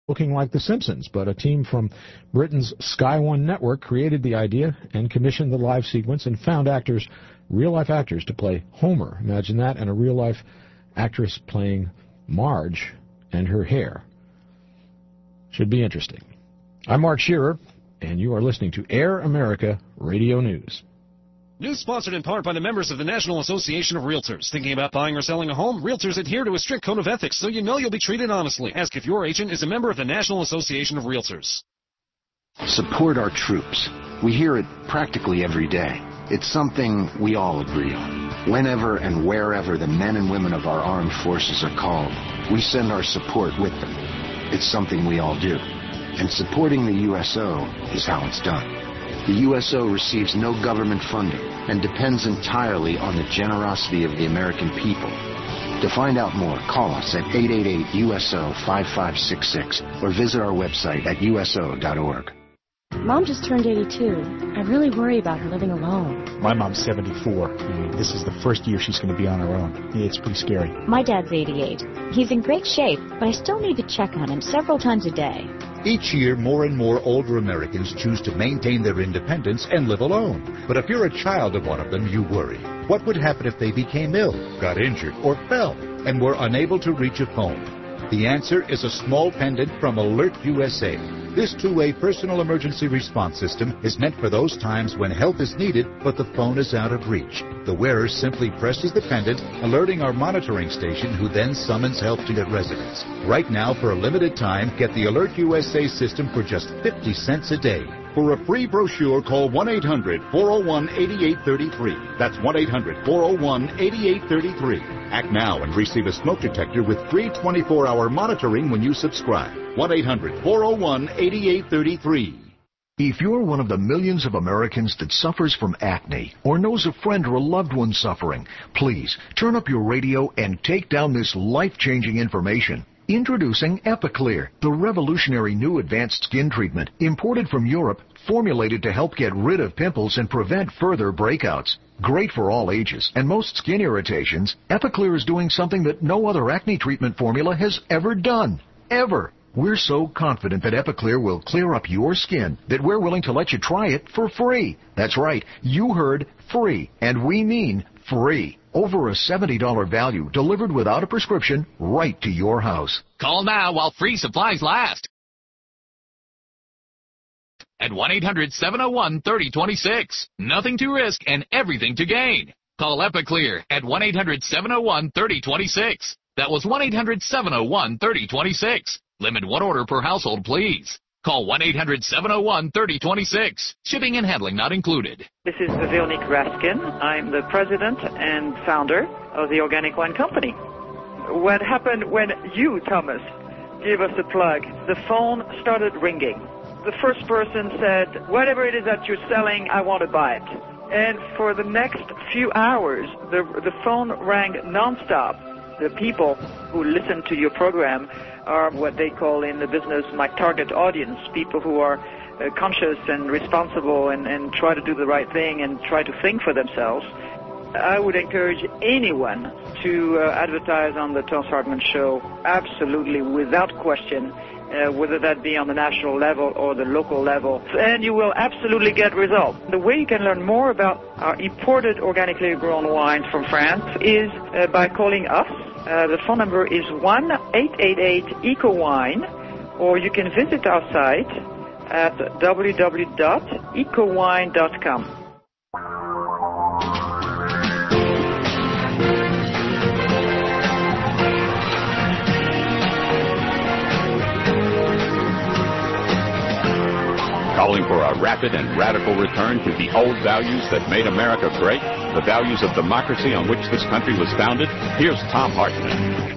looking like The Simpsons, but a team from Britain's Sky One network created the idea and commissioned the live sequence and found real-life actors to play Homer. Imagine that, and a real-life actress playing Marge and her hair. Should be interesting. I'm Mark Shearer, and you are listening to Air America Radio News. News sponsored in part by the members of the National Association of Realtors. Thinking about buying or selling a home? Realtors adhere to a strict code of ethics, so you know you'll be treated honestly. Ask if your agent is a member of the National Association of Realtors. Support our troops. We hear it practically every day. It's something we all agree on. Whenever and wherever the men and women of our armed forces are called, we send our support with them. It's something we all do. And supporting the USO is how it's done. The USO receives no government funding and depends entirely on the generosity of the American people. To find out more, call us at 888-USO-5566 or visit our website at uso.org. Mom just turned 82. I really worry about her living alone. My mom's 74. This is the first year she's going to be on her own. It's pretty scary. My dad's 88. He's in great shape, but I still need to check on him several times a day. Each year, more and more older Americans choose to maintain their independence and live alone. But if you're a child of one of them, you worry. What would happen if they became ill, got injured, or fell, and were unable to reach a phone? The answer is a small pendant from Alert USA. This two-way personal emergency response system is meant for those times when help is needed, but the phone is out of reach. The wearer simply presses the pendant, alerting our monitoring station, who then summons help to the residents. Right now, for a limited time, get the Alert USA system for just 50 cents a day. For a free brochure, call 1-800-401-8833. That's 1-800-401-8833. Act now and receive a smoke detector with free 24-hour monitoring when you subscribe. 1-800-401-8833. If you're one of the millions of Americans that suffers from acne or knows a friend or a loved one suffering, please turn up your radio and take down this life-changing information. Introducing Epiclear, the revolutionary new advanced skin treatment imported from Europe, formulated to help get rid of pimples and prevent further breakouts. Great for all ages and most skin irritations, Epiclear is doing something that no other acne treatment formula has ever done. Ever. We're so confident that Epiclear will clear up your skin that we're willing to let you try it for free. That's right, you heard free, and we mean free. Over a $70 value delivered without a prescription right to your house. Call now while free supplies last. At 1-800-701-3026. Nothing to risk and everything to gain. Call Epiclear at 1-800-701-3026. That was 1-800-701-3026. Limit one order per household, please. Call 1-800-701-3026. Shipping and handling not included. This is Veronique Raskin. I'm the president and founder of the Organic Wine Company. What happened when you, Thomas, gave us a plug? The phone started ringing. The first person said, whatever it is that you're selling, I want to buy it. And for the next few hours, the phone rang nonstop. The people who listen to your program are what they call in the business my target audience, people who are conscious and responsible and try to do the right thing and try to think for themselves. I would encourage anyone to advertise on the Thomas Hartmann Show, absolutely, without question, whether that be on the national level or the local level, and you will absolutely get results. The way you can learn more about our imported organically grown wines from France is by calling us. The phone number is 1-888-ECO-WINE, or you can visit our site at www.ecowine.com. Calling for a rapid and radical return to the old values that made America great, the values of democracy on which this country was founded, here's Thom Hartmann.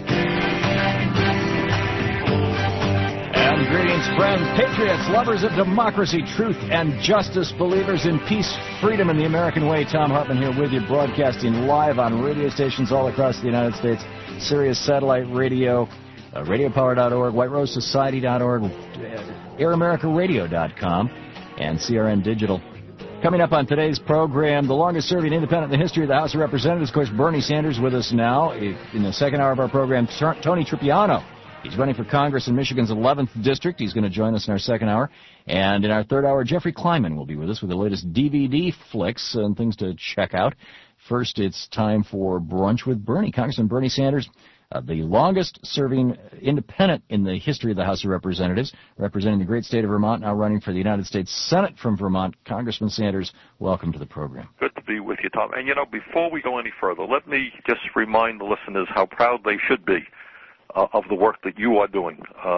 And greetings, friends, patriots, lovers of democracy, truth, and justice, believers in peace, freedom, and the American way. Thom Hartmann here with you, broadcasting live on radio stations all across the United States, Sirius Satellite Radio, radiopower.org, whiterosesociety.org, AirAmericaRadio.com, and CRN Digital. Coming up on today's program, the longest-serving independent in the history of the House of Representatives. Of course, Bernie Sanders with us now. In the second hour of our program, Tony Tripiano He's running for Congress in Michigan's 11th District. He's going to join us in our second hour. And in our third hour, Jeffrey Kleinman will be with us with the latest DVD flicks and things to check out. First, it's time for Brunch with Bernie. Congressman Bernie Sanders, the longest-serving independent in the history of the House of Representatives, representing the great state of Vermont, now running for the United States Senate from Vermont. Congressman Sanders, welcome to the program. Good to be with you, Tom. And, before we go any further, let me just remind the listeners how proud they should be of the work that you are doing.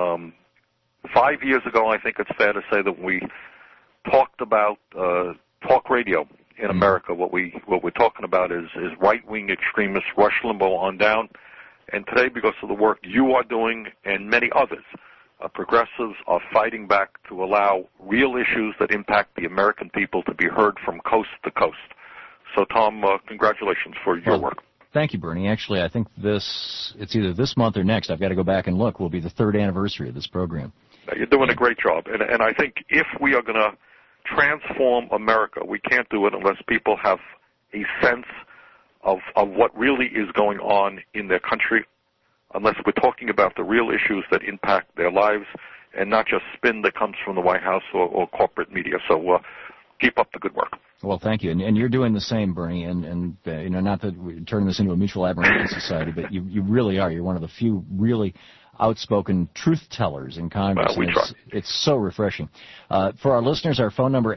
5 years ago, I think it's fair to say that we talked about talk radio in America. What we're talking about is right-wing extremists, Rush Limbaugh on down. And today, because of the work you are doing and many others, progressives are fighting back to allow real issues that impact the American people to be heard from coast to coast. So, Tom, congratulations for your work. Thank you, Bernie. Actually, I think it's either this month or next, I've got to go back and look, will be the third anniversary of this program. You're doing a great job. And I think if we are going to transform America, we can't do it unless people have a sense of what really is going on in their country, unless we're talking about the real issues that impact their lives and not just spin that comes from the White House or corporate media. So keep up the good work. Well, thank you. And you're doing the same, Bernie, and not that we're turning this into a mutual admiration society, but you really are. You're one of the few really outspoken truth tellers in Congress. Well, we try. It's so refreshing. For our listeners, our phone number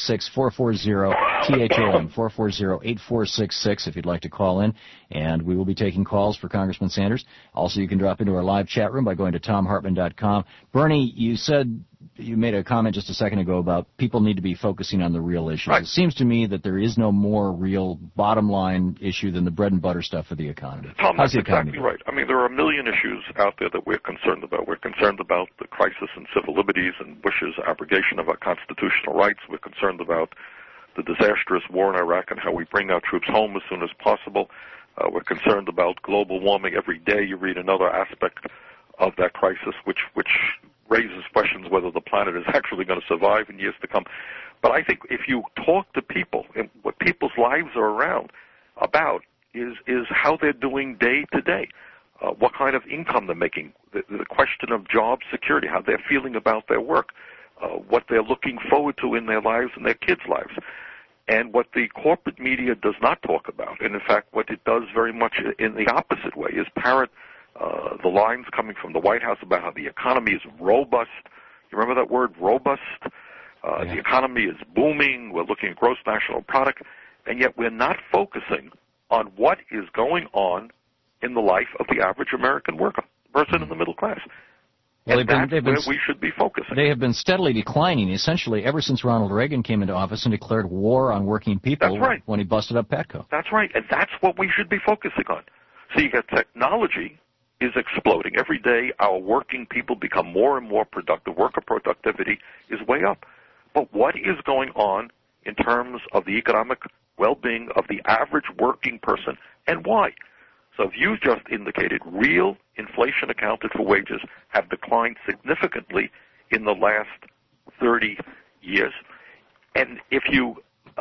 866-440-THOM, 440-8466 if you'd like to call in, and we will be taking calls for Congressman Sanders. Also, you can drop into our live chat room by going to TomHartman.com. Bernie, you made a comment just a second ago about people need to be focusing on the real issues. Right. It seems to me that there is no more real bottom line issue than the bread and butter stuff of the economy. Tom, that's exactly right. I mean, there are a million issues out there that we're concerned about. We're concerned about the crisis in civil liberties and Bush's abrogation of our constitutional rights. We're concerned about the disastrous war in Iraq and how we bring our troops home as soon as possible. We're concerned about global warming. Every day you read another aspect of that crisis, which raises questions whether the planet is actually going to survive in years to come. But I think if you talk to people, and what people's lives are about is how they're doing day to day, what kind of income they're making, the question of job security, how they're feeling about their work, what they're looking forward to in their lives and their kids' lives. And what the corporate media does not talk about, and in fact what it does very much in the opposite way, is parrot the lines coming from the White House about how the economy is robust. You remember that word, robust? The economy is booming. We're looking at gross national product. And yet we're not focusing on what is going on in the life of the average American worker, person in the middle class. Well, and that's where we should be focusing. They have been steadily declining, essentially, ever since Ronald Reagan came into office and declared war on working people. That's right. When he busted up Petco. That's right, and that's what we should be focusing on. So you got technology is exploding. Every day our working people become more and more productive. Worker productivity is way up. But what is going on in terms of the economic well-being of the average working person, and why? So if you just indicated real inflation accounted for wages have declined significantly in the last 30 years. And if you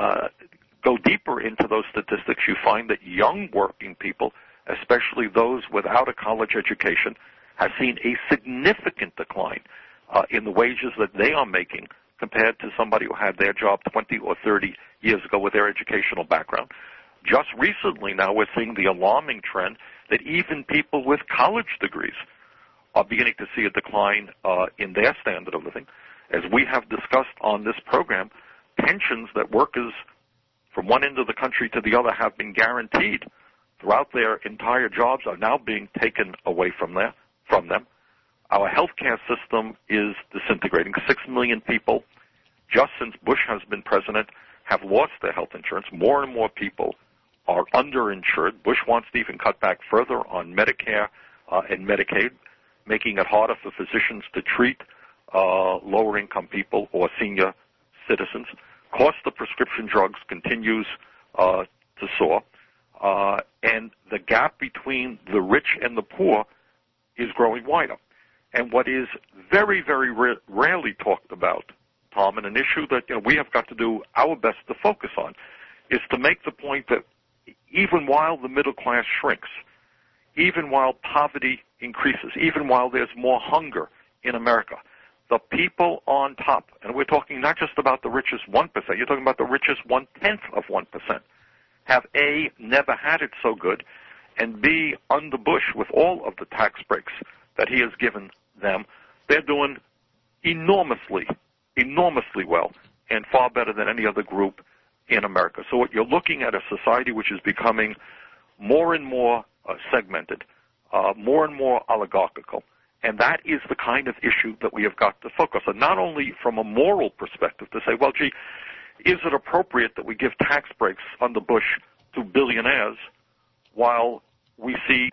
go deeper into those statistics, you find that young working people, especially those without a college education, have seen a significant decline in the wages that they are making compared to somebody who had their job 20 or 30 years ago with their educational background. Just recently now we're seeing the alarming trend that even people with college degrees are beginning to see a decline in their standard of living. As we have discussed on this program, pensions that workers from one end of the country to the other have been guaranteed throughout their entire jobs are now being taken away from them. Our healthcare system is disintegrating. 6 million people, just since Bush has been president, have lost their health insurance. More and more people are underinsured. Bush wants to even cut back further on Medicare and Medicaid, making it harder for physicians to treat lower-income people or senior citizens. Cost of prescription drugs continues to soar, and the gap between the rich and the poor is growing wider. And what is very, very rarely talked about, Tom, and an issue that we have got to do our best to focus on, is to make the point that even while the middle class shrinks, even while poverty increases, even while there's more hunger in America, the people on top, and we're talking not just about the richest 1%, you're talking about the richest 1/10 of 1%, have A, never had it so good, and B, under Bush, with all of the tax breaks that he has given them, they're doing enormously well, and far better than any other group in America. So what you're looking at a society which is becoming more and more segmented, more and more oligarchical, and that is the kind of issue that we have got to focus on, not only from a moral perspective to say, well, gee, is it appropriate that we give tax breaks under Bush to billionaires while we see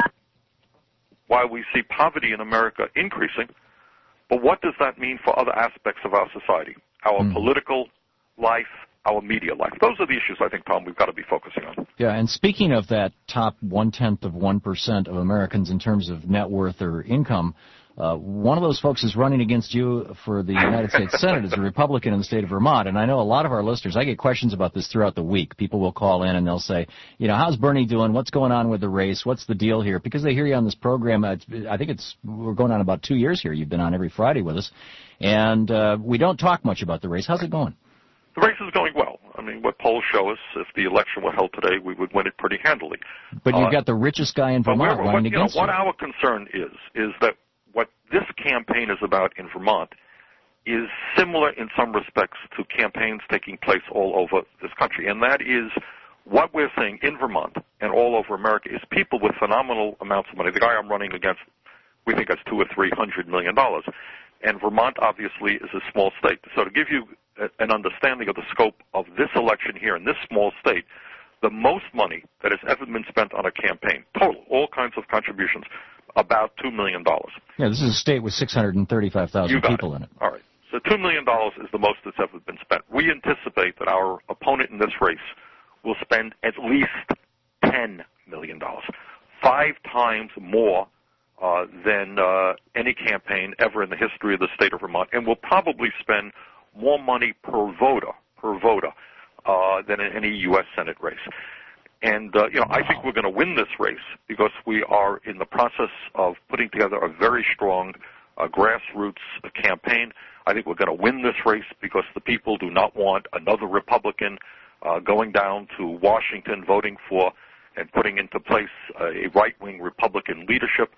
poverty in America increasing, but what does that mean for other aspects of our society, our political life, our media life? Those are the issues, I think, Tom, we've got to be focusing on. Yeah, and speaking of that top 1/10 of 1% of Americans in terms of net worth or income, one of those folks is running against you for the United States Senate as a Republican in the state of Vermont. And I know a lot of our listeners, I get questions about this throughout the week. People will call in and they'll say, how's Bernie doing? What's going on with the race? What's the deal here? Because they hear you on this program. I think we're going on about 2 years here. You've been on every Friday with us. And we don't talk much about the race. How's it going? The race is going well. I mean, what polls show us, if the election were held today, we would win it pretty handily. But you've got the richest guy in Vermont running against you. What our concern is that what this campaign is about in Vermont is similar in some respects to campaigns taking place all over this country. And that is what we're seeing in Vermont and all over America is people with phenomenal amounts of money. The guy I'm running against, we think has $200 or $300 million. And Vermont, obviously, is a small state. So to give you an understanding of the scope of this election here in this small state, the most money that has ever been spent on a campaign, total, all kinds of contributions, about $2 million. Yeah, this is a state with 635,000 people in it. All right. So $2 million is the most that's ever been spent. We anticipate that our opponent in this race will spend at least $10 million, 5 times more than any campaign ever in the history of the state of Vermont, and will probably spend more money per voter than in any U.S. Senate race. And, I think we're going to win this race because we are in the process of putting together a very strong grassroots campaign. I think we're going to win this race because the people do not want another Republican going down to Washington voting for and putting into place a right-wing Republican leadership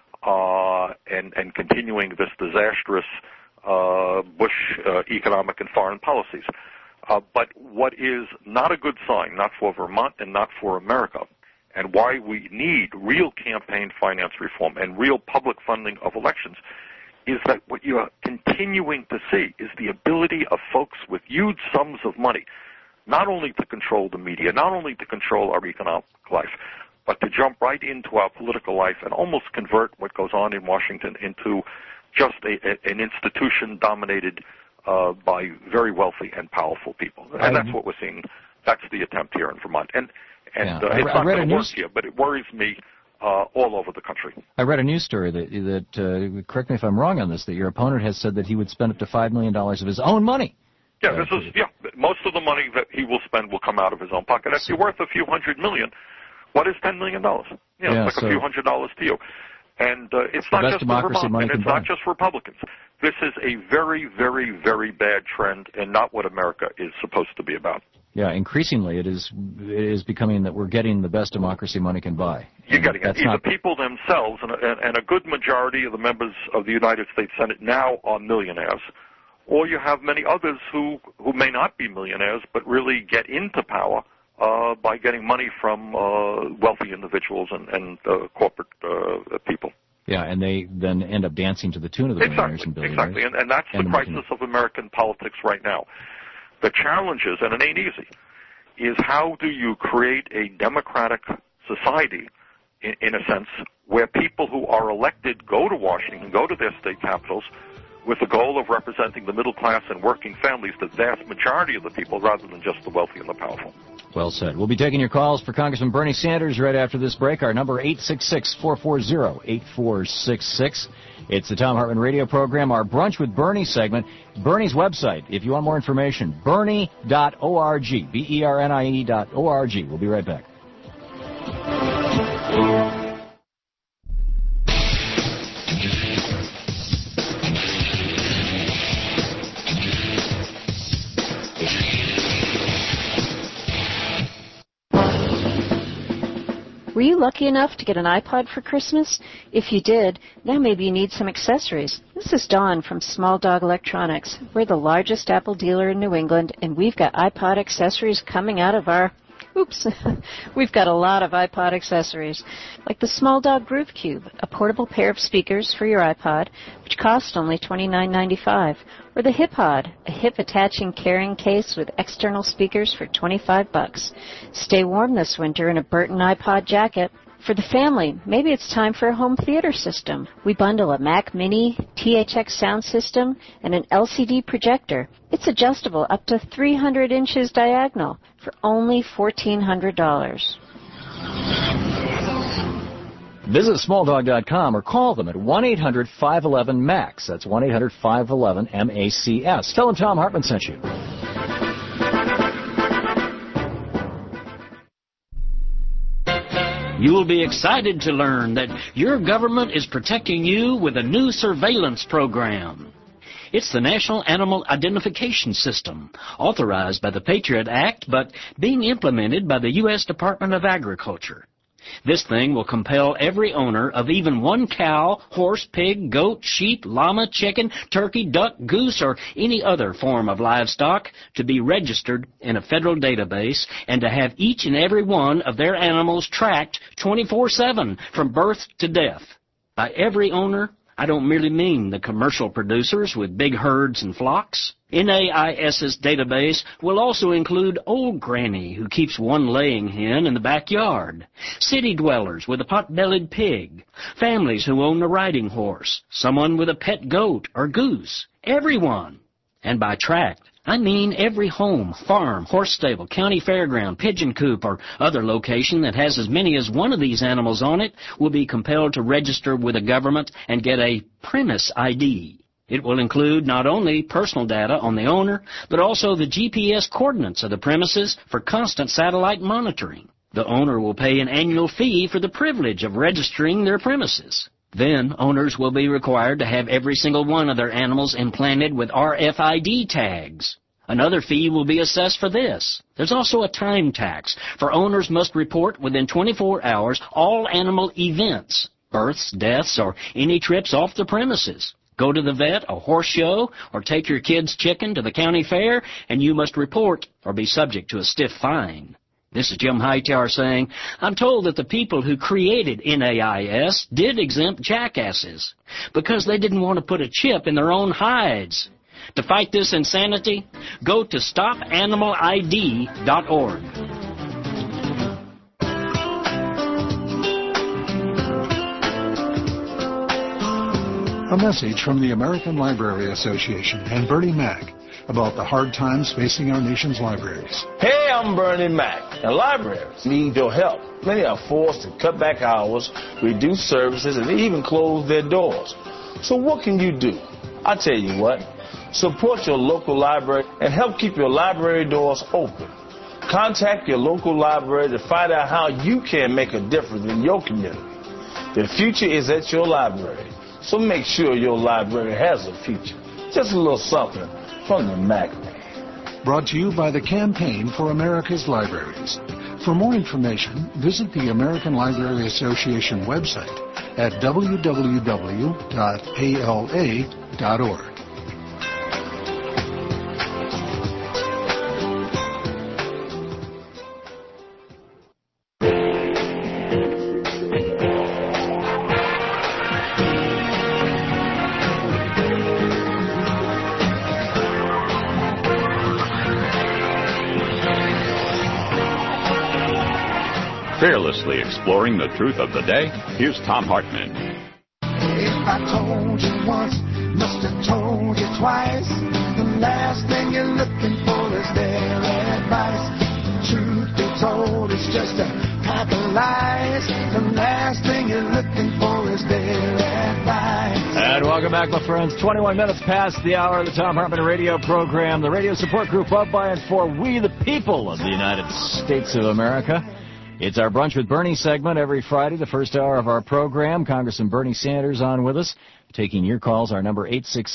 and continuing this disastrous Bush economic and foreign policies. But what is not a good sign, not for Vermont and not for America, and why we need real campaign finance reform and real public funding of elections, is that what you are continuing to see is the ability of folks with huge sums of money, not only to control the media, not only to control our economic life, but to jump right into our political life and almost convert what goes on in Washington into just an institution dominated by very wealthy and powerful people. And that's what we're seeing. That's the attempt here in Vermont. And it's not going to work here, but it worries me all over the country. I read a news story that correct me if I'm wrong on this, that your opponent has said that he would spend up to $5 million of his own money. Yeah, most of the money that he will spend will come out of his own pocket. If you're worth a few $100 million, what is $10 million? It's like a few $100 to you. And it's not just Vermont, and it's not just Republicans. This is a very, very, very bad trend and not what America is supposed to be about. Yeah, increasingly it is becoming that we're getting the best democracy money can buy. You're getting it. Either people themselves, and a good majority of the members of the United States Senate now are millionaires, or you have many others who may not be millionaires but really get into power by getting money from wealthy individuals and corporate people. Yeah, and they then end up dancing to the tune of the millionaires and billionaires. Exactly, and that's the crisis of American politics right now. The challenge is, and it ain't easy, is how do you create a democratic society, in a sense, where people who are elected go to Washington, go to their state capitals, with the goal of representing the middle class and working families, the vast majority of the people, rather than just the wealthy and the powerful. Well said. We'll be taking your calls for Congressman Bernie Sanders right after this break. Our number 866-440-8466. It's the Thom Hartmann radio program, our Brunch with Bernie segment. Bernie's website, if you want more information, bernie.org, bernie.org. We'll be right back. you lucky enough to get an iPod for Christmas? If you did, now maybe you need some accessories. This is Dawn from Small Dog Electronics. We're the largest Apple dealer in New England, and we've got iPod accessories coming out of our... Oops, we've got a lot of iPod accessories, like the Small Dog Groove Cube, a portable pair of speakers for your iPod, which cost only $29.95, or the HipPod, a hip-attaching carrying case with external speakers for $25. Stay warm this winter in a Burton iPod jacket. For the family, maybe it's time for a home theater system. We bundle a Mac Mini, THX sound system, and an LCD projector. It's adjustable up to 300 inches diagonal for only $1,400. Visit smalldog.com or call them at 1-800-511-MAX. That's 1-800-511-MACS. Tell them Tom Hartman sent you. You will be excited to learn that your government is protecting you with a new surveillance program. It's the National Animal Identification System, authorized by the Patriot Act, but being implemented by the U.S. Department of Agriculture. This thing will compel every owner of even one cow, horse, pig, goat, sheep, llama, chicken, turkey, duck, goose, or any other form of livestock to be registered in a federal database and to have each and every one of their animals tracked 24/7 from birth to death. By every owner, I don't merely mean the commercial producers with big herds and flocks. NAIS's database will also include old granny who keeps one laying hen in the backyard, city dwellers with a pot-bellied pig, families who own a riding horse, someone with a pet goat or goose, everyone. And by tract, I mean every home, farm, horse stable, county fairground, pigeon coop, or other location that has as many as one of these animals on it will be compelled to register with the government and get a premise ID. It will include not only personal data on the owner, but also the GPS coordinates of the premises for constant satellite monitoring. The owner will pay an annual fee for the privilege of registering their premises. Then, owners will be required to have every single one of their animals implanted with RFID tags. Another fee will be assessed for this. There's also a time tax, for owners must report within 24 hours all animal events, births, deaths, or any trips off the premises. Go to the vet, a horse show, or take your kid's chicken to the county fair, and you must report or be subject to a stiff fine. This is Jim Hightower saying, I'm told that the people who created NAIS did exempt jackasses because they didn't want to put a chip in their own hides. To fight this insanity, go to StopAnimalID.org. A message from the American Library Association and Bernie Mac about the hard times facing our nation's libraries. Hey, I'm Bernie Mac, and libraries need your help. Many are forced to cut back hours, reduce services, and even close their doors. So what can you do? I'll tell you what. Support your local library and help keep your library doors open. Contact your local library to find out how you can make a difference in your community. The future is at your library, so make sure your library has a future. Just a little something from the Mac Man. Brought to you by the Campaign for America's Libraries. For more information, visit the American Library Association website at www.ala.org. Fearlessly exploring the truth of the day, here's Tom Hartman. If I told you once, must have told you twice. The last thing you're looking for is their advice. Truth be told, it's just a pack of lies. The last thing you're looking for is their advice. And welcome back, my friends. 21 minutes past the hour of the Tom Hartman radio program, the radio support group of, by, and for we the people of the United States of America. It's our Brunch with Bernie segment every Friday, the first hour of our program. Congressman Bernie Sanders on with us, taking your calls. Our number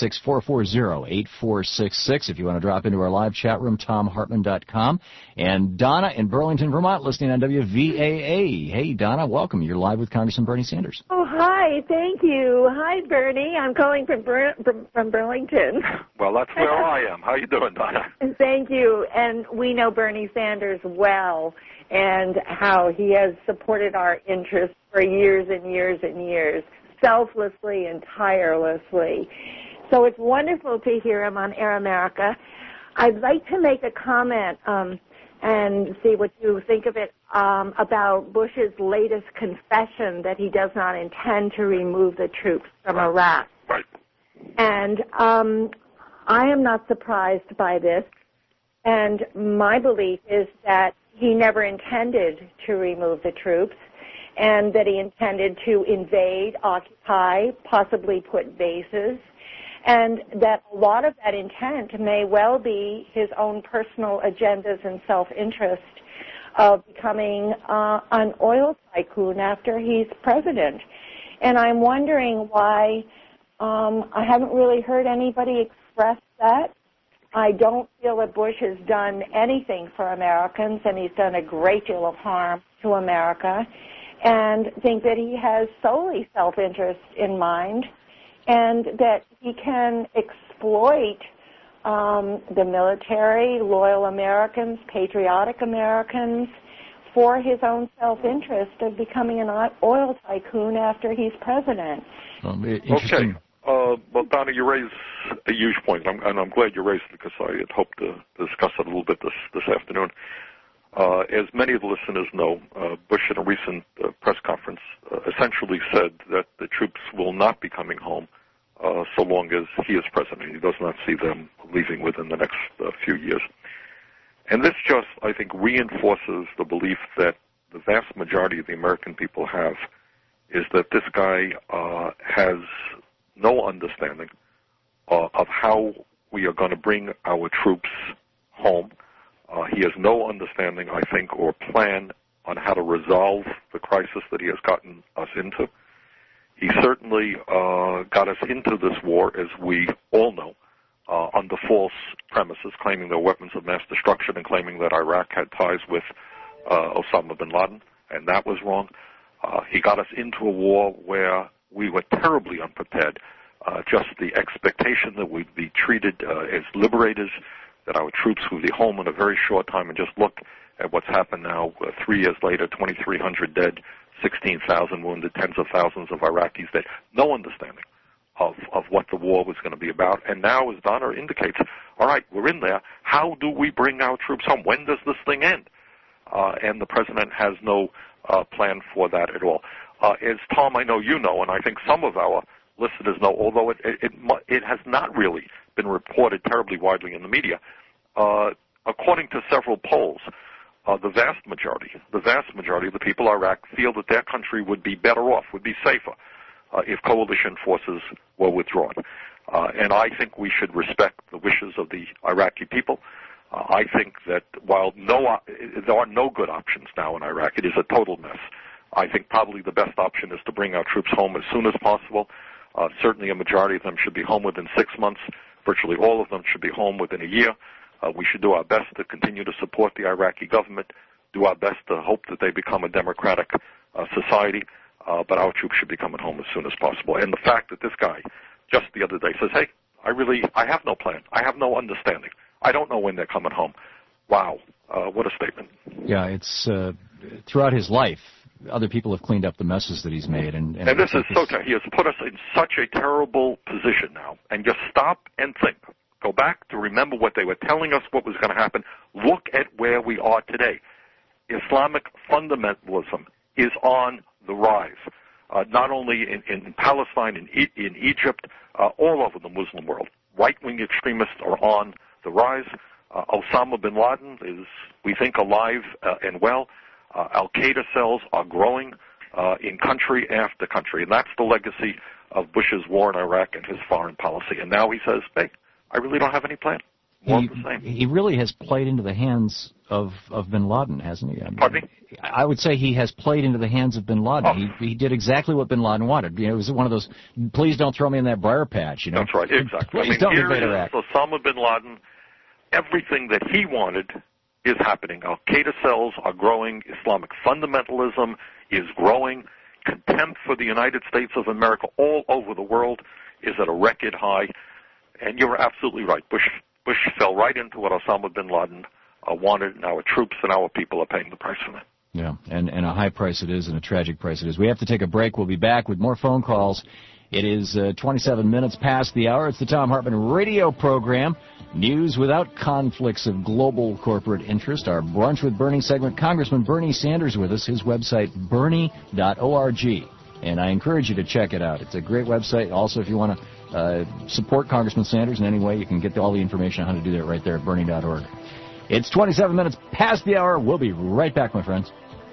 866-440-8466. If you want to drop into our live chat room, TomHartman.com. And Donna in Burlington, Vermont, listening on WVAA. Hey, Donna, welcome. You're live with Congressman Bernie Sanders. Oh, hi. Thank you. Hi, Bernie. I'm calling from Burlington. Well, that's where I am. How you doing, Donna? Thank you. And we know Bernie Sanders well and how he has supported our interests for years and years and years, selflessly and tirelessly. So it's wonderful to hear him on Air America. I'd like to make a comment and see what you think of it about Bush's latest confession that he does not intend to remove the troops from Iraq. Right. And I am not surprised by this. And my belief is that he never intended to remove the troops and that he intended to invade, occupy, possibly put bases, and that a lot of that intent may well be his own personal agendas and self-interest of becoming an oil tycoon after he's president. And I'm wondering why I haven't really heard anybody express that. I don't feel that Bush has done anything for Americans, and he's done a great deal of harm to America, and think that he has solely self-interest in mind, and that he can exploit the military, loyal Americans, patriotic Americans, for his own self-interest of becoming an oil tycoon after he's president. Okay. Well, Donna, you raise a huge point, and I'm glad you raised it because I had hoped to discuss it a little bit this afternoon. As many of the listeners know, Bush in a recent press conference essentially said that the troops will not be coming home so long as he is president. He does not see them leaving within the next few years. And this just, I think, reinforces the belief that the vast majority of the American people have, is that this guy has no understanding of how we are going to bring our troops home. He has no understanding, I think, or plan on how to resolve the crisis that he has gotten us into. He certainly got us into this war, as we all know, under false premises, claiming they're weapons of mass destruction and claiming that Iraq had ties with Osama bin Laden, and that was wrong. He got us into a war where we were terribly unprepared. Just the expectation that we'd be treated as liberators, that our troops would be home in a very short time, and just look at what's happened now, 3 years later, 2,300 dead, 16,000 wounded, tens of thousands of Iraqis dead. No understanding of what the war was going to be about. And now, as Donna indicates, all right, we're in there. How do we bring our troops home? When does this thing end? And the president has no plan for that at all. As Tom, I know you know, and I think some of our listeners know, although it has not really been reported terribly widely in the media, according to several polls, the vast majority of the people of Iraq feel that their country would be better off, would be safer, if coalition forces were withdrawn. And I think we should respect the wishes of the Iraqi people. I think that while there are no good options now in Iraq, it is a total mess. I think probably the best option is to bring our troops home as soon as possible. Certainly a majority of them should be home within 6 months. Virtually all of them should be home within a year. We should do our best to continue to support the Iraqi government, do our best to hope that they become a democratic society, but our troops should be coming home as soon as possible. And the fact that this guy just the other day says, hey, I have no plan. I have no understanding. I don't know when they're coming home. Wow, what a statement. Yeah, it's throughout his life, other people have cleaned up the messes that he's made. And this is so he has put us in such a terrible position now. And just stop and think. Go back to remember what they were telling us what was going to happen. Look at where we are today. Islamic fundamentalism is on the rise, not only in Palestine, in Egypt, all over the Muslim world. Right-wing extremists are on the rise. Osama bin Laden is, we think, alive and well. Al-Qaeda cells are growing in country after country, and that's the legacy of Bush's war in Iraq and his foreign policy. And now he says, hey, I really don't have any plan. More of the same. He really has played into the hands of bin Laden, hasn't he? Pardon me? I would say he has played into the hands of bin Laden. He did exactly what bin Laden wanted. It was one of those, please don't throw me in that briar patch. That's right, exactly. Please don't here invade is Iraq. Osama bin Laden. Everything that he wanted is happening. Al-Qaeda cells are growing. Islamic fundamentalism is growing. Contempt for the United States of America all over the world is at a record high. And you're absolutely right. Bush fell right into what Osama bin Laden wanted, and our troops and our people are paying the price for that. Yeah, and a high price it is, and a tragic price it is. We have to take a break. We'll be back with more phone calls. It is 27 minutes past the hour. It's the Thom Hartmann radio program. News without conflicts of global corporate interest. Our Brunch with Bernie segment. Congressman Bernie Sanders with us. His website, bernie.org. And I encourage you to check it out. It's a great website. Also, if you want to support Congressman Sanders in any way, you can get all the information on how to do that right there at bernie.org. It's 27 minutes past the hour. We'll be right back, my friends.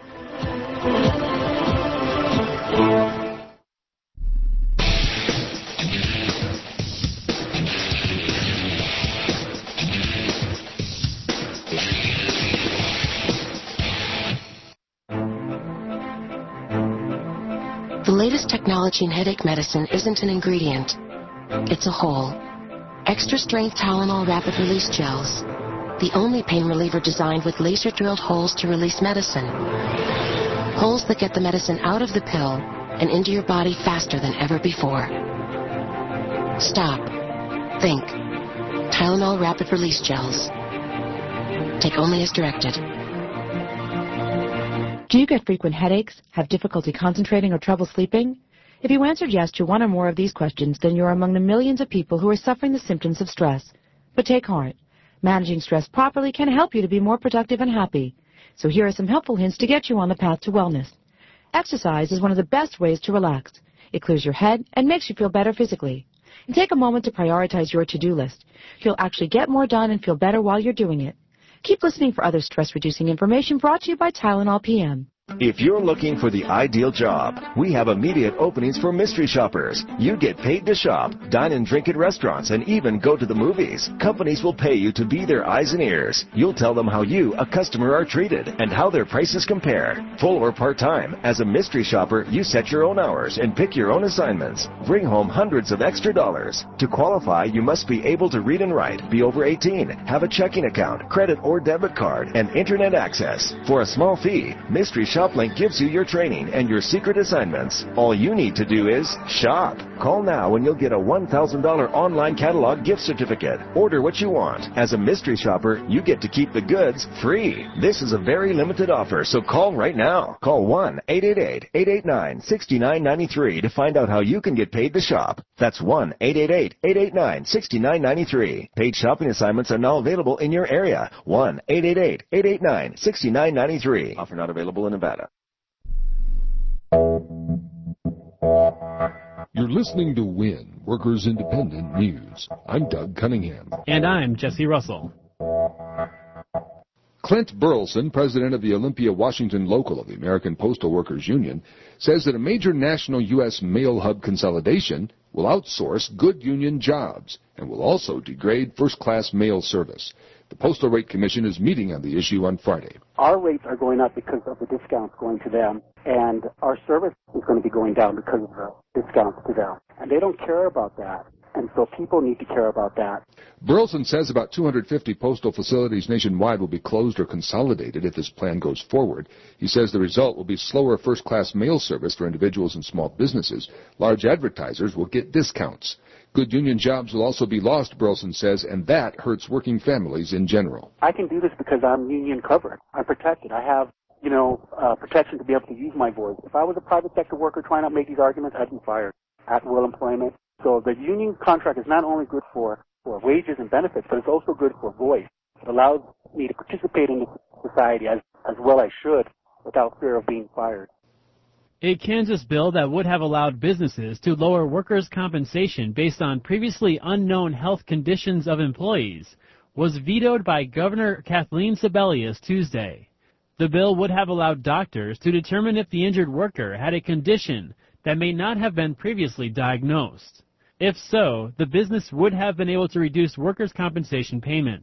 The latest technology in headache medicine isn't an ingredient. It's a whole. Extra strength Tylenol rapid release gels. The only pain reliever designed with laser drilled holes to release medicine. Holes that get the medicine out of the pill and into your body faster than ever before. Stop. Think. Tylenol rapid release gels. Take only as directed. Do you get frequent headaches, have difficulty concentrating, or trouble sleeping? If you answered yes to one or more of these questions, then you're among the millions of people who are suffering the symptoms of stress. But take heart. Managing stress properly can help you to be more productive and happy. So here are some helpful hints to get you on the path to wellness. Exercise is one of the best ways to relax. It clears your head and makes you feel better physically. And take a moment to prioritize your to-do list. You'll actually get more done and feel better while you're doing it. Keep listening for other stress-reducing information brought to you by Tylenol PM. If you're looking for the ideal job, we have immediate openings for mystery shoppers. You get paid to shop, dine and drink at restaurants, and even go to the movies. Companies will pay you to be their eyes and ears. You'll tell them how you, a customer, are treated and how their prices compare. Full or part-time, as a mystery shopper, you set your own hours and pick your own assignments. Bring home hundreds of extra dollars. To qualify, you must be able to read and write, be over 18, have a checking account, credit or debit card, and internet access. For a small fee, Mystery ShopLink gives you your training and your secret assignments. All you need to do is shop. Call now and you'll get a $1,000 online catalog gift certificate. Order what you want. As a mystery shopper, you get to keep the goods free. This is a very limited offer, so call right now. Call 1-888-889-6993 to find out how you can get paid to shop. That's 1-888-889-6993. Paid shopping assignments are now available in your area. 1-888-889-6993. Offer not available in Nevada. You're listening to WIN, Workers Independent News. I'm Doug Cunningham. And I'm Jesse Russell. Clint Burleson, president of the Olympia, Washington local of the American Postal Workers Union, says that a major national U.S. mail hub consolidation will outsource good union jobs and will also degrade first-class mail service. The Postal Rate Commission is meeting on the issue on Friday. Our rates are going up because of the discounts going to them, and our service is going to be going down because of the discounts to them. And they don't care about that, and so people need to care about that. Burleson says about 250 postal facilities nationwide will be closed or consolidated if this plan goes forward. He says the result will be slower first-class mail service for individuals and small businesses. Large advertisers will get discounts. Good union jobs will also be lost, Burleson says, and that hurts working families in general. I can do this because I'm union covered. I'm protected. I have, protection to be able to use my voice. If I was a private sector worker trying to make these arguments, I'd be fired. At-will employment. So the union contract is not only good for wages and benefits, but it's also good for voice. It allows me to participate in society as well I should without fear of being fired. A Kansas bill that would have allowed businesses to lower workers' compensation based on previously unknown health conditions of employees was vetoed by Governor Kathleen Sebelius Tuesday. The bill would have allowed doctors to determine if the injured worker had a condition that may not have been previously diagnosed. If so, the business would have been able to reduce workers' compensation payments.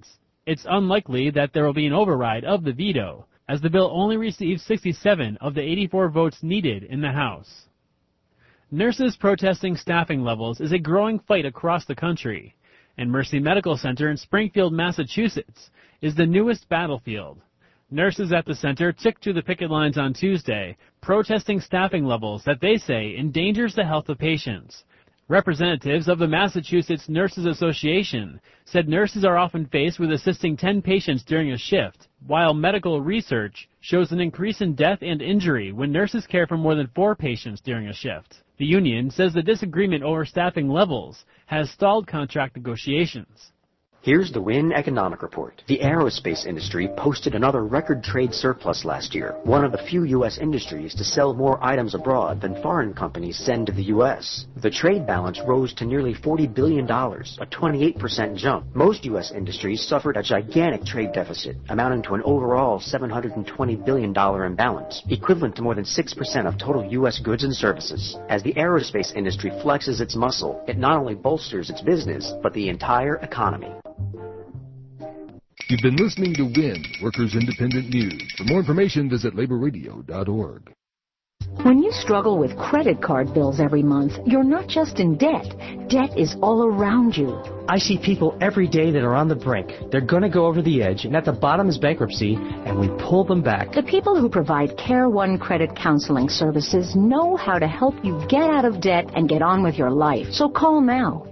It's unlikely that there will be an override of the veto, as the bill only received 67 of the 84 votes needed in the House. Nurses protesting staffing levels is a growing fight across the country, and Mercy Medical Center in Springfield, Massachusetts, is the newest battlefield. Nurses at the center took to the picket lines on Tuesday, protesting staffing levels that they say endangers the health of patients. Representatives of the Massachusetts Nurses Association said nurses are often faced with assisting 10 patients during a shift, while medical research shows an increase in death and injury when nurses care for more than 4 patients during a shift. The union says the disagreement over staffing levels has stalled contract negotiations. Here's the WIN Economic Report. The aerospace industry posted another record trade surplus last year, one of the few U.S. industries to sell more items abroad than foreign companies send to the U.S. The trade balance rose to nearly $40 billion, a 28% jump. Most U.S. industries suffered a gigantic trade deficit, amounting to an overall $720 billion imbalance, equivalent to more than 6% of total U.S. goods and services. As the aerospace industry flexes its muscle, it not only bolsters its business, but the entire economy. You've been listening to WIN, Workers Independent News. For more information, visit laborradio.org. When you struggle with credit card bills every month, you're not just in debt. Debt is all around you. I see people every day that are on the brink. They're going to go over the edge, and at the bottom is bankruptcy, and we pull them back. The people who provide Care One Credit Counseling Services know how to help you get out of debt and get on with your life. So call now,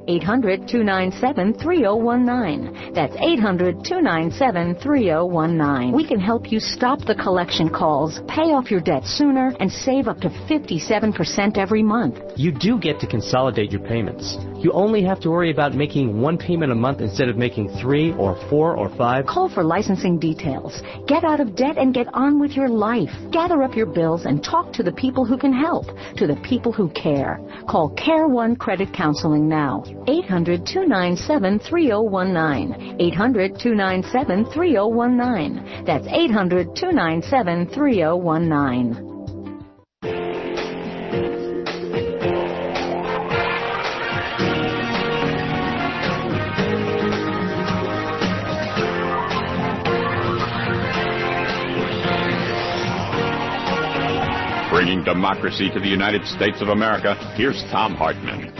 800-297-3019. That's 800-297-3019. We can help you stop the collection calls, pay off your debt sooner, and save up to 57% every month. You do get to consolidate your payments. You only have to worry about making one payment a month instead of making 3 or 4 or 5. Call for licensing details. Get out of debt and get on with your life. Gather up your bills and talk to the people who can help, to the people who care. Call Care One Credit Counseling now. 800-297-3019. 800-297-3019. That's 800-297-3019. Bringing democracy to the United States of America, here's Thom Hartmann.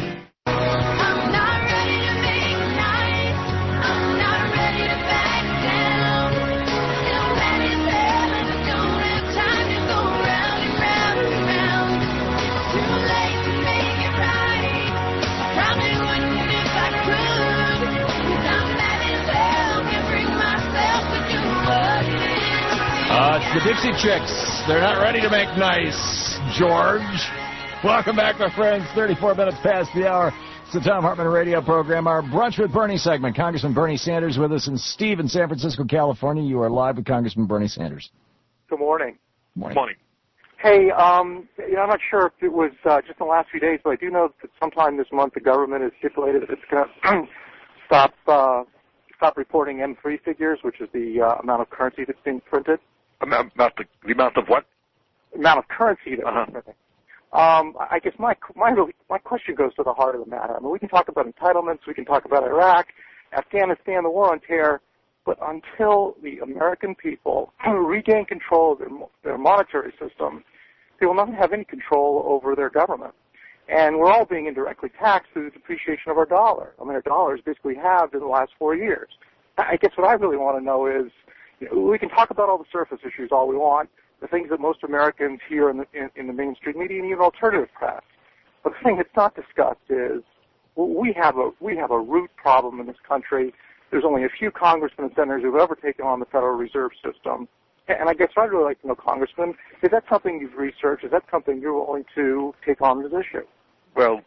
It's the Dixie Chicks. They're not ready to make nice, George. Welcome back, my friends. 34 minutes past the hour. It's the Thom Hartmann radio program, our Brunch with Bernie segment. Congressman Bernie Sanders with us, and Steve in San Francisco, California. You are live with Congressman Bernie Sanders. Good morning. Morning. Morning. Hey, I'm not sure if it was just in the last few days, but I do know that sometime this month the government has stipulated that it's going to stop reporting M3 figures, which is the amount of currency that's being printed. The amount of what? Amount of currency that we're printing. I guess my question goes to the heart of the matter. I mean, we can talk about entitlements, we can talk about Iraq, Afghanistan, the war on terror, but until the American people regain control of their monetary system, they will not have any control over their government. And we're all being indirectly taxed through the depreciation of our dollar. I mean, our dollar is basically halved in the last 4 years. I guess what I really want to know is, we can talk about all the surface issues all we want, the things that most Americans hear in the mainstream media and even alternative press. But the thing that's not discussed is we have a root problem in this country. There's only a few congressmen and senators who've ever taken on the Federal Reserve System. And I guess I'd really like to know, Congressman, is that something you've researched? Is that something you're willing to take on this issue? Well,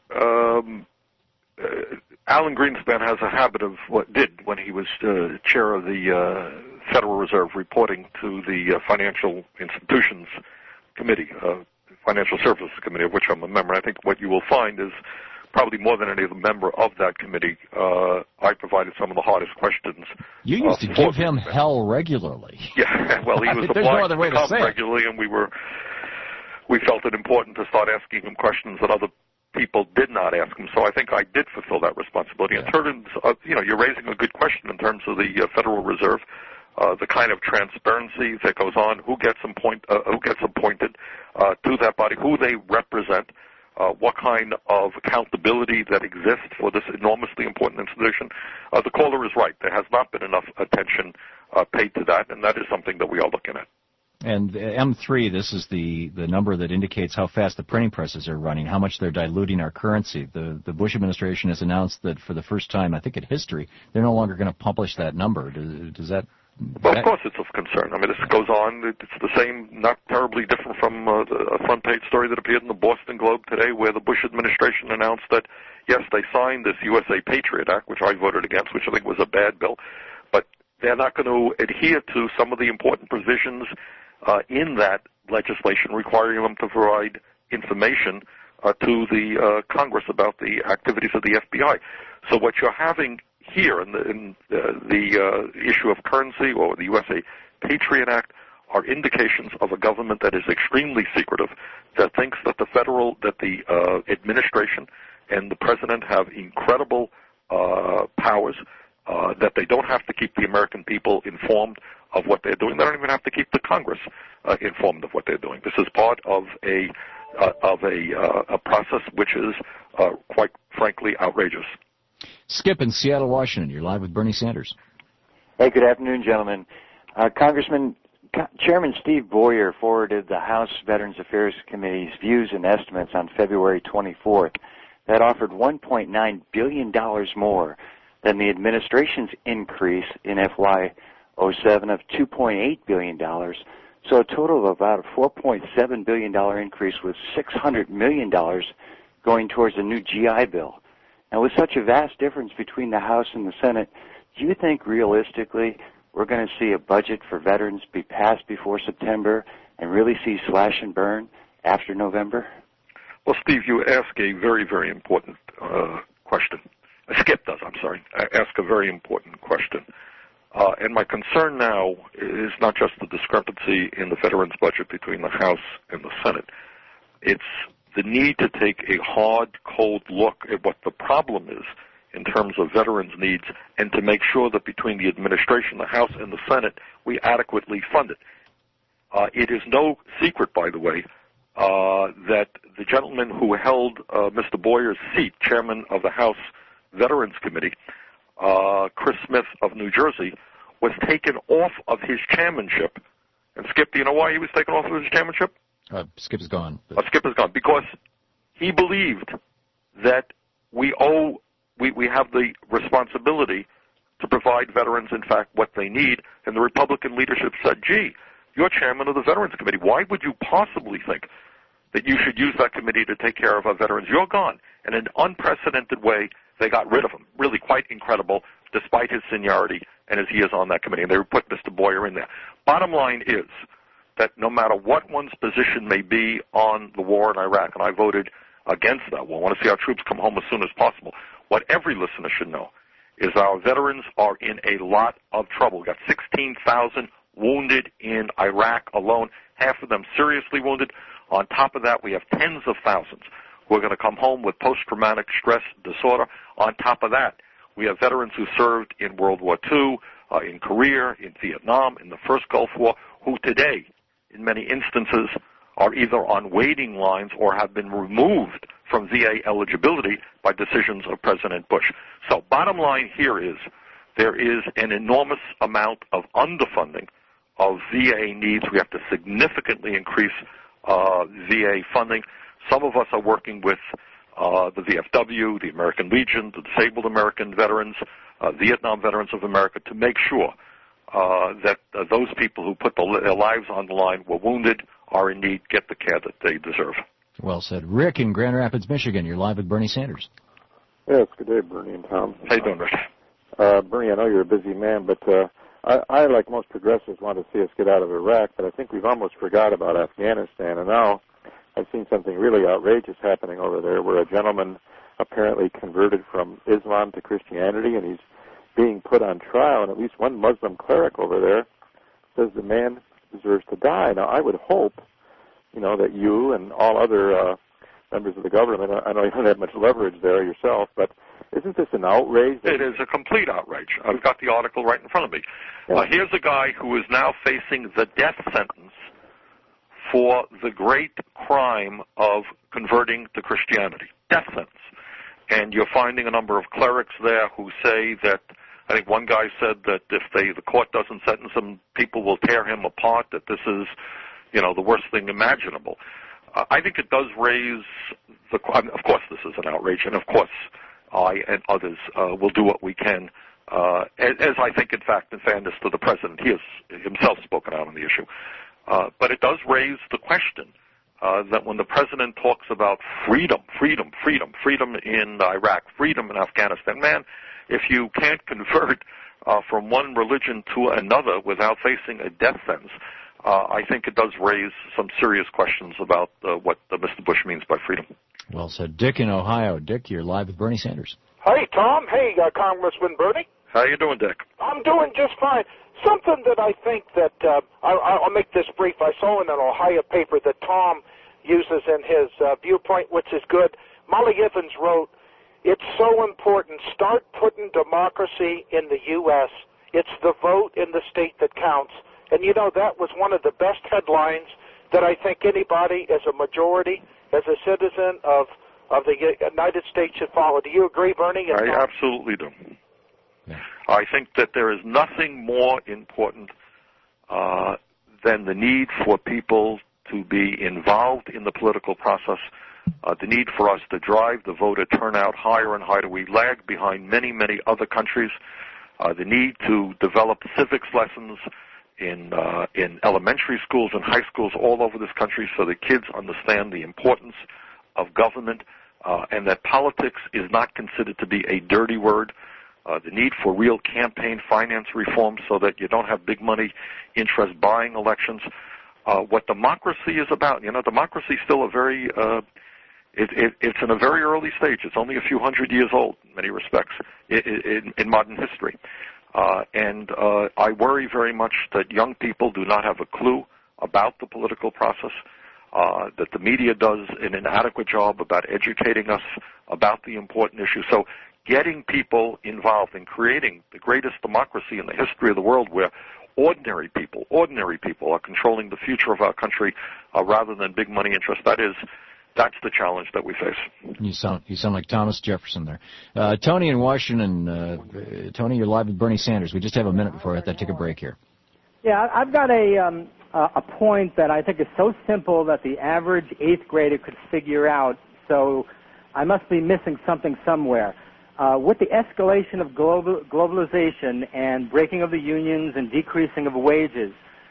Alan Greenspan has a habit of when he was chair of the Federal Reserve, reporting to the Financial Institutions Committee, Financial Services Committee, of which I'm a member. I think what you will find is probably more than any other member of that committee, I provided some of the hardest questions. You used to give him hell regularly. Yeah, well, he was obliged to come regularly, and we felt it important to start asking him questions that other people did not ask him. So I think I did fulfill that responsibility. In terms of, you're raising a good question in terms of the Federal Reserve, the kind of transparency that goes on, who gets appointed to that body, who they represent, what kind of accountability that exists for this enormously important institution. The caller is right. There has not been enough attention paid to that, and that is something that we are looking at. And M3, this is the number that indicates how fast the printing presses are running, how much they're diluting our currency. The Bush administration has announced that for the first time, I think in history, they're no longer going to publish that number. Does that... Well, of course it's of concern. I mean, this goes on. It's the same, not terribly different from a front-page story that appeared in the Boston Globe today, where the Bush administration announced that, yes, they signed this USA Patriot Act, which I voted against, which I think was a bad bill, but they're not going to adhere to some of the important provisions in that legislation requiring them to provide information to the Congress about the activities of the FBI. So what you're having here in the issue of currency or the USA Patriot Act are indications of a government that is extremely secretive, that thinks that the administration and the president have incredible powers, that they don't have to keep the American people informed of what they're doing. They don't even have to keep the Congress informed of what they're doing. This is part of a process which is quite frankly outrageous. Skip in Seattle, Washington. You're live with Bernie Sanders. Hey, good afternoon, gentlemen. Congressman, Chairman Steve Boyer forwarded the House Veterans Affairs Committee's views and estimates on February 24th that offered $1.9 billion more than the administration's increase in FY07 of $2.8 billion. So a total of about a $4.7 billion increase with $600 million going towards a new GI Bill. Now, with such a vast difference between the House and the Senate, do you think realistically we're going to see a budget for veterans be passed before September and really see slash and burn after November? Well, Steve, you ask a very, very important question. Skip does, I'm sorry. I ask a very important question. And my concern now is not just the discrepancy in the veterans budget between the House and the Senate. It's the need to take a hard, cold look at what the problem is in terms of veterans' needs and to make sure that between the administration, the House, and the Senate, we adequately fund it. It is no secret, by the way, that the gentleman who held Mr. Boyer's seat, chairman of the House Veterans Committee, Chris Smith of New Jersey, was taken off of his chairmanship. And Skip, do you know why he was taken off of his chairmanship? Skip is gone. Skip is gone because he believed that we have the responsibility to provide veterans, in fact, what they need. And the Republican leadership said, gee, you're chairman of the Veterans Committee. Why would you possibly think that you should use that committee to take care of our veterans? You're gone. And in an unprecedented way, they got rid of him. Really quite incredible, despite his seniority and his years on that committee. And they put Mr. Boyer in there. Bottom line is that no matter what one's position may be on the war in Iraq, and I voted against that war, I want to see our troops come home as soon as possible, what every listener should know is our veterans are in a lot of trouble. We've got 16,000 wounded in Iraq alone, half of them seriously wounded. On top of that, we have tens of thousands who are going to come home with post-traumatic stress disorder. On top of that, we have veterans who served in World War II, in Korea, in Vietnam, in the first Gulf War, who today, in many instances, are either on waiting lines or have been removed from VA eligibility by decisions of President Bush. So bottom line here is there is an enormous amount of underfunding of VA needs. We have to significantly increase VA funding. Some of us are working with the VFW, the American Legion, the Disabled American Veterans, Vietnam Veterans of America, to make sure that those people who put their lives on the line, were wounded, are in need, get the care that they deserve. Well said. Rick in Grand Rapids, Michigan. You're live with Bernie Sanders. Yes, good day, Bernie and Tom. How you doing, Rick? Bernie, I know you're a busy man, but I, like most progressives, want to see us get out of Iraq, but I think we've almost forgot about Afghanistan, and now I've seen something really outrageous happening over there where a gentleman apparently converted from Islam to Christianity, and he's being put on trial, and at least one Muslim cleric over there says the man deserves to die. Now, I would hope, that you and all other members of the government, I know you don't have much leverage there yourself, but Isn't this an outrage? It is a complete outrage. I've got the article right in front of me. Here's a guy who is now facing the death sentence for the great crime of converting to Christianity. Death sentence. And you're finding a number of clerics there who say that, I think one guy said that if the court doesn't sentence him, people will tear him apart, that this is, the worst thing imaginable. I think it does raise of course this is an outrage, and of course I and others will do what we can, as I think, in fact, in fairness to the President, he has himself spoken out on the issue. But it does raise the question that when the President talks about freedom in Iraq, freedom in Afghanistan, man, if you can't convert from one religion to another without facing a death sentence, I think it does raise some serious questions about what Mr. Bush means by freedom. Well said. Dick in Ohio. Dick, you're live with Bernie Sanders. Hey, Tom. Hey, Congressman Bernie. How you doing, Dick? I'm doing just fine. Something that I think that, I'll make this brief. I saw in an Ohio paper that Tom uses in his viewpoint, which is good. Molly Evans wrote, "It's so important. Start putting democracy in the U.S. It's the vote in the state that counts." And, that was one of the best headlines that I think anybody as a majority, as a citizen of the United States should follow. Do you agree, Bernie? I absolutely do. Yeah. I think that there is nothing more important than the need for people to be involved in the political process, the need for us to drive the voter turnout higher and higher. We lag behind many, many other countries. The need to develop civics lessons in elementary schools and high schools all over this country so that kids understand the importance of government and that politics is not considered to be a dirty word. The need for real campaign finance reform so that you don't have big money interest buying elections. What democracy is about, democracy is still it's in a very early stage. It's only a few hundred years old in many respects in modern history. And I worry very much that young people do not have a clue about the political process, that the media does an inadequate job about educating us about the important issues. So getting people involved in creating the greatest democracy in the history of the world where ordinary people are controlling the future of our country rather than big money interests, that's the challenge that we face. You sound like Thomas Jefferson there. Tony in Washington. Tony, you're live with Bernie Sanders. We just have a minute before I have to take a break here. Yeah, I've got a point that I think is so simple that the average 8th grader could figure out, so I must be missing something somewhere. With the escalation of globalization and breaking of the unions and decreasing of wages,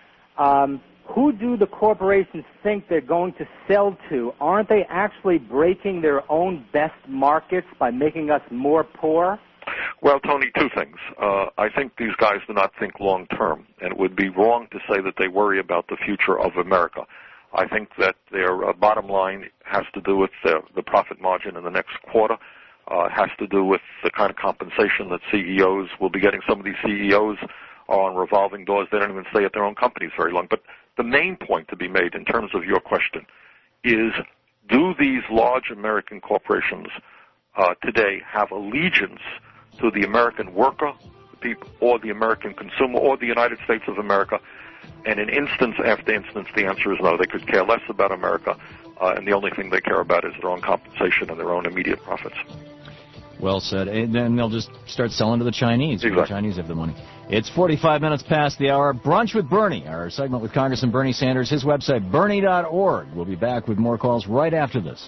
who do the corporations think they're going to sell to? Aren't they actually breaking their own best markets by making us more poor? Well, Tony, two things. I think these guys do not think long term, and it would be wrong to say that they worry about the future of America. I think that their bottom line has to do with the profit margin in the next quarter. Has to do with the kind of compensation that CEOs will be getting. Some of these CEOs are on revolving doors. They don't even stay at their own companies very long. But the main point to be made in terms of your question is, do these large American corporations today have allegiance to the American worker, or the American consumer, or the United States of America? And in instance after instance, the answer is no. They could care less about America, and the only thing they care about is their own compensation and their own immediate profits. Well said. And then they'll just start selling to the Chinese. Exactly. The Chinese have the money. It's 45 minutes past the hour. Brunch with Bernie, our segment with Congressman Bernie Sanders. His website, bernie.org. We'll be back with more calls right after this.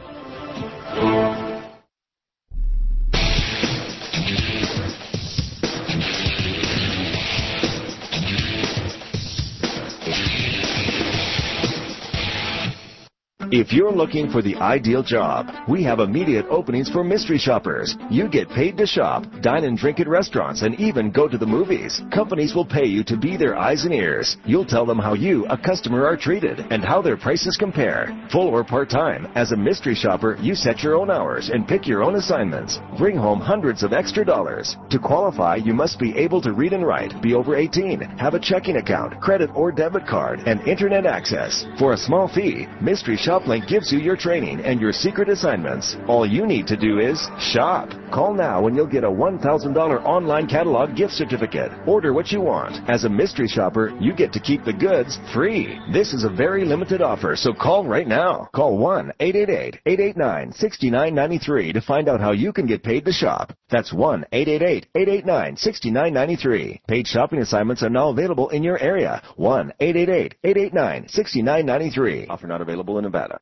If you're looking for the ideal job, we have immediate openings for mystery shoppers. You get paid to shop, dine and drink at restaurants, and even go to the movies. Companies will pay you to be their eyes and ears. You'll tell them how you, a customer, are treated and how their prices compare. Full or part-time, as a mystery shopper, you set your own hours and pick your own assignments. Bring home hundreds of extra dollars. To qualify, you must be able to read and write, be over 18, have a checking account, credit or debit card, and internet access. For a small fee, mystery shoppers Uplink gives you your training and your secret assignments. All you need to do is shop. Call now and you'll get a $1,000 online catalog gift certificate. Order what you want. As a mystery shopper, you get to keep the goods free. This is a very limited offer, so call right now. Call 1-888-889-6993 to find out how you can get paid to shop. That's 1-888-889-6993. Paid shopping assignments are now available in your area. 1-888-889-6993. Offer not available in Nevada.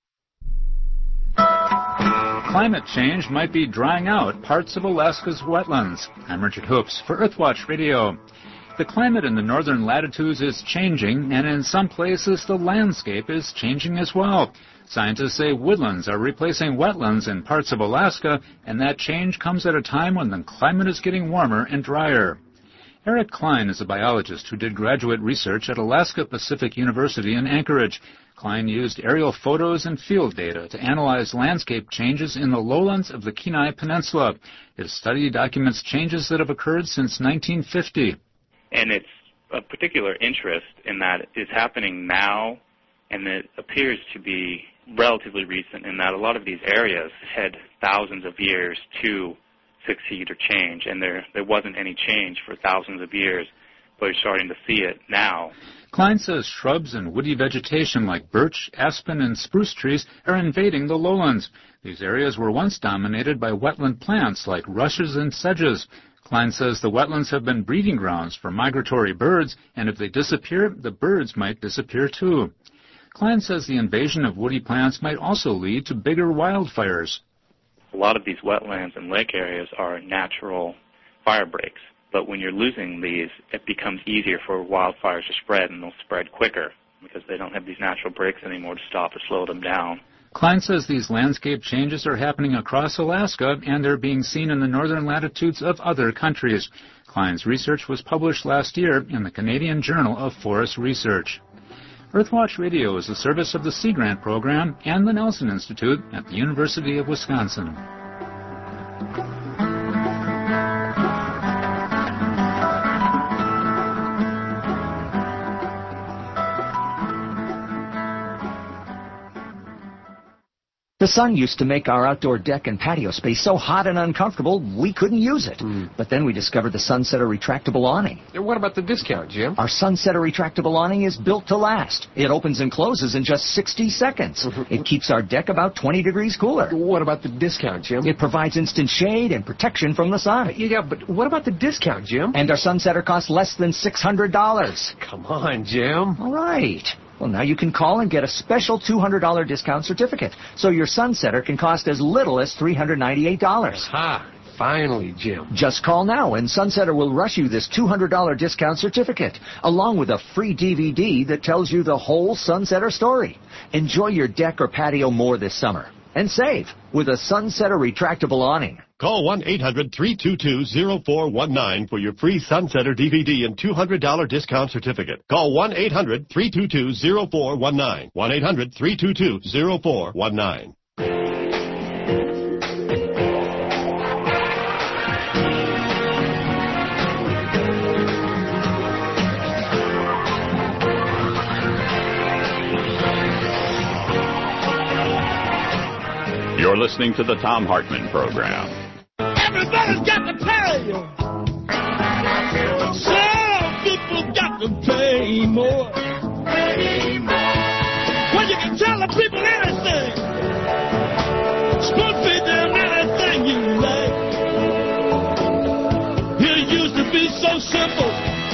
Climate change might be drying out parts of Alaska's wetlands. I'm Richard Hoops for Earthwatch Radio. The climate in the northern latitudes is changing, and in some places the landscape is changing as well. Scientists say woodlands are replacing wetlands in parts of Alaska, and that change comes at a time when the climate is getting warmer and drier. Eric Klein is a biologist who did graduate research at Alaska Pacific University in Anchorage. Klein used aerial photos and field data to analyze landscape changes in the lowlands of the Kenai Peninsula. His study documents changes that have occurred since 1950. And it's of particular interest in that it's happening now, and it appears to be relatively recent in that a lot of these areas had thousands of years to succeed or change, and there wasn't any change for thousands of years, but you're starting to see it now. Klein says shrubs and woody vegetation like birch, aspen, and spruce trees are invading the lowlands. These areas were once dominated by wetland plants like rushes and sedges. Klein says the wetlands have been breeding grounds for migratory birds, and if they disappear, the birds might disappear too. Klein says the invasion of woody plants might also lead to bigger wildfires. A lot of these wetlands and lake areas are natural fire breaks, but when you're losing these, it becomes easier for wildfires to spread, and they'll spread quicker because they don't have these natural breaks anymore to stop or slow them down. Klein says these landscape changes are happening across Alaska, and they're being seen in the northern latitudes of other countries. Klein's research was published last year in the Canadian Journal of Forest Research. Earthwatch Radio is a service of the Sea Grant Program and the Nelson Institute at the University of Wisconsin. The sun used to make our outdoor deck and patio space so hot and uncomfortable we couldn't use it. But then we discovered the Sunsetter retractable awning. What about the discount, Jim? Our Sunsetter retractable awning is built to last. It opens and closes in just 60 seconds. It keeps our deck about 20 degrees cooler. What about the discount, Jim? It provides instant shade and protection from the sun. Yeah, but what about the discount, Jim? And our Sunsetter costs less than $600. Come on, Jim. All right. Well, now you can call and get a special $200 discount certificate, so your Sunsetter can cost as little as $398. Ha! Finally, Jim. Just call now, and Sunsetter will rush you this $200 discount certificate, along with a free DVD that tells you the whole Sunsetter story. Enjoy your deck or patio more this summer, and save with a Sunsetter retractable awning. Call 1-800-322-0419 for your free Sunsetter DVD and $200 discount certificate. Call 1-800-322-0419. 1-800-322-0419. You're listening to the Thom Hartmann Program. Everybody's got to pay. Some people got to pay more. When you can tell the people anything, spoon feed them anything you like. It used to be so simple.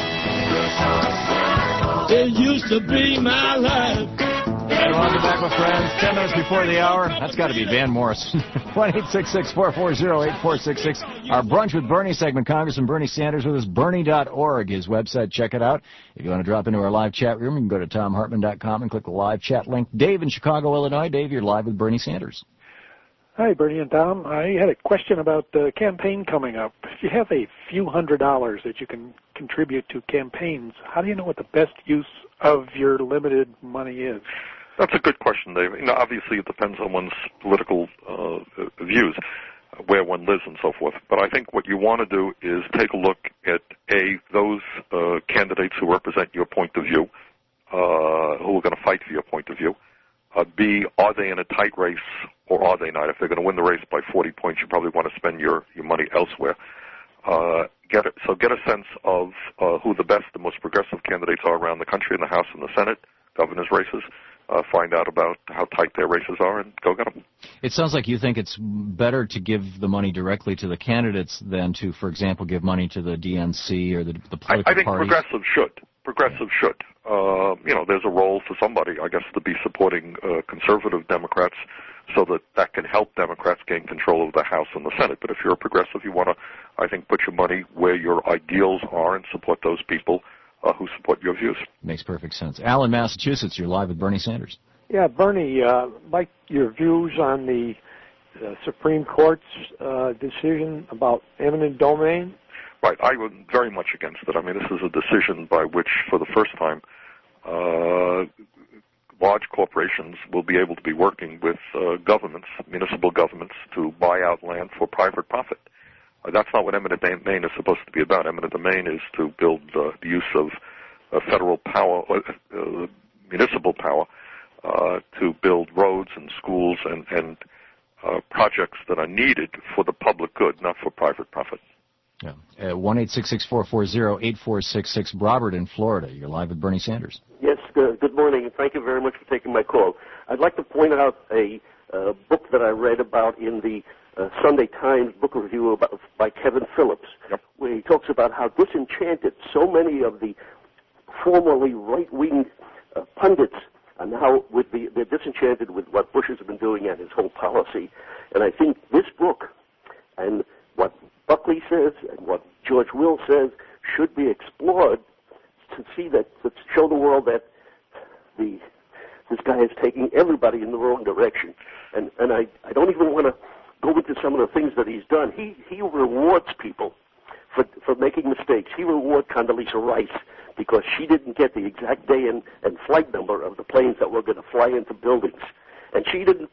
It used to be my life. Hey, welcome back, my friends. 10 minutes before the hour. That's got to be Van Morrison. 1-866-440-8466. Our Brunch with Bernie segment. Congressman Bernie Sanders with us. Bernie.org, his website. Check it out. If you want to drop into our live chat room, you can go to TomHartman.com and click the live chat link. Dave in Chicago, Illinois. Dave, you're live with Bernie Sanders. Hi, Bernie and Tom. I had a question about the campaign coming up. If you have a few $100s that you can contribute to campaigns, how do you know what the best use of your limited money is? That's a good question, Dave. Obviously, it depends on one's political views, where one lives and so forth. But I think what you want to do is take a look at, A, those candidates who represent your point of view, who are going to fight for your point of view. B, are they in a tight race or are they not? If they're going to win the race by 40 points, you probably want to spend your money elsewhere. Get a sense of who the best, the most progressive candidates are around the country in the House and the Senate, governor's races. Find out about how tight their races are and go get them. It sounds like you think it's better to give the money directly to the candidates than to, for example, give money to the DNC or the political I think parties. Progressives should. There's a role for somebody, I guess, to be supporting conservative Democrats so that can help Democrats gain control of the House and the Senate. But if you're a progressive, you want to, I think, put your money where your ideals are and support those people who support your views. Makes perfect sense. Al in Massachusetts, you're live with Bernie Sanders. Yeah, Bernie, like your views on the Supreme Court's decision about eminent domain? Right, I was very much against it. I mean, this is a decision by which, for the first time, large corporations will be able to be working with governments, municipal governments, to buy out land for private profit. That's not what eminent domain is supposed to be about. Eminent domain is to build the use of federal power, municipal power, to build roads and schools and projects that are needed for the public good, not for private profit. Yeah. 1-866-440-8466. Robert in Florida. You're live with Bernie Sanders. Yes, good morning, and thank you very much for taking my call. I'd like to point out a book that I read about in the Sunday Times book review by Kevin Phillips, where he talks about how disenchanted so many of the formerly right-wing pundits are now they're disenchanted with what Bush has been doing and his whole policy. And I think this book and what Buckley says and what George Will says should be explored to show the world that this guy is taking everybody in the wrong direction. And I don't even want to go into some of the things that he's done. He rewards people for making mistakes. He rewards Condoleezza Rice because she didn't get the exact day and flight number of the planes that were going to fly into buildings. And he didn't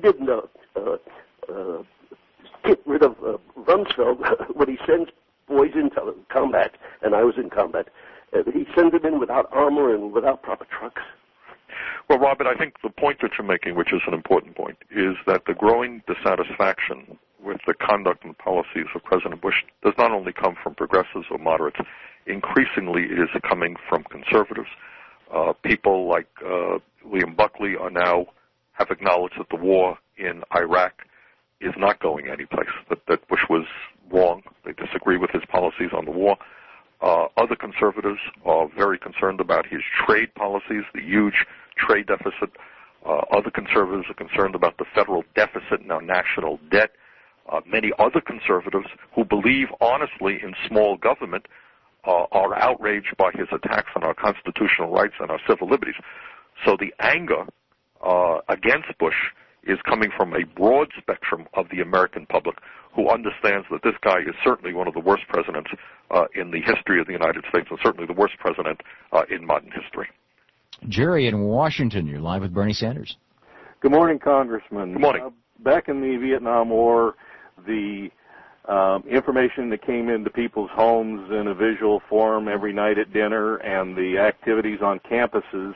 get rid of Rumsfeld when he sends boys into combat, and I was in combat. He sends them in without armor and without proper trucks. Well, Robert, I think the point that you're making, which is an important point, is that the growing dissatisfaction with the conduct and policies of President Bush does not only come from progressives or moderates. Increasingly, it is coming from conservatives. People like William Buckley have acknowledged that the war in Iraq is not going anyplace, that Bush was wrong. They disagree with his policies on the war. Other conservatives are very concerned about his trade policies, the huge trade deficit. Other conservatives are concerned about the federal deficit and our national debt. Many other conservatives who believe honestly in small government are outraged by his attacks on our constitutional rights and our civil liberties. So the anger against Bush is coming from a broad spectrum of the American public who understands that this guy is certainly one of the worst presidents in the history of the United States and certainly the worst president in modern history. Jerry in Washington, you're live with Bernie Sanders. Good morning, Congressman. Good morning. Back in the Vietnam War, the information that came into people's homes in a visual form every night at dinner and the activities on campuses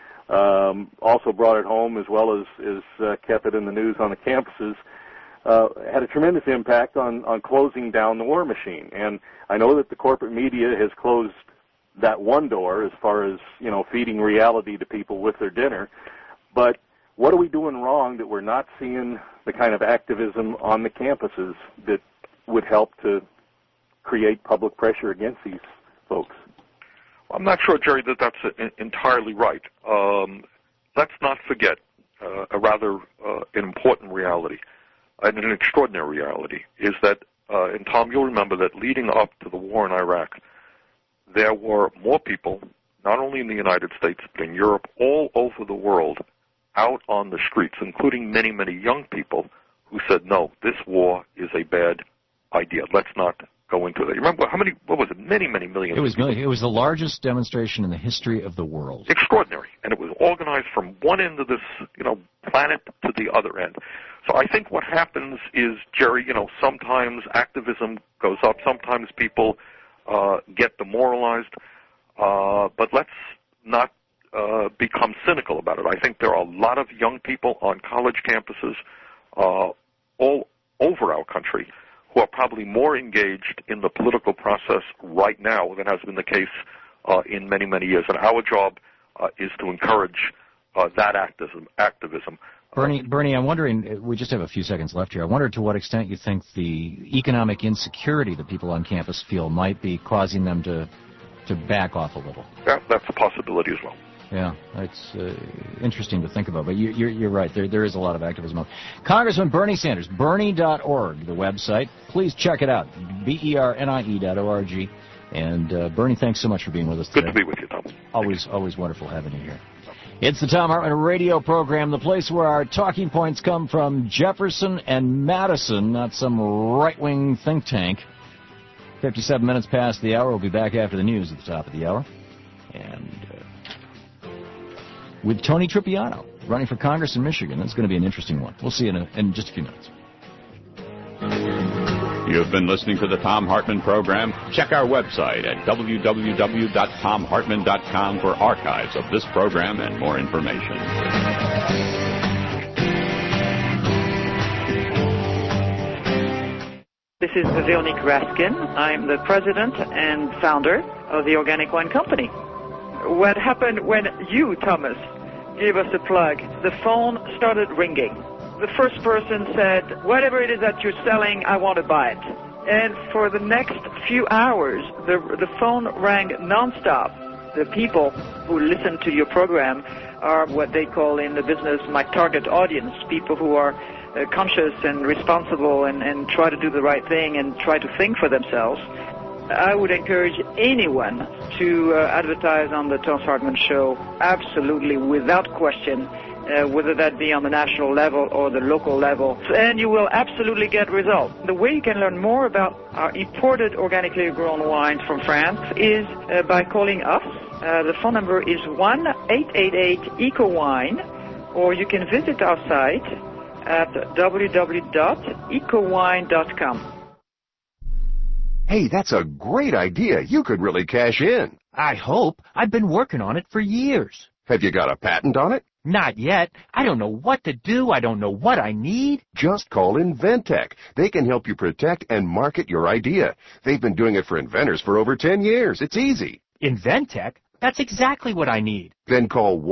also brought it home as well as kept it in the news on the campuses, had a tremendous impact on closing down the war machine. And I know that the corporate media has closed that one door as far as, feeding reality to people with their dinner. But what are we doing wrong that we're not seeing the kind of activism on the campuses that would help to create public pressure against these folks? I'm not sure, Jerry, that that's entirely right. Let's not forget a rather an important reality, and an extraordinary reality, is that, and Tom, you'll remember that leading up to the war in Iraq, there were more people, not only in the United States, but in Europe, all over the world, out on the streets, including many, many young people who said, no, this war is a bad idea. Let's not go into it. You remember what was it, many, many millions? It was millions. It was the largest demonstration in the history of the world. Extraordinary. And it was organized from one end of this, planet to the other end. So I think what happens is, Jerry, sometimes activism goes up, sometimes people get demoralized, but let's not become cynical about it. I think there are a lot of young people on college campuses all over our country who are probably more engaged in the political process right now than has been the case in many, many years. And our job is to encourage that activism. Bernie, I'm wondering, we just have a few seconds left here. I wonder to what extent you think the economic insecurity that people on campus feel might be causing them to back off a little. Yeah, that's a possibility as well. Yeah, it's interesting to think about, but you're right. There is a lot of activism. Congressman Bernie Sanders, Bernie.org, the website. Please check it out, BERNIE.org. And Bernie, thanks so much for being with us today. Good to be with you, Tom. Always wonderful having you here. It's the Thom Hartmann radio program, the place where our talking points come from Jefferson and Madison, not some right-wing think tank. 57 minutes past the hour. We'll be back after the news at the top of the hour. And with Tony Tripiano running for Congress in Michigan. That's going to be an interesting one. We'll see you in just a few minutes. You've been listening to the Thom Hartmann program. Check our website at www.thomhartmann.com for archives of this program and more information. This is Veronique Raskin. I'm the president and founder of the Organic Wine Company. What happened when you, Thomas, gave us a plug? The phone started ringing. The first person said, whatever it is that you're selling, I want to buy it. And for the next few hours, the phone rang nonstop. The people who listen to your program are what they call in the business my target audience, people who are conscious and responsible and try to do the right thing and try to think for themselves. I would encourage anyone to advertise on the Thom Hartmann Show, absolutely, without question, whether that be on the national level or the local level, and you will absolutely get results. The way you can learn more about our imported organically grown wines from France is by calling us. The phone number is 1-888-ECO-WINE, or you can visit our site at www.ecowine.com. Hey, that's a great idea. You could really cash in. I hope. I've been working on it for years. Have you got a patent on it? Not yet. I don't know what to do. I don't know what I need. Just call Inventec. They can help you protect and market your idea. They've been doing it for inventors for over 10 years. It's easy. Inventec? That's exactly what I need. Then call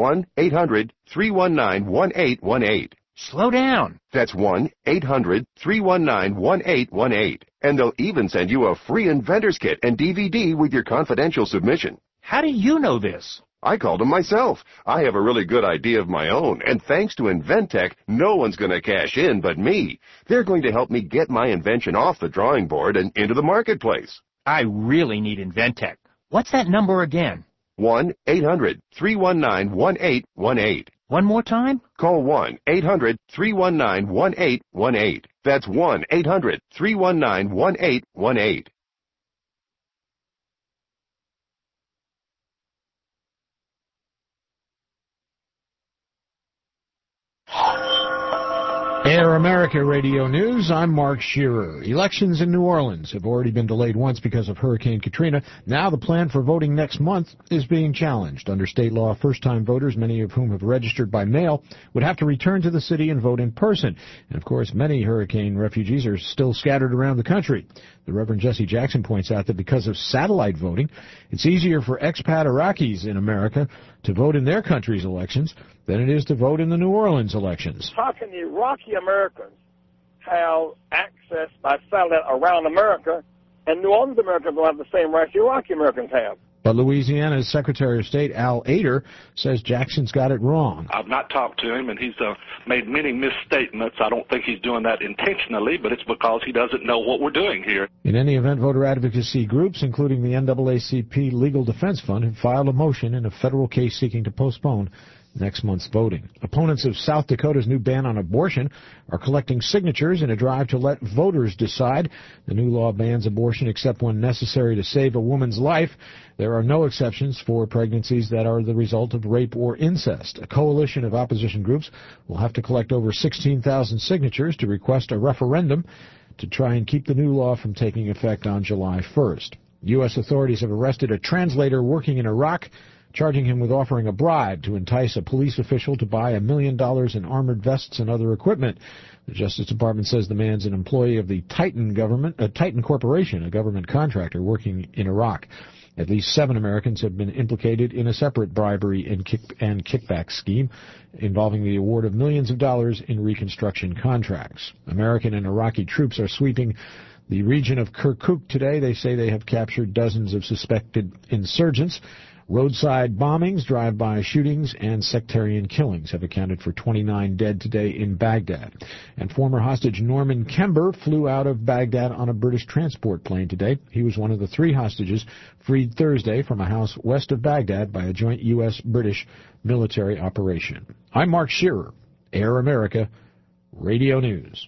1-800-319-1818. Slow down. That's 1-800-319-1818. And they'll even send you a free inventor's kit and DVD with your confidential submission. How do you know this? I called them myself. I have a really good idea of my own, and thanks to Inventec, no one's going to cash in but me. They're going to help me get my invention off the drawing board and into the marketplace. I really need Inventec. What's that number again? 1-800-319-1818. One more time? Call 1-800-319-1818. That's 1-800-319-1818. Air America Radio News, I'm Mark Shearer. Elections in New Orleans have already been delayed once because of Hurricane Katrina. Now the plan for voting next month is being challenged. Under state law, first-time voters, many of whom have registered by mail, would have to return to the city and vote in person. And, of course, many hurricane refugees are still scattered around the country. The Reverend Jesse Jackson points out that because of satellite voting, it's easier for expat Iraqis in America to vote in their country's elections than it is to vote in the New Orleans elections. How can the Iraqi Americans have access by satellite around America, and New Orleans Americans don't have the same rights the Iraqi Americans have? But Louisiana's Secretary of State, Al Ader, says Jackson's got it wrong. I've not talked to him, and he's made many misstatements. I don't think he's doing that intentionally, but it's because he doesn't know what we're doing here. In any event, voter advocacy groups, including the NAACP Legal Defense Fund, have filed a motion in a federal case seeking to postpone next month's voting. Opponents of South Dakota's new ban on abortion are collecting signatures in a drive to let voters decide. The new law bans abortion except when necessary to save a woman's life. There are no exceptions for pregnancies that are the result of rape or incest. A coalition of opposition groups will have to collect over 16,000 signatures to request a referendum to try and keep the new law from taking effect on July 1st. U.S. authorities have arrested a translator working in Iraq charging him with offering a bribe to entice a police official to buy $1 million in armored vests and other equipment. The Justice Department says the man's an employee of the Titan Corporation, a government contractor working in Iraq. At least 7 Americans have been implicated in a separate bribery and kickback scheme involving the award of millions of dollars in reconstruction contracts. American and Iraqi troops are sweeping the region of Kirkuk today. They say they have captured dozens of suspected insurgents. Roadside bombings, drive-by shootings, and sectarian killings have accounted for 29 dead today in Baghdad. And former hostage Norman Kember flew out of Baghdad on a British transport plane today. He was one of the 3 hostages freed Thursday from a house west of Baghdad by a joint U.S.-British military operation. I'm Mark Shearer, Air America, Radio News.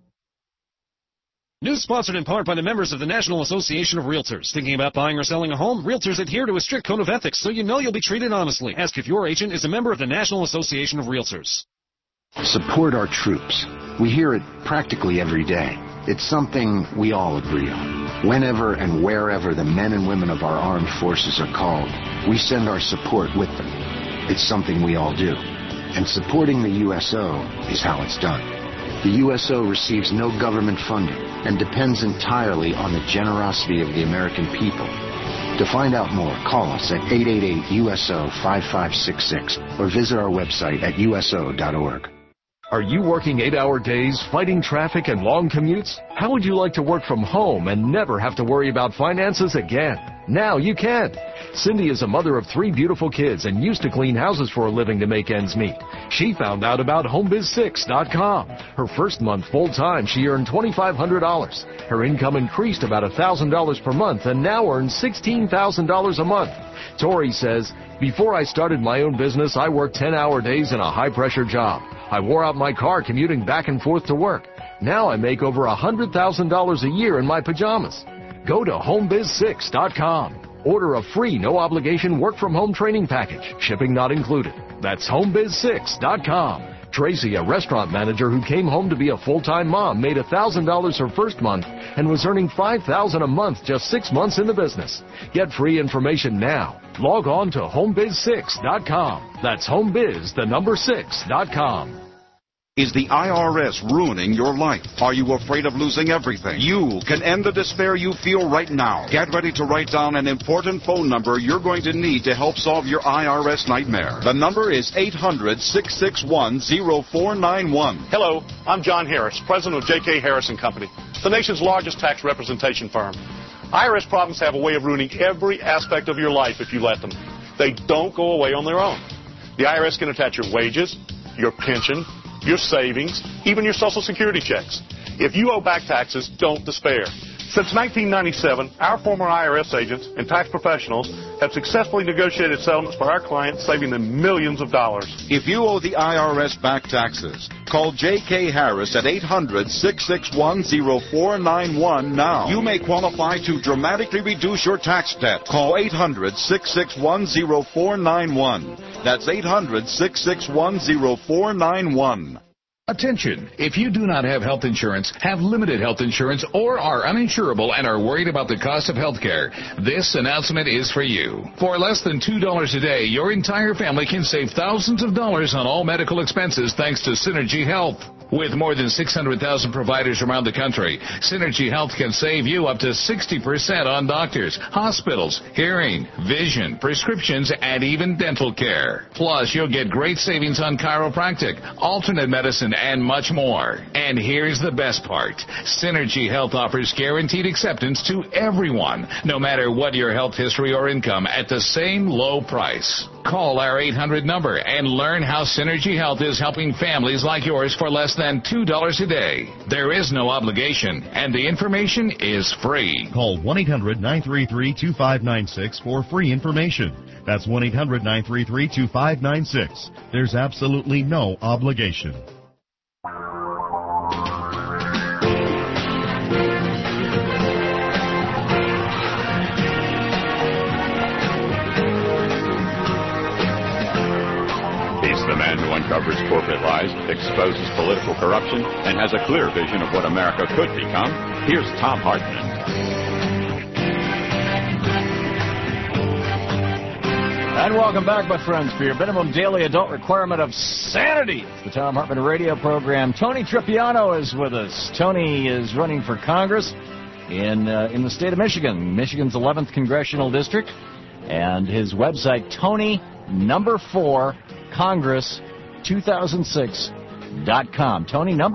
News sponsored in part by the members of the National Association of Realtors. Thinking about buying or selling a home? Realtors adhere to a strict code of ethics, so you know you'll be treated honestly. Ask if your agent is a member of the National Association of Realtors. Support our troops. We hear it practically every day. It's something we all agree on. Whenever and wherever the men and women of our armed forces are called, we send our support with them. It's something we all do. And supporting the USO is how it's done. The USO receives no government funding and depends entirely on the generosity of the American people. To find out more, call us at 888-USO-5566 or visit our website at uso.org. Are you working 8-hour days, fighting traffic and long commutes? How would you like to work from home and never have to worry about finances again? Now you can. Cindy is a mother of 3 beautiful kids and used to clean houses for a living to make ends meet. She found out about HomeBiz6.com. Her first month full-time, she earned $2,500. Her income increased about $1,000 per month and now earns $16,000 a month. Tori says, "Before I started my own business, I worked 10-hour days in a high-pressure job. I wore out my car commuting back and forth to work. Now I make over $100,000 a year in my pajamas." Go to HomeBiz6.com. Order a free, no-obligation work-from-home training package. Shipping not included. That's HomeBiz6.com. Tracy, a restaurant manager who came home to be a full-time mom, made $1,000 her first month and was earning $5,000 a month just 6 months in the business. Get free information now. Log on to HomeBiz6.com. That's HomeBiz6.com. Is the IRS ruining your life? Are you afraid of losing everything? You can end the despair you feel right now. Get ready to write down an important phone number you're going to need to help solve your IRS nightmare. The number is 800-661-0491. Hello, I'm John Harris, president of J.K. Harris & Company, the nation's largest tax representation firm. IRS problems have a way of ruining every aspect of your life if you let them. They don't go away on their own. The IRS can attach your wages, your pension, your savings, even your Social Security checks. If you owe back taxes, don't despair. Since 1997, our former IRS agents and tax professionals have successfully negotiated settlements for our clients, saving them millions of dollars. If you owe the IRS back taxes, call J.K. Harris at 800-661-0491 now. You may qualify to dramatically reduce your tax debt. Call 800-661-0491. That's 800-661-0491. Attention! If you do not have health insurance, have limited health insurance, or are uninsurable and are worried about the cost of health care, this announcement is for you. For less than $2 a day, your entire family can save thousands of dollars on all medical expenses thanks to Synergy Health. With more than 600,000 providers around the country, Synergy Health can save you up to 60% on doctors, hospitals, hearing, vision, prescriptions, and even dental care. Plus, you'll get great savings on chiropractic, alternate medicine, and much more. And here's the best part. Synergy Health offers guaranteed acceptance to everyone, no matter what your health history or income, at the same low price. Call our 800 number and learn how Synergy Health is helping families like yours for less than $2 a day. There is no obligation, and the information is free. Call 1-800-933-2596 for free information. That's 1-800-933-2596. There's absolutely no obligation. The man who uncovers corporate lies, exposes political corruption, and has a clear vision of what America could become. Here's Thom Hartmann. And welcome back, my friends, for your minimum daily adult requirement of sanity. It's the Thom Hartmann radio program. Tony Tripiano is with us. Tony is running for Congress in the state of Michigan, Michigan's 11th congressional district, and his website, Tony4Congress2006.com.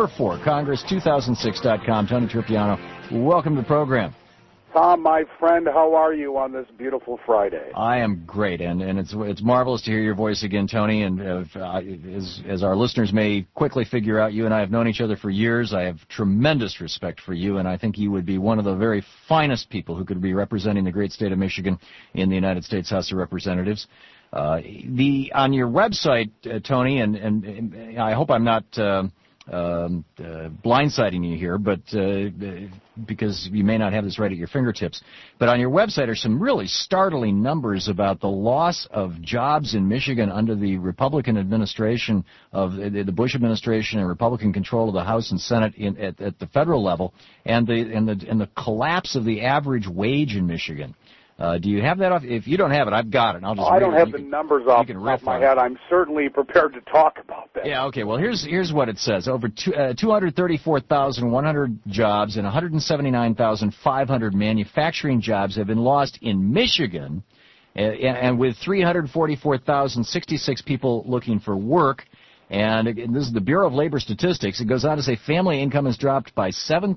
Tony4Congress2006.com. Tony Tripiano, welcome to the program. Tom, my friend, how are you on this beautiful Friday? I am great, and it's marvelous to hear your voice again, Tony. And as our listeners may quickly figure out, you and I have known each other for years. I have tremendous respect for you, and I think you would be one of the very finest people who could be representing the great state of Michigan in the United States House of Representatives. On your website, Tony, and I hope I'm not blindsiding you here, but because you may not have this right at your fingertips. But on your website are some really startling numbers about the loss of jobs in Michigan under the Republican administration of the Bush administration and Republican control of the House and Senate at the federal level, and the collapse of the average wage in Michigan. Do you have that off? If you don't have it, I've got it. I don't have the numbers off the top of my head. I'm certainly prepared to talk about that. Yeah, okay. Well, here's what it says. Over 234,100 jobs and 179,500 manufacturing jobs have been lost in Michigan, and with 344,066 people looking for work. And this is the Bureau of Labor Statistics. It goes on to say family income has dropped by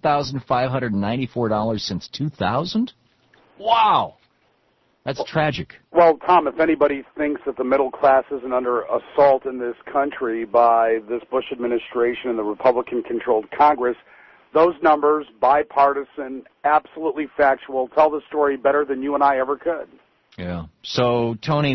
$7,594 since 2000. Wow. That's tragic. Well, Tom, if anybody thinks that the middle class isn't under assault in this country by this Bush administration and the Republican-controlled Congress, those numbers, bipartisan, absolutely factual, tell the story better than you and I ever could. Yeah. So, Tony,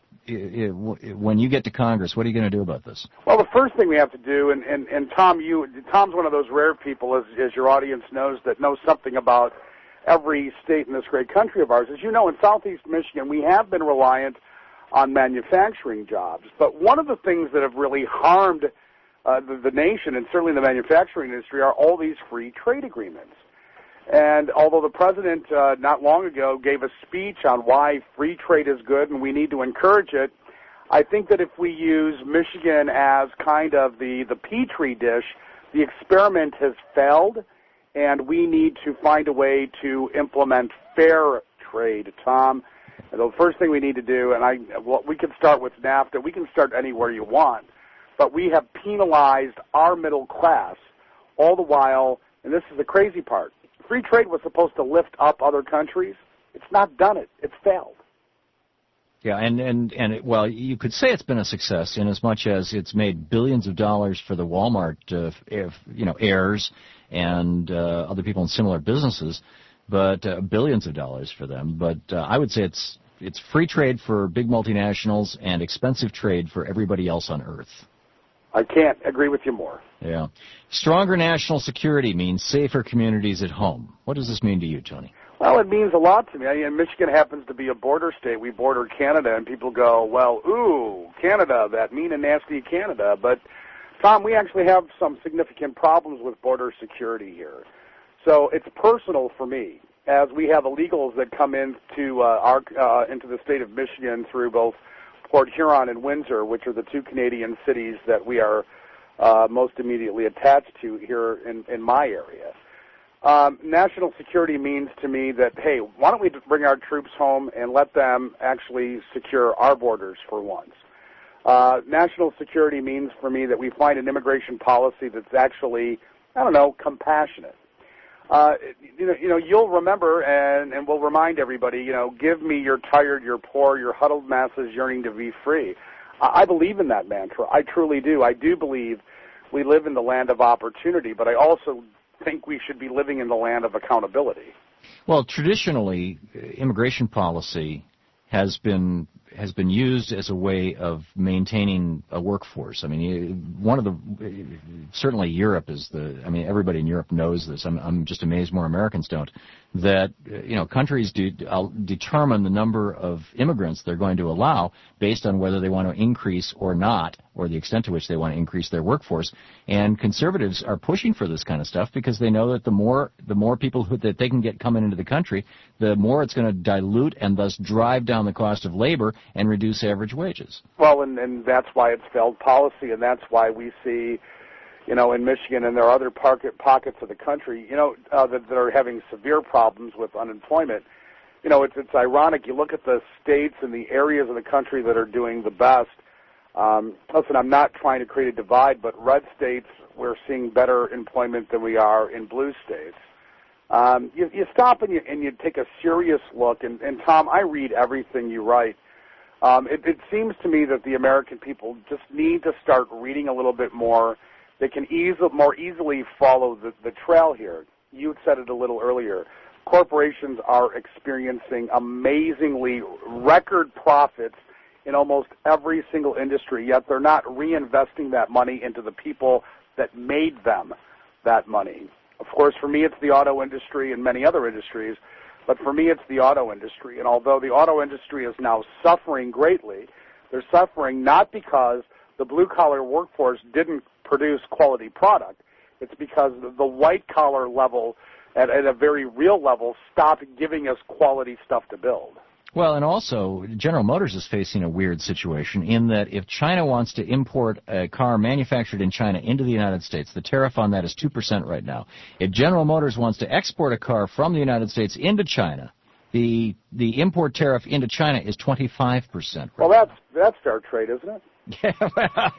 when you get to Congress, what are you going to do about this? Well, the first thing we have to do, and Tom, Tom's one of those rare people, as your audience knows, that knows something about every state in this great country of ours. As you know, in southeast Michigan, we have been reliant on manufacturing jobs. But one of the things that have really harmed the nation, and certainly the manufacturing industry, are all these free trade agreements. And although the president not long ago gave a speech on why free trade is good and we need to encourage it, I think that if we use Michigan as kind of the petri dish, the experiment has failed, and we need to find a way to implement fair trade, Tom. And the first thing we need to do, we can start with NAFTA. We can start anywhere you want. But we have penalized our middle class all the while, and this is the crazy part. Free trade was supposed to lift up other countries. It's not done it. It's failed. Yeah, well, you could say it's been a success in as much as it's made billions of dollars for the Walmart, heirs and other people in similar businesses, but billions of dollars for them. But I would say it's free trade for big multinationals and expensive trade for everybody else on Earth. I can't agree with you more. Yeah. Stronger national security means safer communities at home. What does this mean to you, Tony? Well, it means a lot to me. Michigan happens to be a border state. We border Canada, and people go, well, ooh, Canada, that mean and nasty Canada. But, Tom, we actually have some significant problems with border security here. So it's personal for me, as we have illegals that come into the state of Michigan through both Port Huron and Windsor, which are the two Canadian cities that we are most immediately attached to here in my area. National security means to me that, hey, why don't we just bring our troops home and let them actually secure our borders for once? National security means for me that we find an immigration policy that's actually, compassionate. You'll remember, and we'll remind everybody, give me your tired, your poor, your huddled masses yearning to be free. I believe in that mantra. I truly do. I do believe we live in the land of opportunity, but I also think we should be living in the land of accountability. Well, traditionally, immigration policy has been used as a way of maintaining a workforce. Certainly Europe is everybody in Europe knows this. I'm just amazed more Americans don't. That, countries determine the number of immigrants they're going to allow based on whether they want to increase or not or the extent to which they want to increase their workforce. And conservatives are pushing for this kind of stuff because they know that the more people that they can get coming into the country, the more it's going to dilute and thus drive down the cost of labor and reduce average wages. Well, and that's why it's failed policy, and that's why we see, in Michigan and there are other pockets of the country, that are having severe problems with unemployment. It's ironic. You look at the states and the areas of the country that are doing the best. Listen, I'm not trying to create a divide, but red states, we're seeing better employment than we are in blue states. You stop and you take a serious look, and Tom, I read everything you write. It seems to me that the American people just need to start reading a little bit more. They can more easily follow the trail here. You said it a little earlier. Corporations are experiencing amazingly record profits in almost every single industry, yet they're not reinvesting that money into the people that made them that money. Of course, for me, it's the auto industry and many other industries, but for me, it's the auto industry. And although the auto industry is now suffering greatly, they're suffering not because the blue-collar workforce didn't produce quality product. It's because the white-collar level, at a very real level, stopped giving us quality stuff to build. Well, and also, General Motors is facing a weird situation in that if China wants to import a car manufactured in China into the United States, the tariff on that is 2% right now. If General Motors wants to export a car from the United States into China, the import tariff into China is 25%. Well, that's fair trade, isn't it? Yeah, well,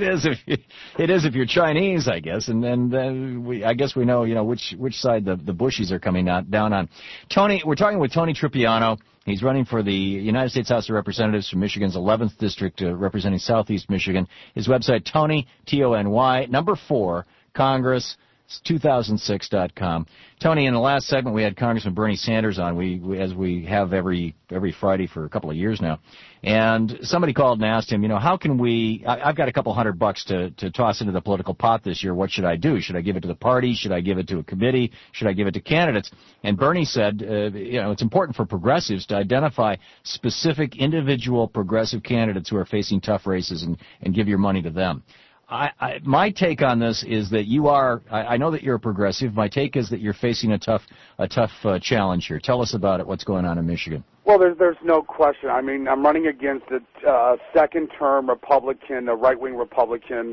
it is if you're Chinese, I guess, and then I guess we know which side the Bushies are coming down on. Tony, we're talking with Tony Tripiano. He's running for the United States House of Representatives from Michigan's 11th District, representing Southeast Michigan. His website, Tony, Tony, number 4, Congress, 2006.com. Tony, in the last segment we had Congressman Bernie Sanders on, as we have every Friday for a couple of years now, and somebody called and asked him, how can I've got a couple $100 to toss into the political pot this year. What should I do? Should I give it to the party? Should I give it to a committee? Should I give it to candidates? And Bernie said, it's important for progressives to identify specific individual progressive candidates who are facing tough races and give your money to them. My take on this is that I know that you're a progressive. My take is that you're facing a tough challenge here. Tell us about it. What's going on in Michigan? Well, there's no question. I mean, I'm running against a second-term Republican, a right-wing Republican,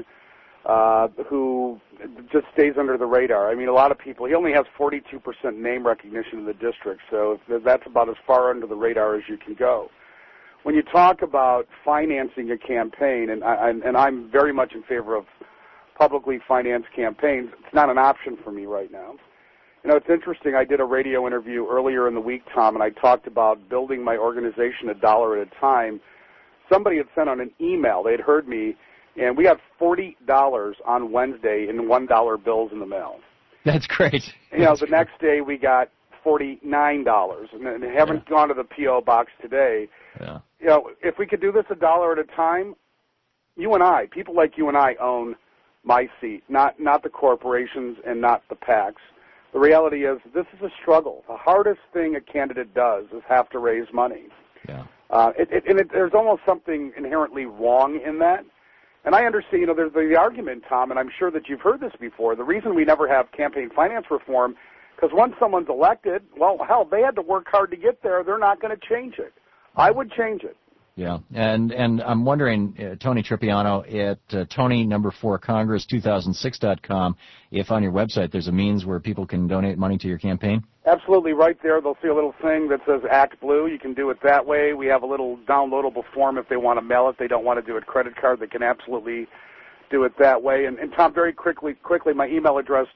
who just stays under the radar. I mean, a lot of people, he only has 42% name recognition in the district, so that's about as far under the radar as you can go. When you talk about financing a campaign, and I'm very much in favor of publicly financed campaigns, it's not an option for me right now. It's interesting. I did a radio interview earlier in the week, Tom, and I talked about building my organization $1 at a time. Somebody had sent on an email. They had heard me, and we got $40 on Wednesday in $1 bills in the mail. That's great. The next day we got $49, and they haven't gone to the P.O. box today. Yeah. If we could do this $1 at a time, people like you and I own my seat, not the corporations and not the PACs. The reality is this is a struggle. The hardest thing a candidate does is have to raise money. Yeah. There's almost something inherently wrong in that. And I understand, there's the argument, Tom, and I'm sure that you've heard this before. The reason we never have campaign finance reform, because once someone's elected, well, hell, they had to work hard to get there. They're not going to change it. I would change it. Yeah, and I'm wondering, Tony Tripiano, at Tony number 4 Congress 2006.com, if on your website there's a means where people can donate money to your campaign? Absolutely. Right there, they'll see a little thing that says Act Blue. You can do it that way. We have a little downloadable form if they want to mail it. They don't want to do it credit card. They can absolutely do it that way. And Tom, very quickly, my email address,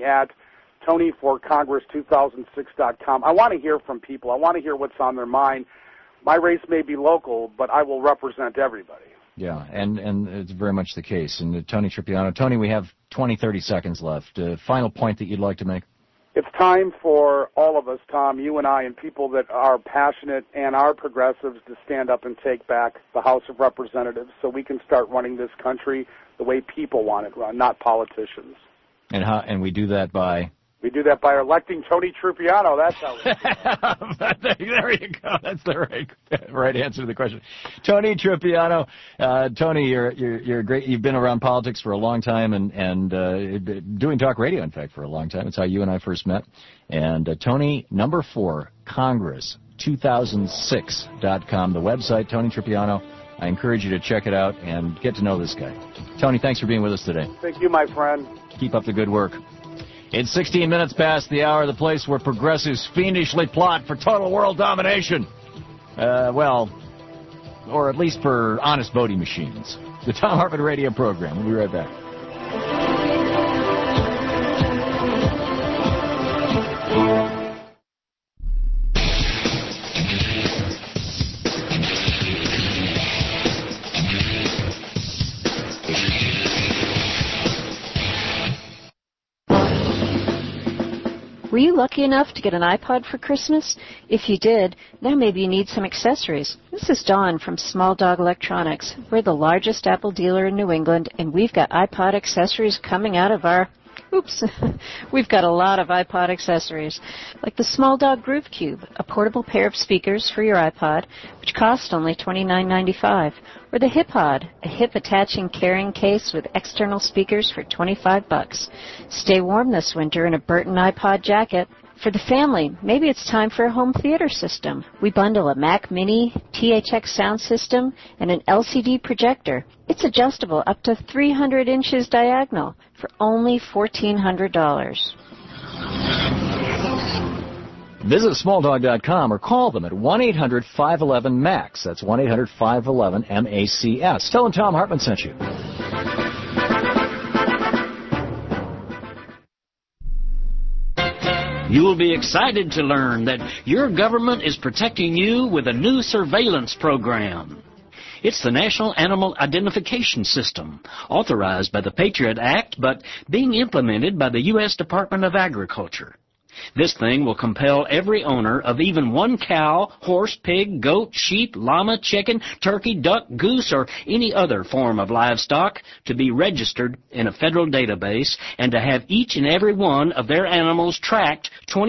Tony@Tony4Congress2006.com. I want to hear from people. I want to hear what's on their mind. My race may be local, but I will represent everybody. Yeah, and it's very much the case. And Tony Tripiano, Tony, we have 30 seconds left. Final point that you'd like to make? It's time for all of us, Tom, you and I, and people that are passionate and are progressives to stand up and take back the House of Representatives so we can start running this country the way people want it run, not politicians. And we do that by? We do that by electing Tony Trupiano. That's how we There you go. That's the right answer to the question. Tony Trupiano. Tony, you're great. You've been around politics for a long time and doing talk radio, in fact, for a long time. It's how you and I first met. And Tony, number 4, Congress, 2006.com, the website, Tony Trupiano. I encourage you to check it out and get to know this guy. Tony, thanks for being with us today. Thank you, my friend. Keep up the good work. It's 16 minutes past the hour, the place where progressives fiendishly plot for total world domination. Or at least for honest voting machines. The Thom Hartmann Radio Program. We'll be right back. Were you lucky enough to get an iPod for Christmas? If you did, now maybe you need some accessories. This is Dawn from Small Dog Electronics. We're the largest Apple dealer in New England, and we've got iPod accessories coming out of our... We've got a lot of iPod accessories, like the Small Dog Groove Cube, a portable pair of speakers for your iPod, which cost only $29.95, or the HipPod, a hip-attaching carrying case with external speakers for $25. Stay warm this winter in a Burton iPod jacket. For the family, maybe it's time for a home theater system. We bundle a Mac Mini, THX sound system, and an LCD projector. It's adjustable up to 300 inches diagonal for only $1,400. Visit smalldog.com or call them at 1-800-511-MAX. That's 1-800-511-MACS. Tell them Thom Hartmann sent you. You will be excited to learn that your government is protecting you with a new surveillance program. It's the National Animal Identification System, authorized by the Patriot Act, but being implemented by the U.S. Department of Agriculture. This thing will compel every owner of even one cow, horse, pig, goat, sheep, llama, chicken, turkey, duck, goose, or any other form of livestock to be registered in a federal database and to have each and every one of their animals tracked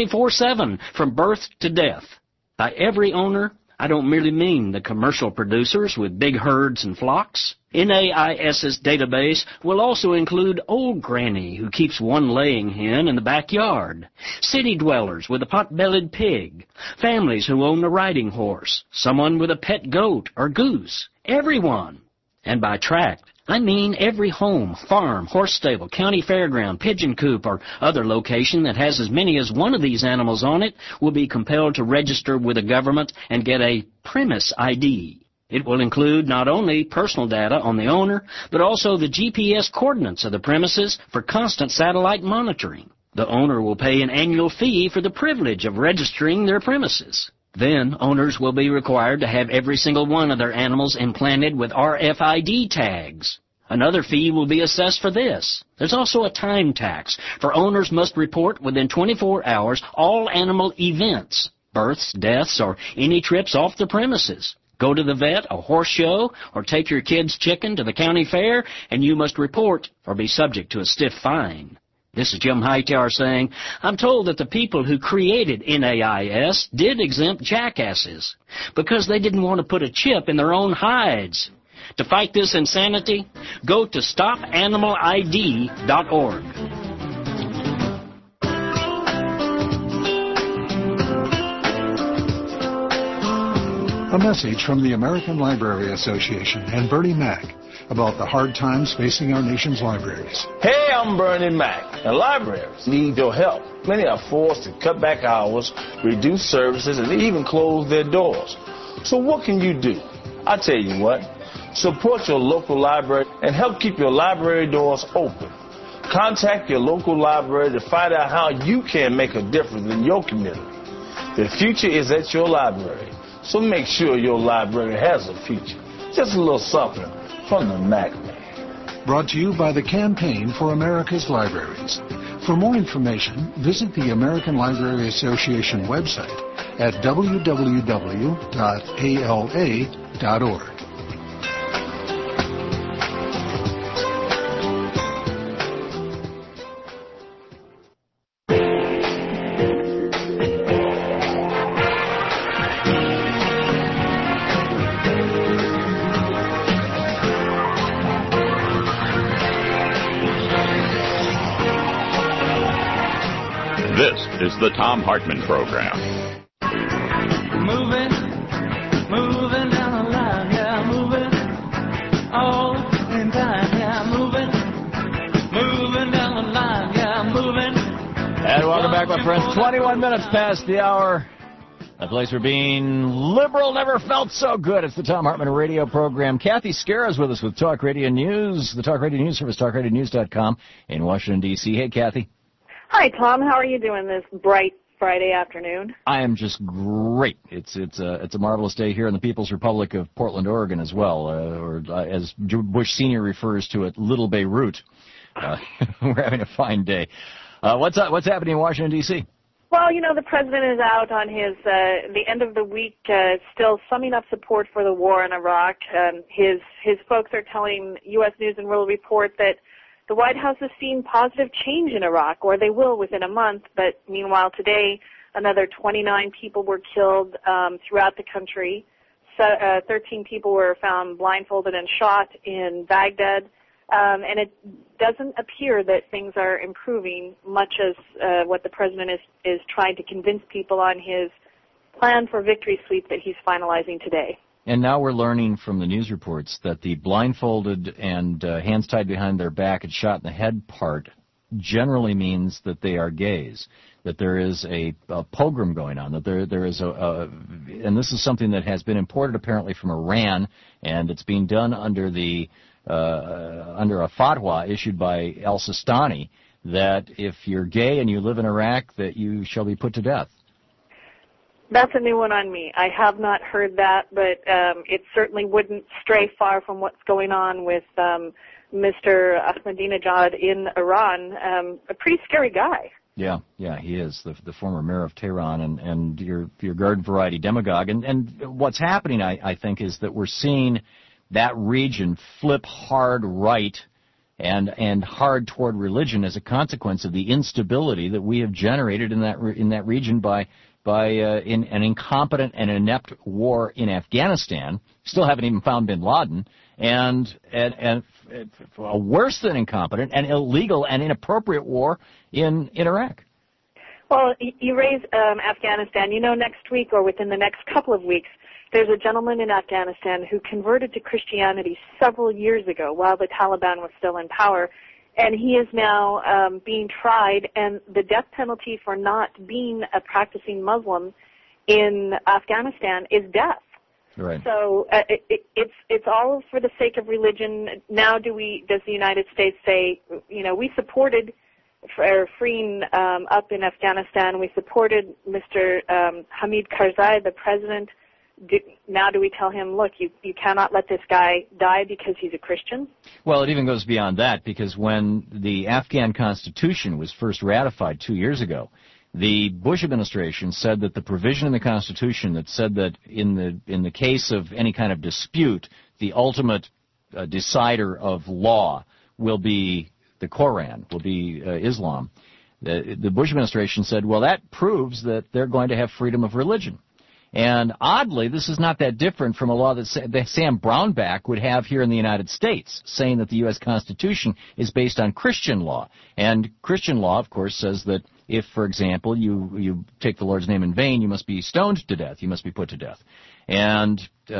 24/7 from birth to death. By every owner, I don't merely mean the commercial producers with big herds and flocks. NAIS's database will also include old granny who keeps one laying hen in the backyard, city dwellers with a pot-bellied pig, families who own a riding horse, someone with a pet goat or goose, everyone. And by tract, I mean every home, farm, horse stable, county fairground, pigeon coop, or other location that has as many as one of these animals on it will be compelled to register with the government and get a premise ID. It will include not only personal data on the owner, but also the GPS coordinates of the premises for constant satellite monitoring. The owner will pay an annual fee for the privilege of registering their premises. Then, owners will be required to have every single one of their animals implanted with RFID tags. Another fee will be assessed for this. There's also a time tax, for owners must report within 24 hours all animal events, births, deaths, or any trips off the premises. Go to the vet, a horse show, or take your kid's chicken to the county fair, and you must report or be subject to a stiff fine. This is Jim Hightower saying, I'm told that the people who created NAIS did exempt jackasses because they didn't want to put a chip in their own hides. To fight this insanity, go to StopAnimalID.org. A message from the American Library Association and Bernie Mac about the hard times facing our nation's libraries. Hey, I'm Bernie Mac, and libraries need your help. Many are forced to cut back hours, reduce services, and even close their doors. So what can you do? I tell you what, support your local library and help keep your library doors open. Contact your local library to find out how you can make a difference in your community. The future is at your library. So make sure your library has a future. Just a little something from the Mac Man. Brought to you by the Campaign for America's Libraries. For more information, visit the American Library Association website at www.ala.org. is the Thom Hartmann Program. Moving down the line, yeah, moving all in time, yeah, moving down the line, yeah, moving. And welcome back, my friends. 21 minutes past the hour. A place where being liberal never felt so good. It's the Thom Hartmann Radio Program. Kathy Scara is with us with Talk Radio News, the Talk Radio News Service, talkradionews.com in Washington, D.C. Hey, Kathy. Hi, Tom. How are you doing this bright Friday afternoon? I am just great. It's a marvelous day here in the People's Republic of Portland, Oregon, as well, or as Bush Sr. refers to it, Little Beirut. We're having a fine day. What's happening in Washington, D.C.? Well, you know, the president is out on his the end of the week, still summing up support for the war in Iraq. His folks are telling U.S. News and World Report that the White House has seen positive change in Iraq, or they will within a month. But meanwhile, today, another 29 people were killed throughout the country. 13 people were found blindfolded and shot in Baghdad. And it doesn't appear that things are improving, much as what the president is trying to convince people on his plan for victory sweep that he's finalizing today. And now we're learning from the news reports that the blindfolded and hands tied behind their back and shot in the head part generally means that they are gays, that there is a pogrom going on, that there is and this is something that has been imported apparently from Iran, and it's being done under a fatwa issued by al-Sistani that if you're gay and you live in Iraq, that you shall be put to death. That's a new one on me. I have not heard that, but it certainly wouldn't stray far from what's going on with Mr. Ahmadinejad in Iran. A pretty scary guy. Yeah, he is, the former mayor of Tehran and your garden variety demagogue. And what's happening, I think, is that we're seeing that region flip hard right and hard toward religion as a consequence of the instability that we have generated in that region by in an incompetent and inept war in Afghanistan. Still haven't even found bin Laden, and a worse than incompetent and illegal and inappropriate war in Iraq. Well, you raise Afghanistan. You know, next week or within the next couple of weeks, there's a gentleman in Afghanistan who converted to Christianity several years ago while the Taliban was still in power, and he is now being tried, and the death penalty for not being a practicing Muslim in Afghanistan is death. Right. So it's all for the sake of religion. Now does the United States say, you know, we supported freeing up in Afghanistan, we supported Mr. Hamid Karzai, the president. Now do we tell him, look, you cannot let this guy die because he's a Christian? Well, it even goes beyond that, because when the Afghan Constitution was first ratified 2 years ago, the Bush administration said that the provision in the Constitution that said that in the case of any kind of dispute, the ultimate decider of law will be the Koran, will be Islam. The Bush administration said, well, that proves that they're going to have freedom of religion. And oddly, this is not that different from a law that Sam Brownback would have here in the United States, saying that the U.S. Constitution is based on Christian law. And Christian law, of course, says that if, for example, you take the Lord's name in vain, you must be stoned to death. You must be put to death. And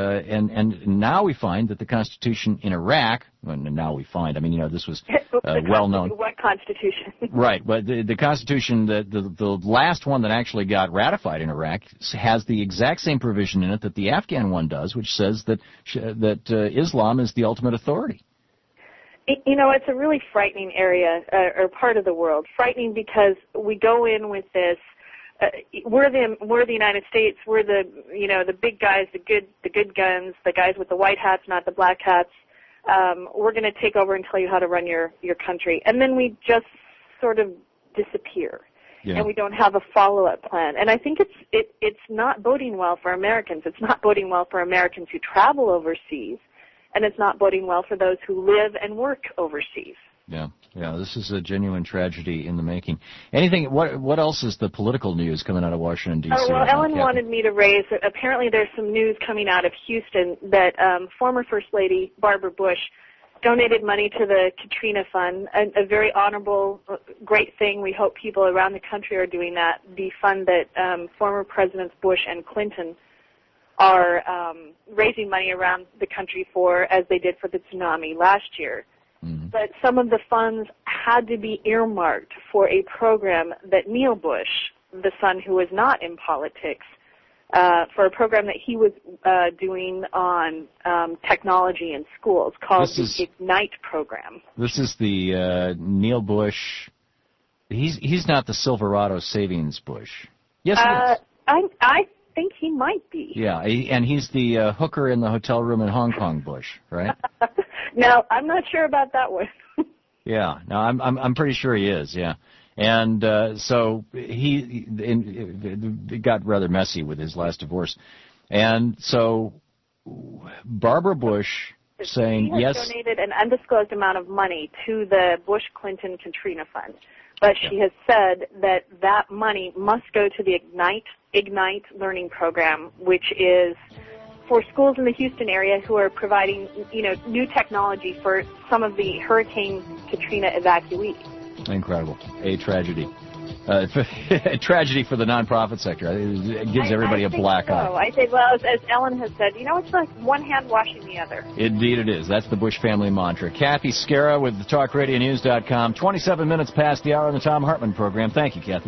now we find that the Constitution in Iraq, well, now we find, I mean, you know, this was well known. What Constitution? Right, but the Constitution, the last one that actually got ratified in Iraq has the exact same provision in it that the Afghan one does, which says that Islam is the ultimate authority. You know, it's a really frightening area or part of the world. Frightening because we go in with this. We're the United States. We're the big guys, the good guns, the guys with the white hats, not the black hats. We're going to take over and tell you how to run your country, and then we just sort of disappear, and we don't have a follow-up plan. And I think it's not boding well for Americans. It's not boding well for Americans who travel overseas, and it's not boding well for those who live and work overseas. Yeah, this is a genuine tragedy in the making. What else is the political news coming out of Washington, D.C.? Oh, well, Ellen wanted me to raise, apparently there's some news coming out of Houston that former First Lady Barbara Bush donated money to the Katrina Fund, a very honorable, great thing. We hope people around the country are doing that. The fund that former Presidents Bush and Clinton are raising money around the country for, as they did for the tsunami last year. But some of the funds had to be earmarked for a program that Neil Bush, the son who was not in politics, for a program that he was doing on technology in schools called the Ignite program. This is the Neil Bush. He's not the Silverado Savings Bush. Yes, he is. I think he might be. Yeah, and he's the hooker in the hotel room in Hong Kong Bush, right? No, I'm not sure about that one. Yeah, no, I'm pretty sure he is. Yeah. And so it got rather messy with his last divorce. And so Barbara Bush saying she yes. She has donated an undisclosed amount of money to the Bush-Clinton Katrina Fund. But she has said that that money must go to the Ignite Learning Program, which is for schools in the Houston area who are providing, new technology for some of the Hurricane Katrina evacuees. Incredible. A tragedy. A tragedy for the nonprofit sector. It gives everybody a black eye. I think, well, as Ellen has said, it's like one hand washing the other. Indeed it is. That's the Bush family mantra. Kathy Scarra with the TalkRadioNews.com. 27 minutes past the hour on the Thom Hartmann program. Thank you, Kathy.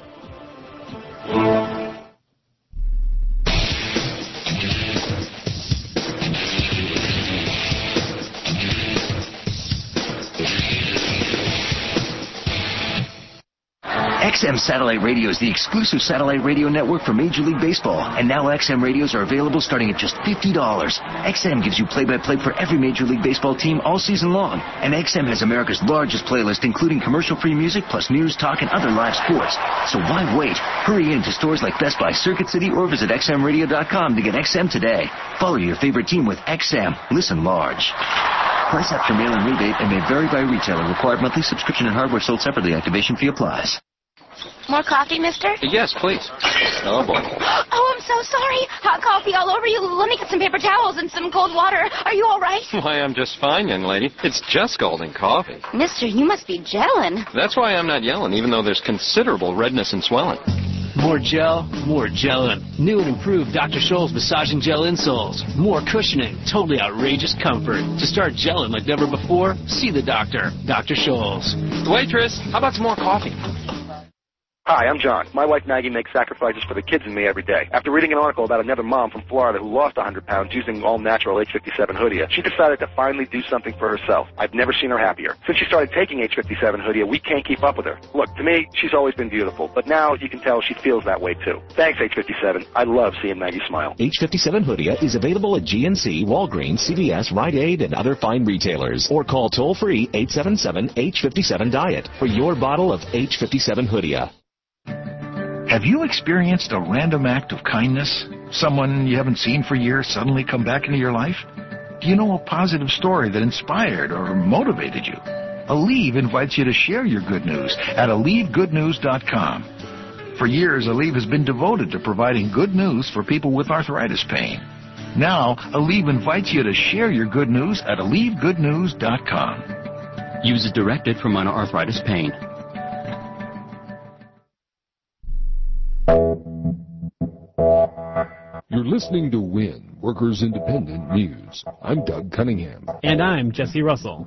XM Satellite Radio is the exclusive satellite radio network for Major League Baseball, and now XM radios are available starting at just $50. XM gives you play-by-play for every Major League Baseball team all season long, and XM has America's largest playlist, including commercial-free music plus news, talk, and other live sports. So why wait? Hurry in to stores like Best Buy, Circuit City, or visit xmradio.com to get XM today. Follow your favorite team with XM. Listen large. Price after mail-in rebate and may vary by retailer. Required monthly subscription and hardware sold separately. Activation fee applies. More coffee, mister? Yes, please. Oh, boy. Oh, I'm so sorry. Hot coffee all over you. Let me get some paper towels and some cold water. Are you all right? Why, I'm just fine, young lady. It's just scalding coffee. Mister, you must be gelling. That's why I'm not yelling, even though there's considerable redness and swelling. More gel, more gelling. New and improved Dr. Scholl's massaging gel insoles. More cushioning, totally outrageous comfort. To start gelling like never before, see the doctor, Dr. Scholl's. Waitress, how about some more coffee? Hi, I'm John. My wife Maggie makes sacrifices for the kids and me every day. After reading an article about another mom from Florida who lost 100 pounds using all-natural H57 Hoodia, she decided to finally do something for herself. I've never seen her happier. Since she started taking H57 Hoodia, we can't keep up with her. Look, to me, she's always been beautiful, but now you can tell she feels that way too. Thanks, H57. I love seeing Maggie smile. H57 Hoodia is available at GNC, Walgreens, CVS, Rite Aid, and other fine retailers. Or call toll-free 877-H57-DIET for your bottle of H57 Hoodia. Have you experienced a random act of kindness? Someone you haven't seen for years suddenly come back into your life? Do you know a positive story that inspired or motivated you? Aleve invites you to share your good news at AleveGoodNews.com. For years, Aleve has been devoted to providing good news for people with arthritis pain. Now, Aleve invites you to share your good news at AleveGoodNews.com. Use as directed for minor arthritis pain. You're listening to WIN, Workers Independent News. I'm Doug Cunningham. And I'm Jesse Russell.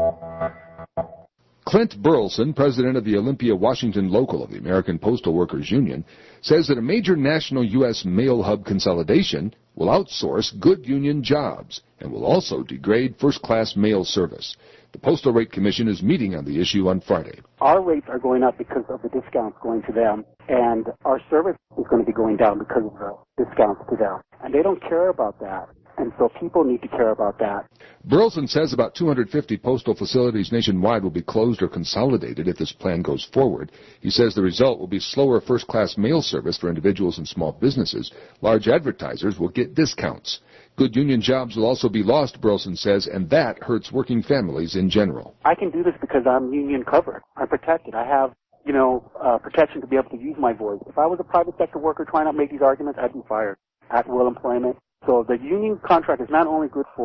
Clint Burleson, president of the Olympia, Washington local of the American Postal Workers Union, says that a major national U.S. mail hub consolidation will outsource good union jobs and will also degrade first-class mail service. The Postal Rate Commission is meeting on the issue on Friday. Our rates are going up because of the discounts going to them, and our service is going to be going down because of the discounts to them. And they don't care about that, and so people need to care about that. Burleson says about 250 postal facilities nationwide will be closed or consolidated if this plan goes forward. He says the result will be slower first-class mail service for individuals and small businesses. Large advertisers will get discounts. Good union jobs will also be lost, Burleson says, and that hurts working families in general. I can do this because I'm union covered. I'm protected. I have, protection to be able to use my voice. If I was a private sector worker trying to make these arguments, I'd be fired. At will employment. So the union contract is not only good for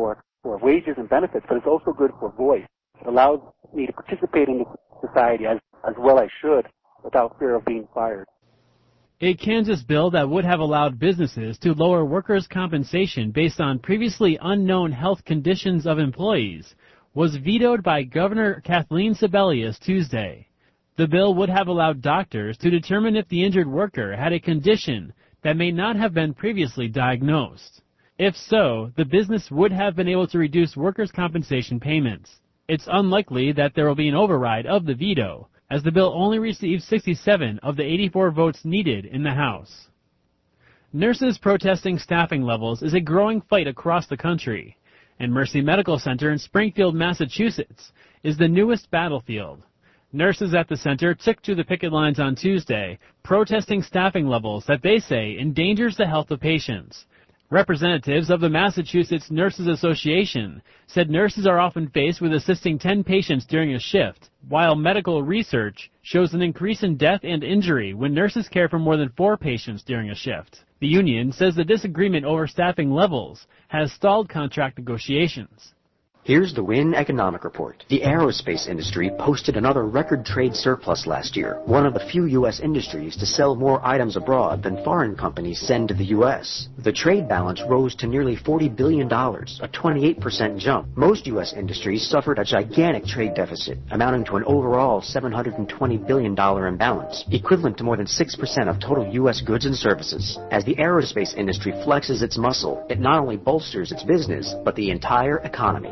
for wages and benefits, but it's also good for voice. It allows me to participate in society as well I should without fear of being fired. A Kansas bill that would have allowed businesses to lower workers' compensation based on previously unknown health conditions of employees was vetoed by Governor Kathleen Sebelius Tuesday. The bill would have allowed doctors to determine if the injured worker had a condition that may not have been previously diagnosed. If so, the business would have been able to reduce workers' compensation payments. It's unlikely that there will be an override of the veto, as the bill only received 67 of the 84 votes needed in the House. Nurses protesting staffing levels is a growing fight across the country, and Mercy Medical Center in Springfield, Massachusetts, is the newest battlefield. Nurses at the center took to the picket lines on Tuesday, protesting staffing levels that they say endangers the health of patients. Representatives of the Massachusetts Nurses Association said nurses are often faced with assisting 10 patients during a shift, while medical research shows an increase in death and injury when nurses care for more than 4 patients during a shift. The union says the disagreement over staffing levels has stalled contract negotiations. Here's the WIN Economic Report. The aerospace industry posted another record trade surplus last year, one of the few U.S. industries to sell more items abroad than foreign companies send to the U.S. The trade balance rose to nearly $40 billion, a 28% jump. Most U.S. industries suffered a gigantic trade deficit, amounting to an overall $720 billion imbalance, equivalent to more than 6% of total U.S. goods and services. As the aerospace industry flexes its muscle, it not only bolsters its business, but the entire economy.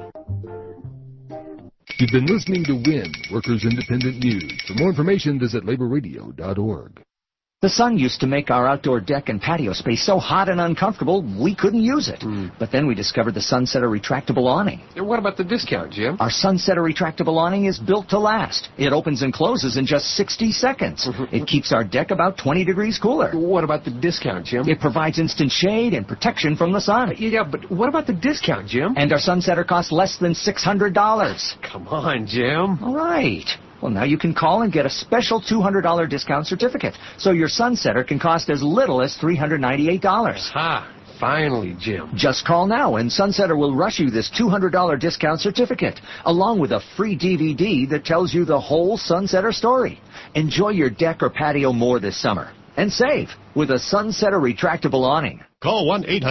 You've been listening to WIN, Workers Independent News. For more information, visit laborradio.org. The sun used to make our outdoor deck and patio space so hot and uncomfortable, we couldn't use it. But then we discovered the Sunsetter retractable awning. What about the discount, Jim? Our Sunsetter retractable awning is built to last. It opens and closes in just 60 seconds. It keeps our deck about 20 degrees cooler. What about the discount, Jim? It provides instant shade and protection from the sun. Yeah, but what about the discount, Jim? And our Sunsetter costs less than $600. Come on, Jim. All right. Well, now you can call and get a special $200 discount certificate, so your Sunsetter can cost as little as $398. Finally, Jim. Just call now, and Sunsetter will rush you this $200 discount certificate, along with a free DVD that tells you the whole Sunsetter story. Enjoy your deck or patio more this summer, and save with a Sunsetter retractable awning. Call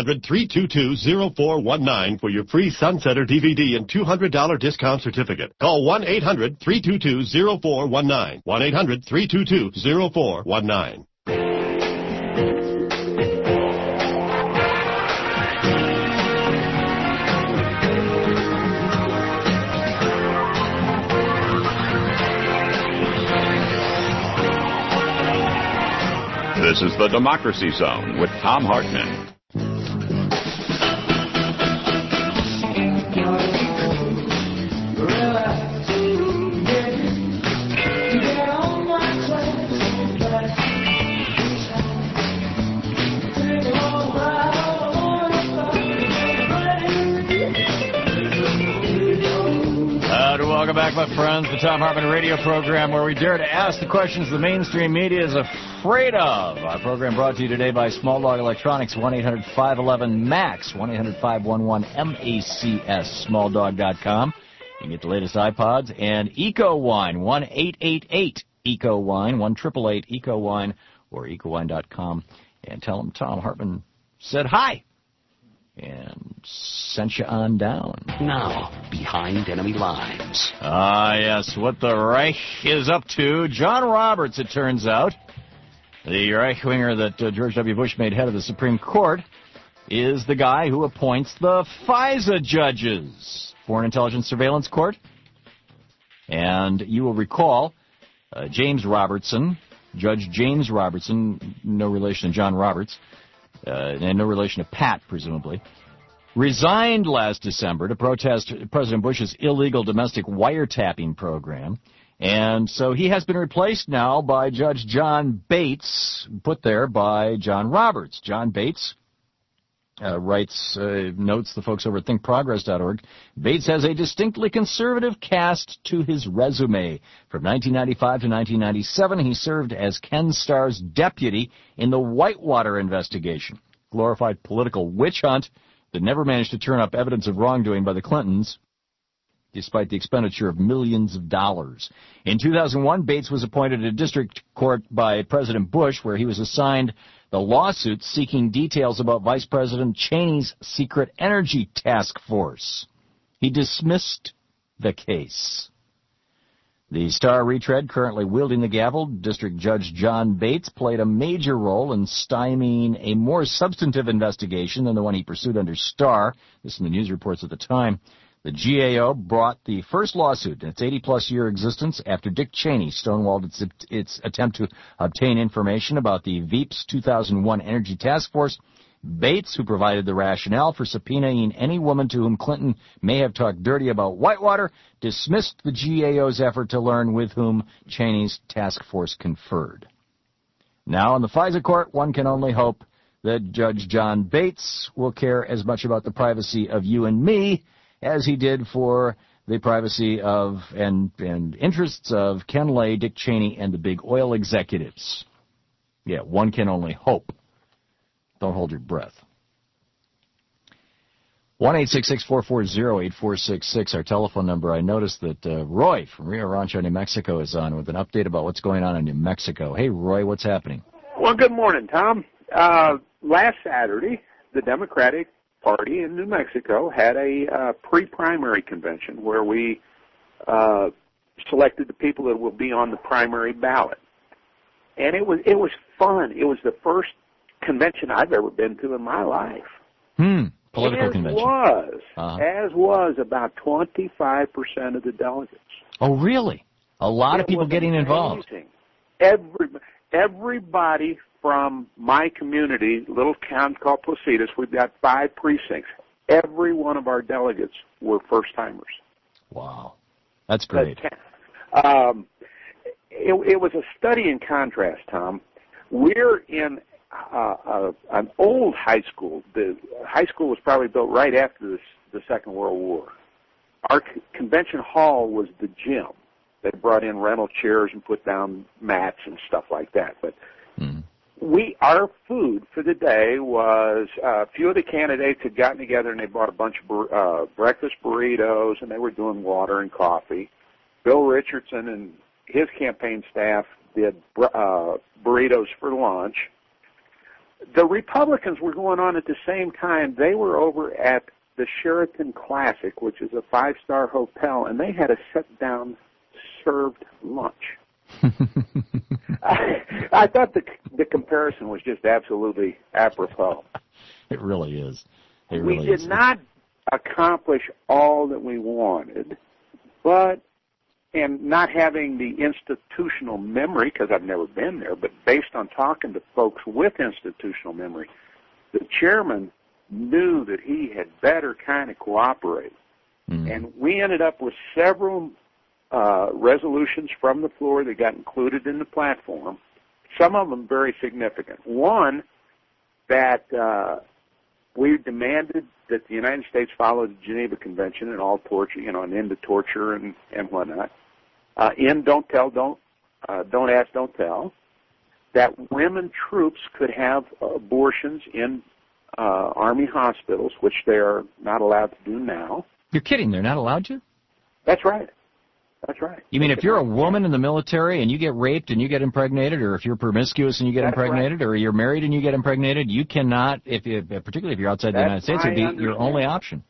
1-800-322-0419 for your free Sunsetter DVD and $200 discount certificate. Call 1-800-322-0419. 1-800-322-0419. This is the Democracy Zone with Thom Hartmann. Welcome back, my friends, the Thom Hartmann radio program where we dare to ask the questions the mainstream media is afraid of. Our program brought to you today by Small Dog Electronics, 1-800-511-MAX, 1-800-511-MACS, smalldog.com. You can get the latest iPods and EcoWine, 1-888-EcoWine, 1-888-EcoWine, or EcoWine.com. And tell them Thom Hartmann said hi and sent you on down. Now, behind enemy lines. Ah, yes, what the Reich is up to. John Roberts, it turns out, the right-winger that George W. Bush made head of the Supreme Court, is the guy who appoints the FISA judges, Foreign Intelligence Surveillance Court. And you will recall James Robertson, Judge James Robertson, no relation to John Roberts, and no relation to Pat, presumably, resigned last December to protest President Bush's illegal domestic wiretapping program. And so he has been replaced now by Judge John Bates, put there by John Roberts. John Bates notes the folks over at thinkprogress.org. Bates has a distinctly conservative cast to his resume. From 1995 to 1997, he served as Ken Starr's deputy in the Whitewater investigation. Glorified political witch hunt that never managed to turn up evidence of wrongdoing by the Clintons, despite the expenditure of millions of dollars. In 2001, Bates was appointed to district court by President Bush, where he was assigned the lawsuit seeking details about Vice President Cheney's secret energy task force. He dismissed the case. The star retread, currently wielding the gavel, District Judge John Bates, played a major role in stymieing a more substantive investigation than the one he pursued under Starr. This is in the news reports at the time. The GAO brought the first lawsuit in its 80-plus year existence after Dick Cheney stonewalled its attempt to obtain information about the Veep's 2001 Energy Task Force. Bates, who provided the rationale for subpoenaing any woman to whom Clinton may have talked dirty about Whitewater, dismissed the GAO's effort to learn with whom Cheney's task force conferred. Now, in the FISA court, one can only hope that Judge John Bates will care as much about the privacy of you and me as he did for the privacy of and interests of Ken Lay, Dick Cheney, and the big oil executives. Yeah, one can only hope. Don't hold your breath. 1-866-440-8466, our telephone number. I noticed that Roy from Rio Rancho, New Mexico is on with an update about what's going on in New Mexico. Hey, Roy, what's happening? Well, good morning, Tom. Last Saturday, the Democratic Party in New Mexico had a pre-primary convention where we selected the people that will be on the primary ballot. And it was fun. It was the first convention I've ever been to in my life. Political convention. As was about 25% of the delegates. Oh, really? A lot of people getting involved. Everybody from my community, little town called Placitas, we've got 5 precincts. Every one of our delegates were first-timers. Wow. That's great. It was a study in contrast, Tom. We're in an old high school. The high school was probably built right after the Second World War. Our convention hall was the gym. They brought in rental chairs and put down mats and stuff like that. But our food for the day was a few of the candidates had gotten together and they bought a bunch of breakfast burritos, and they were doing water and coffee. Bill Richardson and his campaign staff did burritos for lunch. The Republicans were going on at the same time. They were over at the Sheraton Classic, which is a 5-star hotel, and they had a sit-down served lunch. I thought the comparison was just absolutely apropos. It really is. We did not accomplish all that we wanted, and not having the institutional memory, because I've never been there, but based on talking to folks with institutional memory, the chairman knew that he had better kind of cooperate. And we ended up with several resolutions from the floor that got included in the platform, some of them very significant. One, that we demanded that the United States follow the Geneva Convention and all torture, an end to torture and whatnot. Don't tell, don't ask, don't tell. That women troops could have abortions in Army hospitals, which they are not allowed to do now. You're kidding, they're not allowed to? That's right. That's right. You mean if you're a woman in the military and you get raped and you get impregnated, or if you're promiscuous and you get impregnated, or you're married and you get impregnated, you cannot, particularly if you're outside the United States, it would be your only option.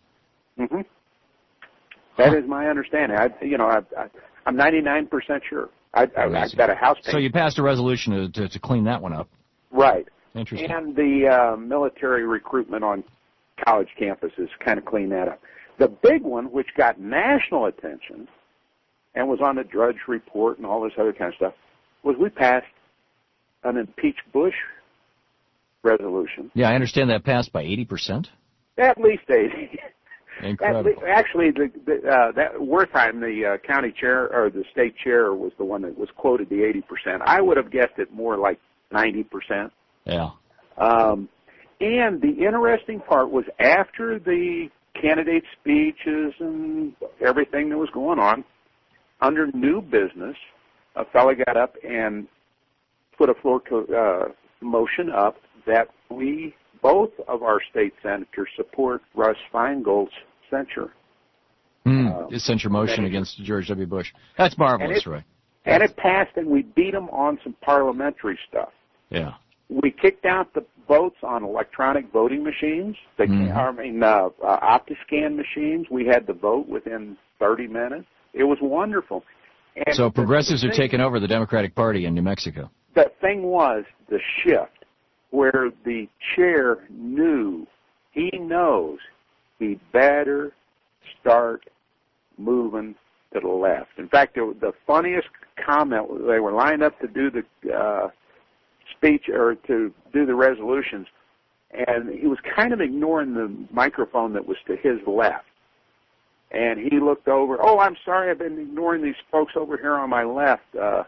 That is my understanding. I'm 99% sure. I've got a house payment. So you passed a resolution to clean that one up. Right. Interesting. And the military recruitment on college campuses kind of cleaned that up. The big one, which got national attention and was on the Drudge Report and all this other kind of stuff, was we passed an impeach Bush resolution. Yeah, I understand that passed by 80%. At least 80. Incredible. Actually, that Wertheim, the county chair or the state chair, was the one that was quoted the 80%. I would have guessed it more like 90%. Yeah. And the interesting part was after the candidate speeches and everything that was going on, under new business, a fellow got up and put a floor motion up that we both of our state senators support Russ Feingold's censure. His censure motion against George W. Bush. That's marvelous, Roy. And it passed, and we beat them on some parliamentary stuff. Yeah. We kicked out the votes on electronic voting machines. Optiscan machines. We had the vote within 30 minutes. It was wonderful. And so progressives are taking over the Democratic Party in New Mexico. The thing was the shift where the chair knew, he knows, he better start moving to the left. In fact, the funniest comment, they were lined up to do the speech or to do the resolutions, and he was kind of ignoring the microphone that was to his left. And he looked over, oh, I'm sorry, I've been ignoring these folks over here on my left. No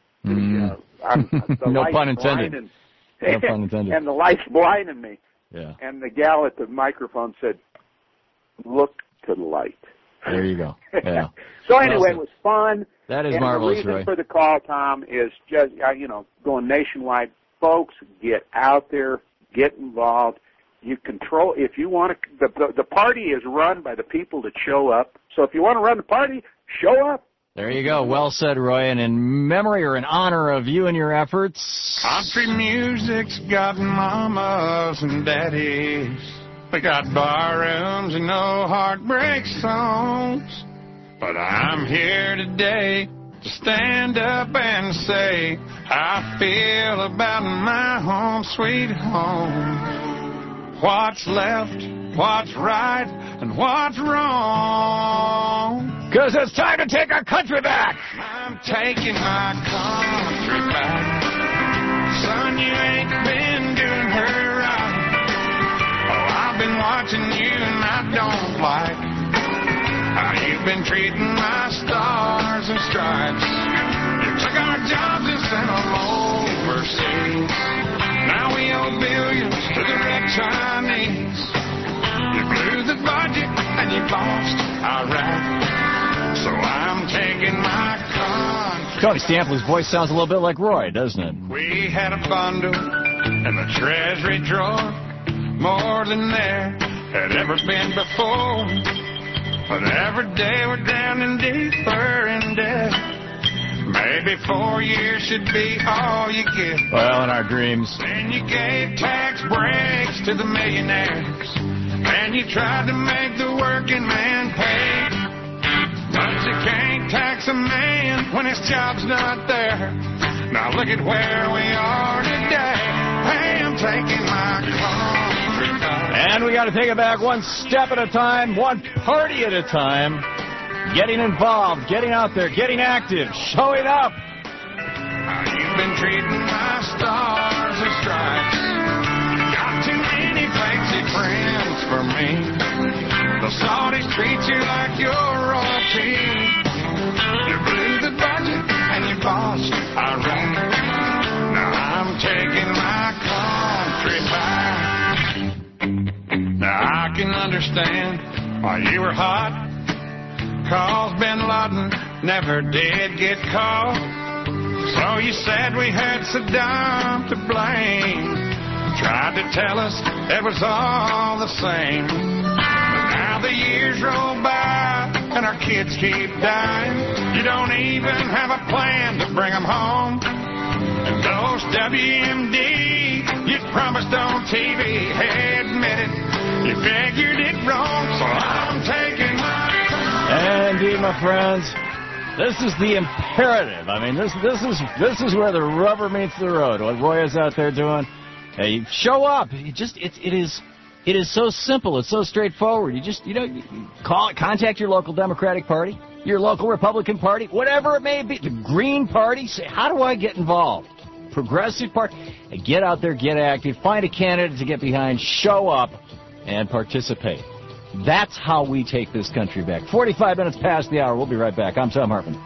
pun intended. No pun intended. And the light's blinding me. Yeah. And the gal at the microphone said, look to the light. There you go. Yeah. So anyway, it was fun. That is and marvelous, the reason Roy. for the call, Tom, is just, going nationwide. Folks, get out there, get involved. You control, if you want to, the party is run by the people that show up. So if you want to run the party, show up. There you go. Well said, Roy. And in memory or in honor of you and your efforts... Country music's got mamas and daddies. We got bar rooms and no heartbreak songs. But I'm here today to stand up and say how I feel about my home sweet home. What's left, what's right, and what's wrong. 'Cause it's time to take our country back. I'm taking my country back. Son, you ain't been doing her right. Oh, I've been watching you and I don't like how you've been treating my stars and stripes. You took our jobs and sent them overseas. Now we owe billions to the red Chinese. You blew the budget and you lost Iraq. So I'm taking my country. Tony Stampley's voice sounds a little bit like Roy, doesn't it? We had a bundle in the treasury drawer, more than there had ever been before. But every day we're down and deeper in debt. Maybe 4 years should be all you get. Well, in our dreams. Then you gave tax breaks to the millionaires, and you tried to make the working man pay. But you can't tax a man when his job's not there. Now look at where we are today. Hey, I'm taking my country back. And we got to take it back one step at a time, one party at a time. Getting involved, getting out there, getting active, showing up. You've been treating my stars and stripes. Got too many fancy friends for me. The Saudis treat you like you're royalty. You blew the budget and you lost Iraq. Now I'm taking my country back. Now I can understand why you were hot. 'Cause Bin Laden never did get caught. So you said we had Saddam to blame. Tried to tell us it was all the same. But now the years roll by and our kids keep dying. You don't even have a plan to bring them home. And those WMD you promised on TV, hey, admit it, you figured it wrong. So I'm taking my... And indeed, my friends, this is the imperative. I mean, this is where the rubber meets the road. What Roy is out there doing, hey, show up. It is so simple. It's so straightforward. You contact your local Democratic Party, your local Republican Party, whatever it may be, the Green Party. Say, how do I get involved? Progressive Party. Get out there, get active, find a candidate to get behind, show up, and participate. That's how we take this country back. 45 minutes past the hour. We'll be right back. I'm Tom Hartman.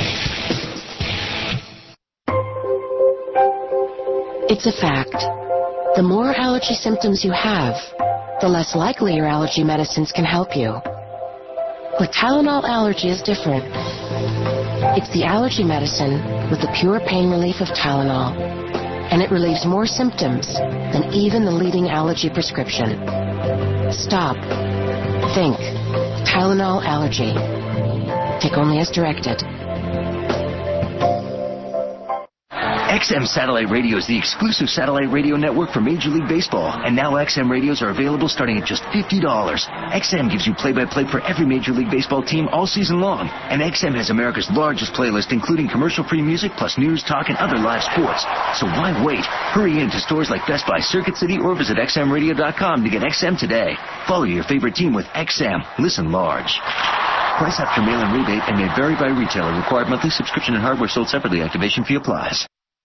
It's a fact. The more allergy symptoms you have, the less likely your allergy medicines can help you. But Tylenol Allergy is different. It's the allergy medicine with the pure pain relief of Tylenol. And it relieves more symptoms than even the leading allergy prescription. Stop. Think. Tylenol Allergy. Take only as directed. XM Satellite Radio is the exclusive satellite radio network for Major League Baseball, and now XM radios are available starting at just $50. XM gives you play-by-play for every Major League Baseball team all season long, and XM has America's largest playlist, including commercial-free music plus news, talk, and other live sports. So why wait? Hurry into stores like Best Buy, Circuit City, or visit xmradio.com to get XM today. Follow your favorite team with XM. Listen large. Price after mail-in rebate and may vary by retailer. Required monthly subscription and hardware sold separately. Activation fee applies.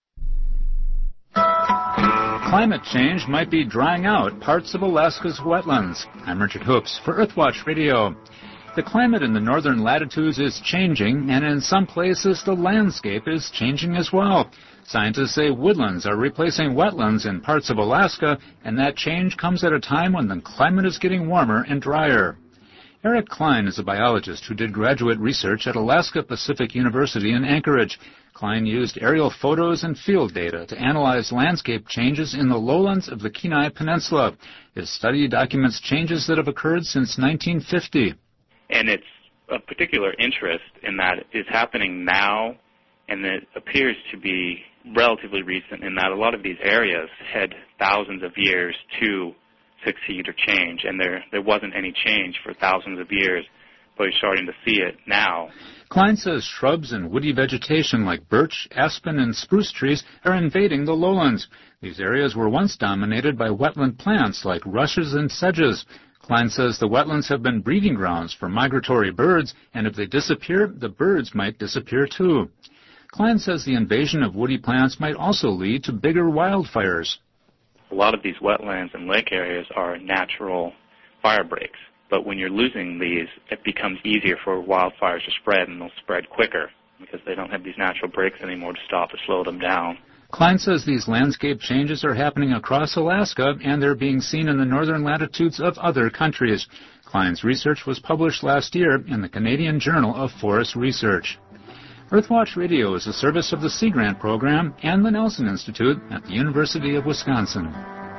Climate change might be drying out parts of Alaska's wetlands. I'm Richard Hoops for Earthwatch Radio. The climate in the northern latitudes is changing, and in some places the landscape is changing as well. Scientists say woodlands are replacing wetlands in parts of Alaska, and that change comes at a time when the climate is getting warmer and drier. Eric Klein is a biologist who did graduate research at Alaska Pacific University in Anchorage. Klein used aerial photos and field data to analyze landscape changes in the lowlands of the Kenai Peninsula. His study documents changes that have occurred since 1950. And it's of particular interest in that it's happening now, and it appears to be relatively recent in that a lot of these areas had thousands of years to succeed or change, and there wasn't any change for thousands of years, but you're starting to see it now. Klein says shrubs and woody vegetation like birch, aspen, and spruce trees are invading the lowlands. These areas were once dominated by wetland plants like rushes and sedges. Klein says the wetlands have been breeding grounds for migratory birds, and if they disappear, the birds might disappear too. Klein says the invasion of woody plants might also lead to bigger wildfires. A lot of these wetlands and lake areas are natural fire breaks. But when you're losing these, it becomes easier for wildfires to spread, and they'll spread quicker because they don't have these natural breaks anymore to stop or slow them down. Klein says these landscape changes are happening across Alaska, and they're being seen in the northern latitudes of other countries. Klein's research was published last year in the Canadian Journal of Forest Research. Earthwatch Radio is a service of the Sea Grant Program and the Nelson Institute at the University of Wisconsin.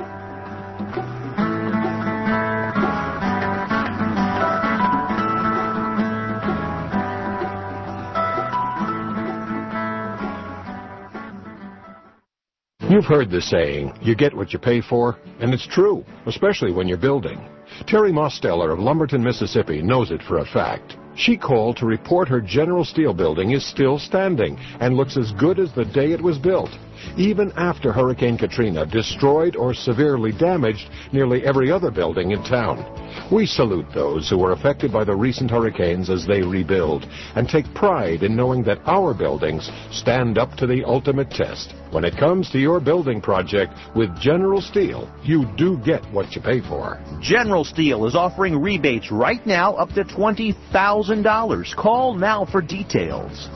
You've heard the saying, you get what you pay for, and it's true, especially when you're building. Terry Mosteller of Lumberton, Mississippi knows it for a fact. She called to report her General Steel building is still standing and looks as good as the day it was built, even after Hurricane Katrina destroyed or severely damaged nearly every other building in town. We salute those who were affected by the recent hurricanes as they rebuild and take pride in knowing that our buildings stand up to the ultimate test. When it comes to your building project with General Steel, you do get what you pay for. General Steel is offering rebates right now up to $20,000. Call now for details.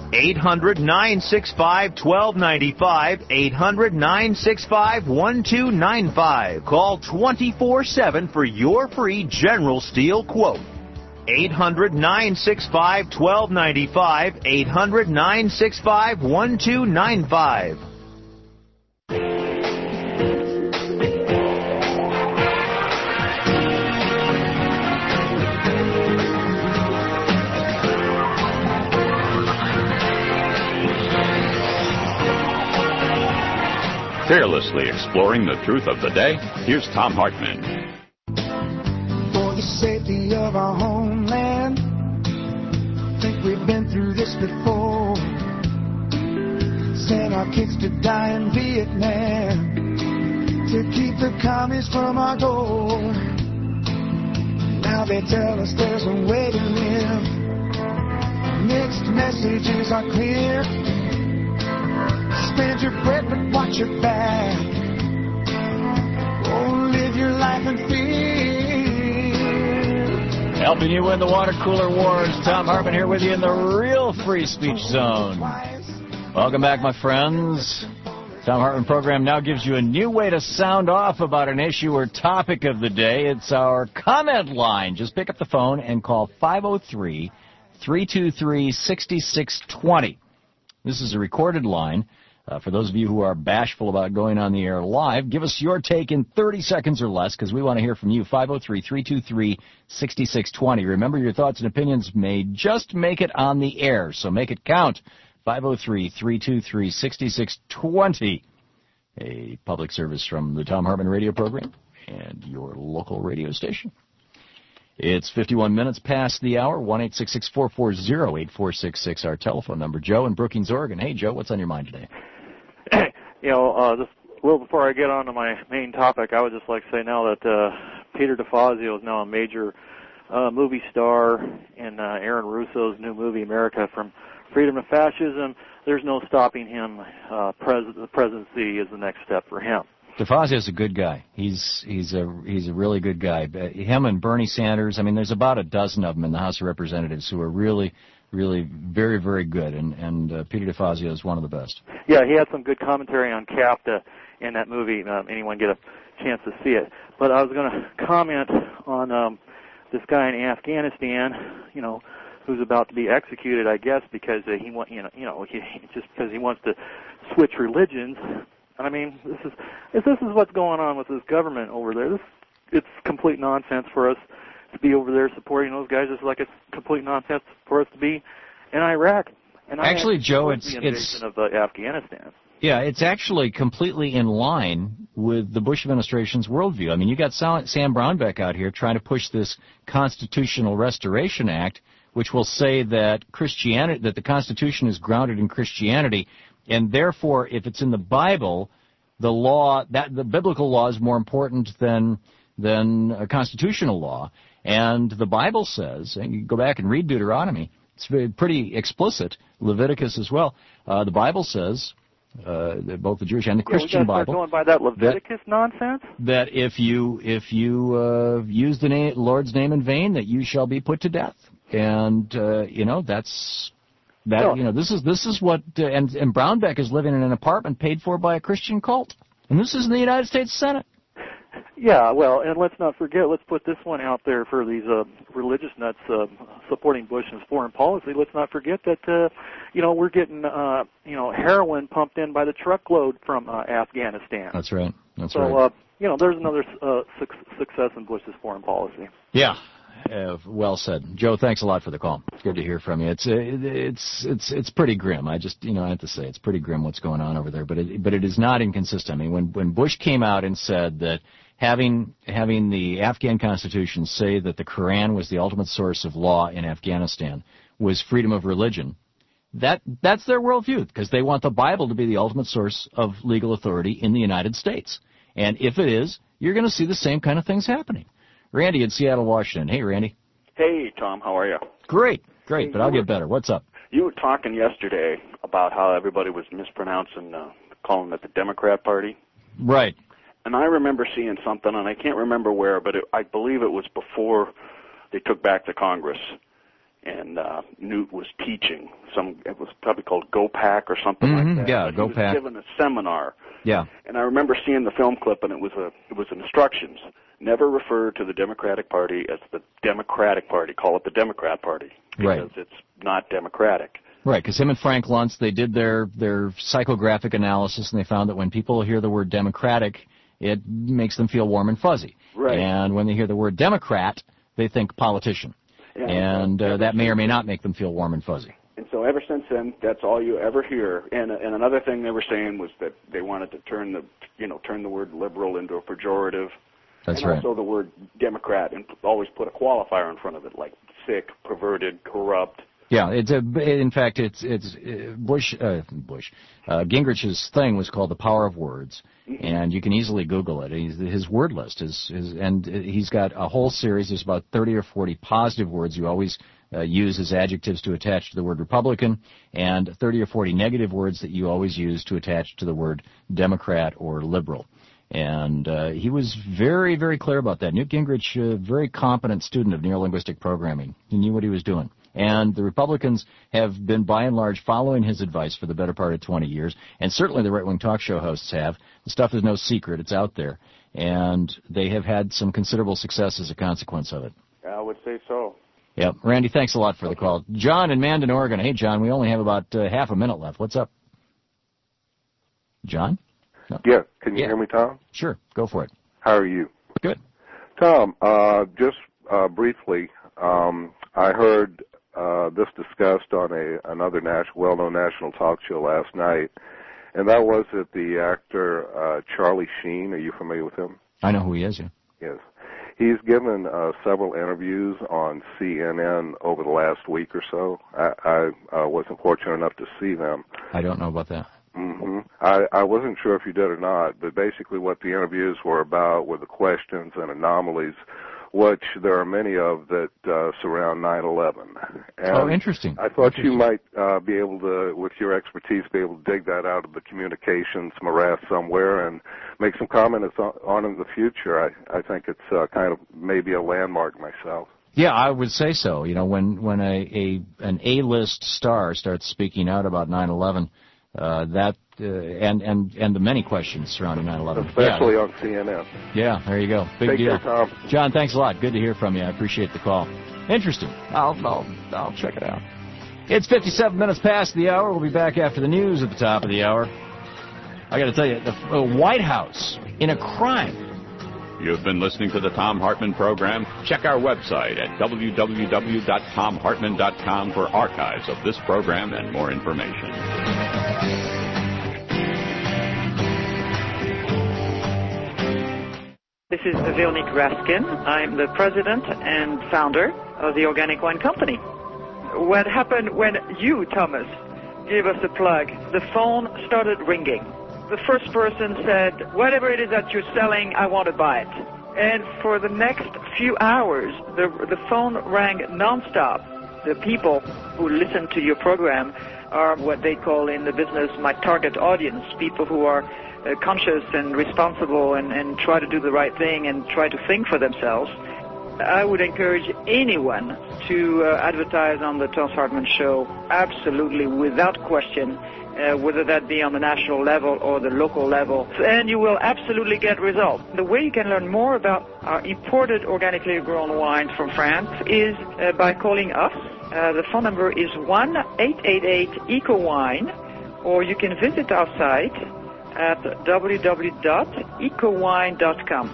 800-965-1295, 800-965-1295. Call 24/7 for your free General Steel quote. 800-965-1295, 800-965-1295. Fearlessly exploring the truth of the day, here's Tom Hartman. For the safety of our homeland, think we've been through this before. Sent our kids to die in Vietnam to keep the commies from our door. Now they tell us there's a way to live. Mixed messages are clear. Spend your breath but watch your back. Oh, live your life in fear. Helping you win the water cooler wars. Tom Hartman here with you in the real free speech zone. Welcome back, my friends. Thom Hartmann program now gives you a new way to sound off about an issue or topic of the day. It's our comment line. Just pick up the phone and call 503-323-6620. This is a recorded line. For those of you who are bashful about going on the air live, give us your take in 30 seconds or less, because we want to hear from you. 503-323-6620. Remember, your thoughts and opinions may just make it on the air, so make it count. 503-323-6620. A public service from the Thom Hartmann radio program and your local radio station. It's 51 minutes past the hour. 1-866-440-8466, our telephone number. Joe in Brookings, Oregon. Hey, Joe, what's on your mind today? Just a little before I get on to my main topic, I would just like to say now that Peter DeFazio is now a major movie star in Aaron Russo's new movie, America from Freedom to Fascism. There's no stopping him. The presidency is the next step for him. DeFazio's a good guy. He's a really good guy. Him and Bernie Sanders, I mean, there's about a dozen of them in the House of Representatives who are really very, very good, and Peter DeFazio is one of the best. Yeah, he had some good commentary on CAFTA in that movie. Anyone get a chance to see it? But I was going to comment on this guy in Afghanistan, who's about to be executed, I guess, because he just because he wants to switch religions. And I mean, this is what's going on with this government over there. It's complete nonsense for us to be over there supporting those guys. It's like it's complete nonsense for us to be in Iraq. And actually, Joe, it's the invasion of Afghanistan. Yeah, it's actually completely in line with the Bush administration's worldview. I mean, you got Sam Brownback out here trying to push this Constitutional Restoration Act, which will say that the Constitution is grounded in Christianity, and therefore, if it's in the Bible, the biblical law is more important than a constitutional law. And the Bible says, and you go back and read Deuteronomy, it's pretty explicit, Leviticus as well. The Bible says, both the Jewish and the Christian Bible, going by that Leviticus nonsense, that if you use the Lord's name in vain, that you shall be put to death. And this is what and Brownback is living in an apartment paid for by a Christian cult, and this is in the United States Senate. Yeah, well, and let's not forget, let's put this one out there for these religious nuts supporting Bush and his foreign policy. Let's not forget that, we're getting, heroin pumped in by the truckload from Afghanistan. That's right. Right. So, there's another success in Bush's foreign policy. Yeah. Well said, Joe. Thanks a lot for the call. It's good to hear from you. It's pretty grim. I have to say it's pretty grim what's going on over there. But it is not inconsistent. I mean, when Bush came out and said that having the Afghan Constitution say that the Quran was the ultimate source of law in Afghanistan was freedom of religion, that's their worldview, because they want the Bible to be the ultimate source of legal authority in the United States. And if it is, you're going to see the same kind of things happening. Randy in Seattle, Washington. Hey, Randy. Hey, Tom. How are you? Great, but I'll get better. What's up? You were talking yesterday about how everybody was mispronouncing, calling it the Democrat Party. Right. And I remember seeing something, and I can't remember where, but I believe it was before they took back the Congress, and Newt was teaching. It was probably called GoPack or something like that. Yeah, GoPack. He was giving a seminar. Yeah. And I remember seeing the film clip, and it was instructions. Never refer to the Democratic Party as the Democratic Party. Call it the Democrat Party, because it's not democratic. Right, because him and Frank Luntz, they did their psychographic analysis, and they found that when people hear the word Democratic, it makes them feel warm and fuzzy. Right. And when they hear the word Democrat, they think politician. Yeah, and that may or may not make them feel warm and fuzzy. And so ever since then, that's all you ever hear. And another thing they were saying was that they wanted to turn the word liberal into a pejorative. That's and right. Also the word Democrat, and always put a qualifier in front of it, like sick, perverted, corrupt. Yeah, in fact, Gingrich's thing was called The Power of Words, and you can easily Google it. His word list and he's got a whole series. There's about 30 or 40 positive words you always use as adjectives to attach to the word Republican, and 30 or 40 negative words that you always use to attach to the word Democrat or liberal. And he was very, very clear about that. Newt Gingrich, a very competent student of neurolinguistic programming. He knew what he was doing. And the Republicans have been, by and large, following his advice for the better part of 20 years, and certainly the right-wing talk show hosts have. The stuff is no secret. It's out there. And they have had some considerable success as a consequence of it. I would say so. Yep. Randy, thanks a lot for the call. John in Mandan, Oregon. Hey, John, we only have about half a minute left. What's up? John? No. Yeah. Can you hear me, Tom? Sure. Go for it. How are you? Good. Tom, just briefly, I heard this discussed on another well-known national talk show last night, and that was that the actor Charlie Sheen. Are you familiar with him? I know who he is, yeah. Yes. He's given several interviews on CNN over the last week or so. I wasn't fortunate enough to see them. I don't know about that. Mm-hmm. I wasn't sure if you did or not, but basically what the interviews were about were the questions and anomalies, which there are many of that surround 9/11. Oh, interesting. I thought you might be able to, with your expertise, be able to dig that out of the communications morass somewhere and make some comments on it in the future. I think it's kind of maybe a landmark myself. Yeah, I would say so. You know, when an A-list star starts speaking out about 9/11, and the many questions surrounding 9/11, especially on CNN. Yeah, there you go. Big Take deal. care, Tom. John, thanks a lot. Good to hear from you. I appreciate the call. Interesting. I'll check it out. It's 57 minutes past the hour. We'll be back after the news at the top of the hour. I got to tell you, the White House in a crime. You've been listening to the Thom Hartmann program. Check our website at www.thomhartmann.com for archives of this program and more information. This is Veronique Raskin. I'm the president and founder of the Organic Wine Company. What happened when you, Thomas, gave us a plug? The phone started ringing. The first person said, whatever it is that you're selling, I want to buy it. And for the next few hours, the phone rang nonstop. The people who listen to your program are what they call in the business my target audience, people who are conscious and responsible and try to do the right thing and try to think for themselves. I would encourage anyone to advertise on the Thom Hartmann Show, absolutely, without question, whether that be on the national level or the local level, and you will absolutely get results. The way you can learn more about our imported organically grown wines from France is by calling us. The phone number is 1-888-ECO-WINE, or you can visit our site at www.ecowine.com.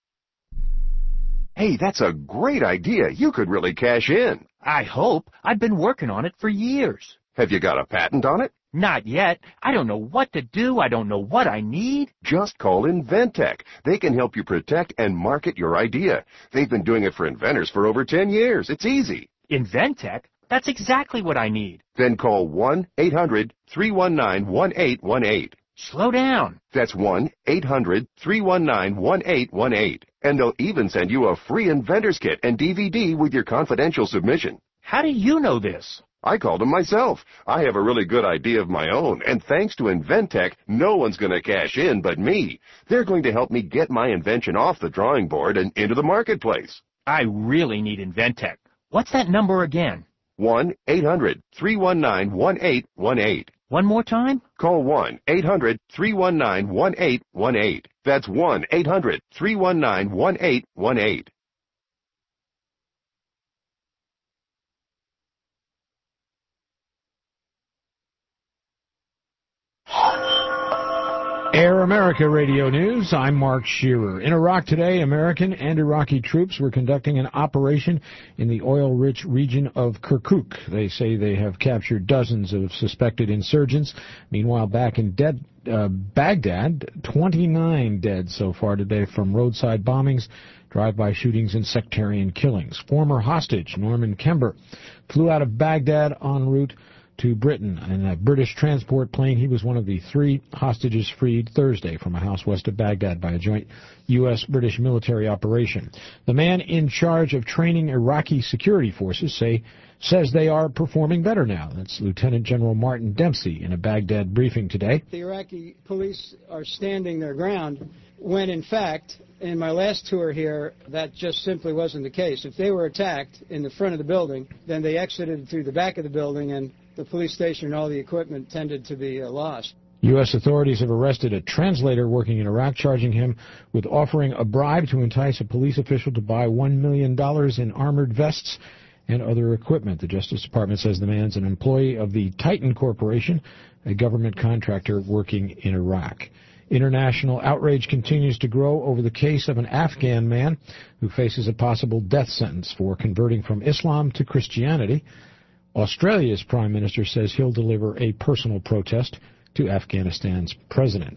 Hey, that's a great idea. You could really cash in. I hope. I've been working on it for years. Have you got a patent on it? Not yet. I don't know what to do. I don't know what I need. Just call Inventec. They can help you protect and market your idea. They've been doing it for inventors for over 10 years. It's easy. Inventec? That's exactly what I need. Then call 1-800-319-1818. Slow down. That's 1-800-319-1818. And they'll even send you a free inventor's kit and DVD with your confidential submission. How do you know this? I called them myself. I have a really good idea of my own, and thanks to Inventec, no one's going to cash in but me. They're going to help me get my invention off the drawing board and into the marketplace. I really need Inventec. What's that number again? 1-800-319-1818. One more time? Call 1-800-319-1818. That's 1-800-319-1818. Air America Radio News, I'm Mark Shearer. In Iraq today, American and Iraqi troops were conducting an operation in the oil-rich region of Kirkuk. They say they have captured dozens of suspected insurgents. Meanwhile, back in Baghdad, 29 dead so far today from roadside bombings, drive-by shootings, and sectarian killings. Former hostage Norman Kember flew out of Baghdad en route to Britain in a British transport plane. He was one of the 3 hostages freed Thursday from a house west of Baghdad by a joint U.S.-British military operation. The man in charge of training Iraqi security forces says they are performing better now. That's Lieutenant General Martin Dempsey in a Baghdad briefing today. The Iraqi police are standing their ground, when in fact, in my last tour here, that just simply wasn't the case. If they were attacked in the front of the building, then they exited through the back of the building, and the police station and all the equipment tended to be lost. U.S. authorities have arrested a translator working in Iraq, charging him with offering a bribe to entice a police official to buy $1 million in armored vests and other equipment. The Justice Department says the man's an employee of the Titan Corporation, a government contractor working in Iraq. International outrage continues to grow over the case of an Afghan man who faces a possible death sentence for converting from Islam to Christianity. Australia's Prime Minister says he'll deliver a personal protest to Afghanistan's president.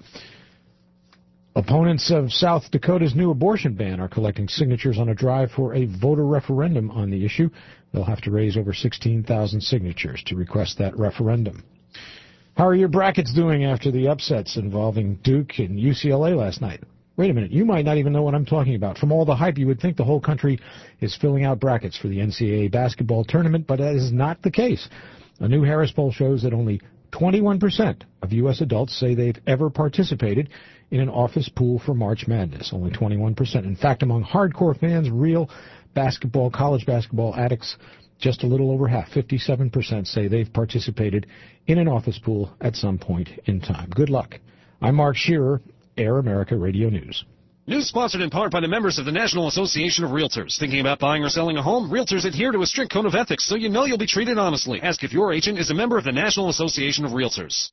Opponents of South Dakota's new abortion ban are collecting signatures on a drive for a voter referendum on the issue. They'll have to raise over 16,000 signatures to request that referendum. How are your brackets doing after the upsets involving Duke and UCLA last night? Wait a minute, you might not even know what I'm talking about. From all the hype, you would think the whole country is filling out brackets for the NCAA basketball tournament, but that is not the case. A new Harris poll shows that only 21% of U.S. adults say they've ever participated in an office pool for March Madness. Only 21%. In fact, among hardcore fans, real basketball, college basketball addicts, just a little over half, 57%, say they've participated in an office pool at some point in time. Good luck. I'm Mark Shearer, Air America Radio News. News sponsored in part by the members of the National Association of Realtors. Thinking about buying or selling a home? Realtors adhere to a strict code of ethics, so you know you'll be treated honestly. Ask if your agent is a member of the National Association of Realtors.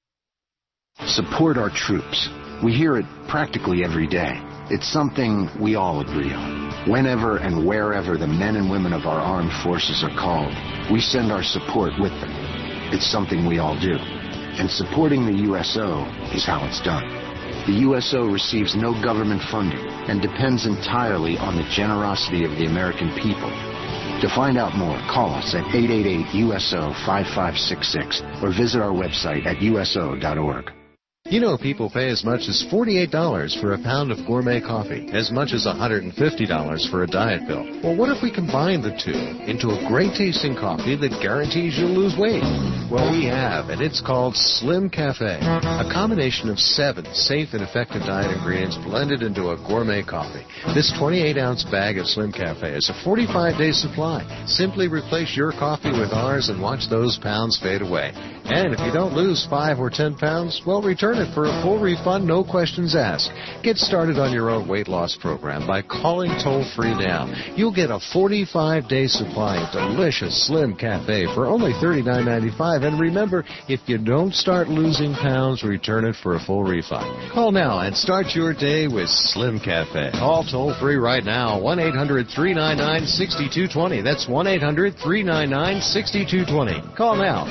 Support our troops. We hear it practically every day. It's something we all agree on. Whenever and wherever the men and women of our armed forces are called, we send our support with them. It's something we all do. And supporting the USO is how it's done. The USO receives no government funding and depends entirely on the generosity of the American people. To find out more, call us at 888-USO-5566 or visit our website at uso.org. You know people pay as much as $48 for a pound of gourmet coffee, as much as $150 for a diet pill. Well, what if we combine the two into a great-tasting coffee that guarantees you'll lose weight? Well, we have, and it's called Slim Cafe, a combination of 7 safe and effective diet ingredients blended into a gourmet coffee. This 28-ounce bag of Slim Cafe is a 45-day supply. Simply replace your coffee with ours and watch those pounds fade away. And if you don't lose 5 or 10 pounds, well, return it for a full refund, no questions asked. Get started on your own weight loss program by calling toll-free now. You'll get a 45-day supply of delicious Slim Cafe for only $39.95. And remember, if you don't start losing pounds, return it for a full refund. Call now and start your day with Slim Cafe. Call toll-free right now, 1-800-399-6220. That's 1-800-399-6220. Call now,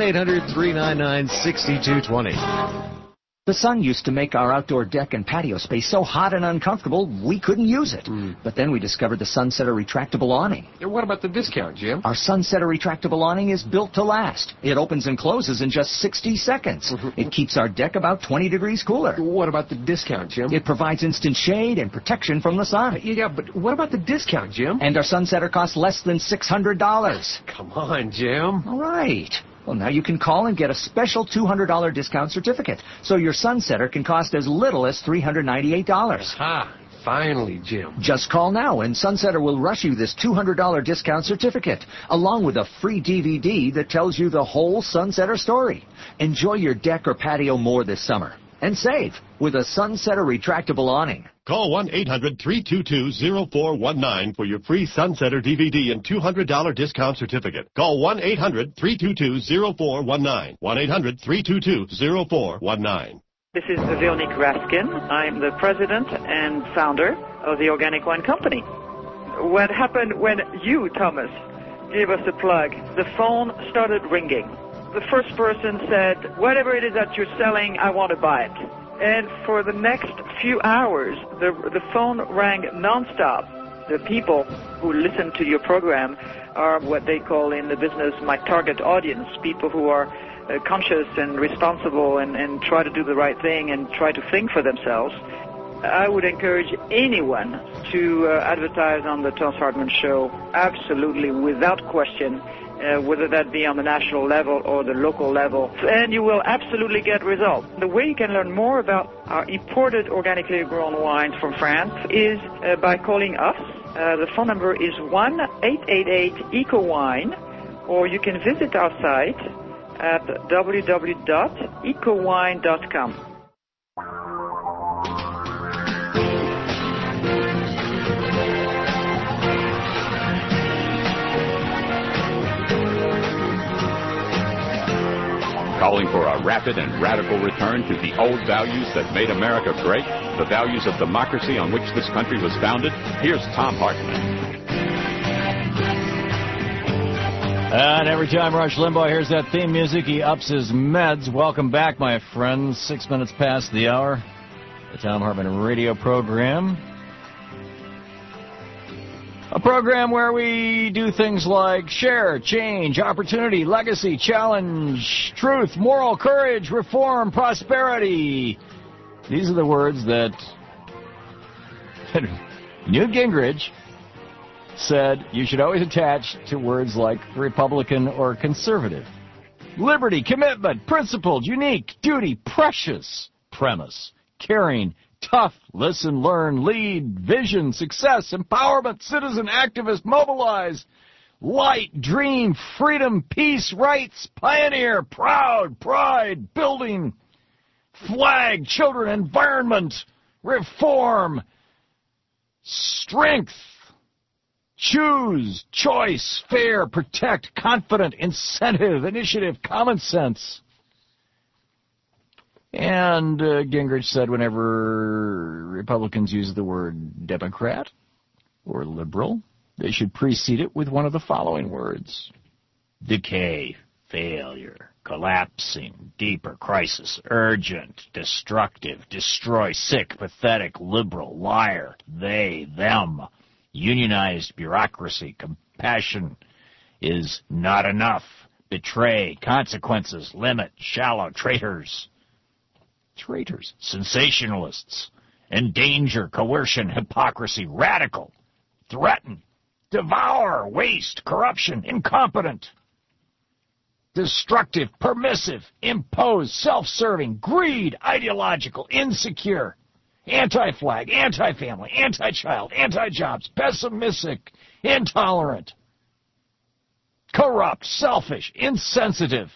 1-800-399-6220. The sun used to make our outdoor deck and patio space so hot and uncomfortable we couldn't use it. But then we discovered the Sunsetter retractable awning. What about the discount, Jim? Our Sunsetter retractable awning is built to last. It opens and closes in just 60 seconds. It keeps our deck about 20 degrees cooler. What about the discount, Jim? It provides instant shade and protection from the sun. Yeah, but what about the discount, Jim? And our Sunsetter costs less than $600. Come on, Jim. All right. Well, now you can call and get a special $200 discount certificate, so your Sunsetter can cost as little as $398. Ah, finally, Jim. Just call now, and Sunsetter will rush you this $200 discount certificate, along with a free DVD that tells you the whole Sunsetter story. Enjoy your deck or patio more this summer, and save with a Sunsetter retractable awning. Call 1-800-322-0419 for your free Sunsetter DVD and $200 discount certificate. Call 1-800-322-0419. 1-800-322-0419. This is Veronique Raskin. I'm the president and founder of the Organic Wine Company. What happened when you, Thomas, gave us a plug? The phone started ringing. The first person said, whatever it is that you're selling, I want to buy it. And for the next few hours, the phone rang nonstop. The people who listen to your program are what they call in the business my target audience, people who are conscious and responsible and try to do the right thing and try to think for themselves. I would encourage anyone to advertise on the Thomas Hartmann Show, absolutely, without question, whether that be on the national level or the local level, and you will absolutely get results. The way you can learn more about our imported organically grown wines from France is by calling us. The phone number is 1-888-ECO-WINE, or you can visit our site at www.ecowine.com. Calling for a rapid and radical return to the old values that made America great, the values of democracy on which this country was founded. Here's Thom Hartmann. And every time Rush Limbaugh hears that theme music, he ups his meds. Welcome back, my friends. 6 minutes past the hour. The Thom Hartmann radio program. A program where we do things like share, change, opportunity, legacy, challenge, truth, moral, courage, reform, prosperity. These are the words that Newt Gingrich said you should always attach to words like Republican or conservative. Liberty, commitment, principled, unique, duty, precious, premise, caring, tough, listen, learn, lead, vision, success, empowerment, citizen, activist, mobilize, light, dream, freedom, peace, rights, pioneer, proud, pride, building, flag, children, environment, reform, strength, choose, choice, fair, protect, confident, incentive, initiative, common sense. And Gingrich said whenever Republicans use the word Democrat or liberal, they should precede it with one of the following words: decay, failure, collapsing, deeper crisis, urgent, destructive, destroy, sick, pathetic, liberal, liar, they, them, unionized bureaucracy, compassion is not enough, betray, consequences, limit, shallow, traitors, sensationalists, endanger, coercion, hypocrisy, radical, threaten, devour, waste, corruption, incompetent, destructive, permissive, impose, self-serving, greed, ideological, insecure, anti-flag, anti-family, anti-child, anti-jobs, pessimistic, intolerant, corrupt, selfish, insensitive,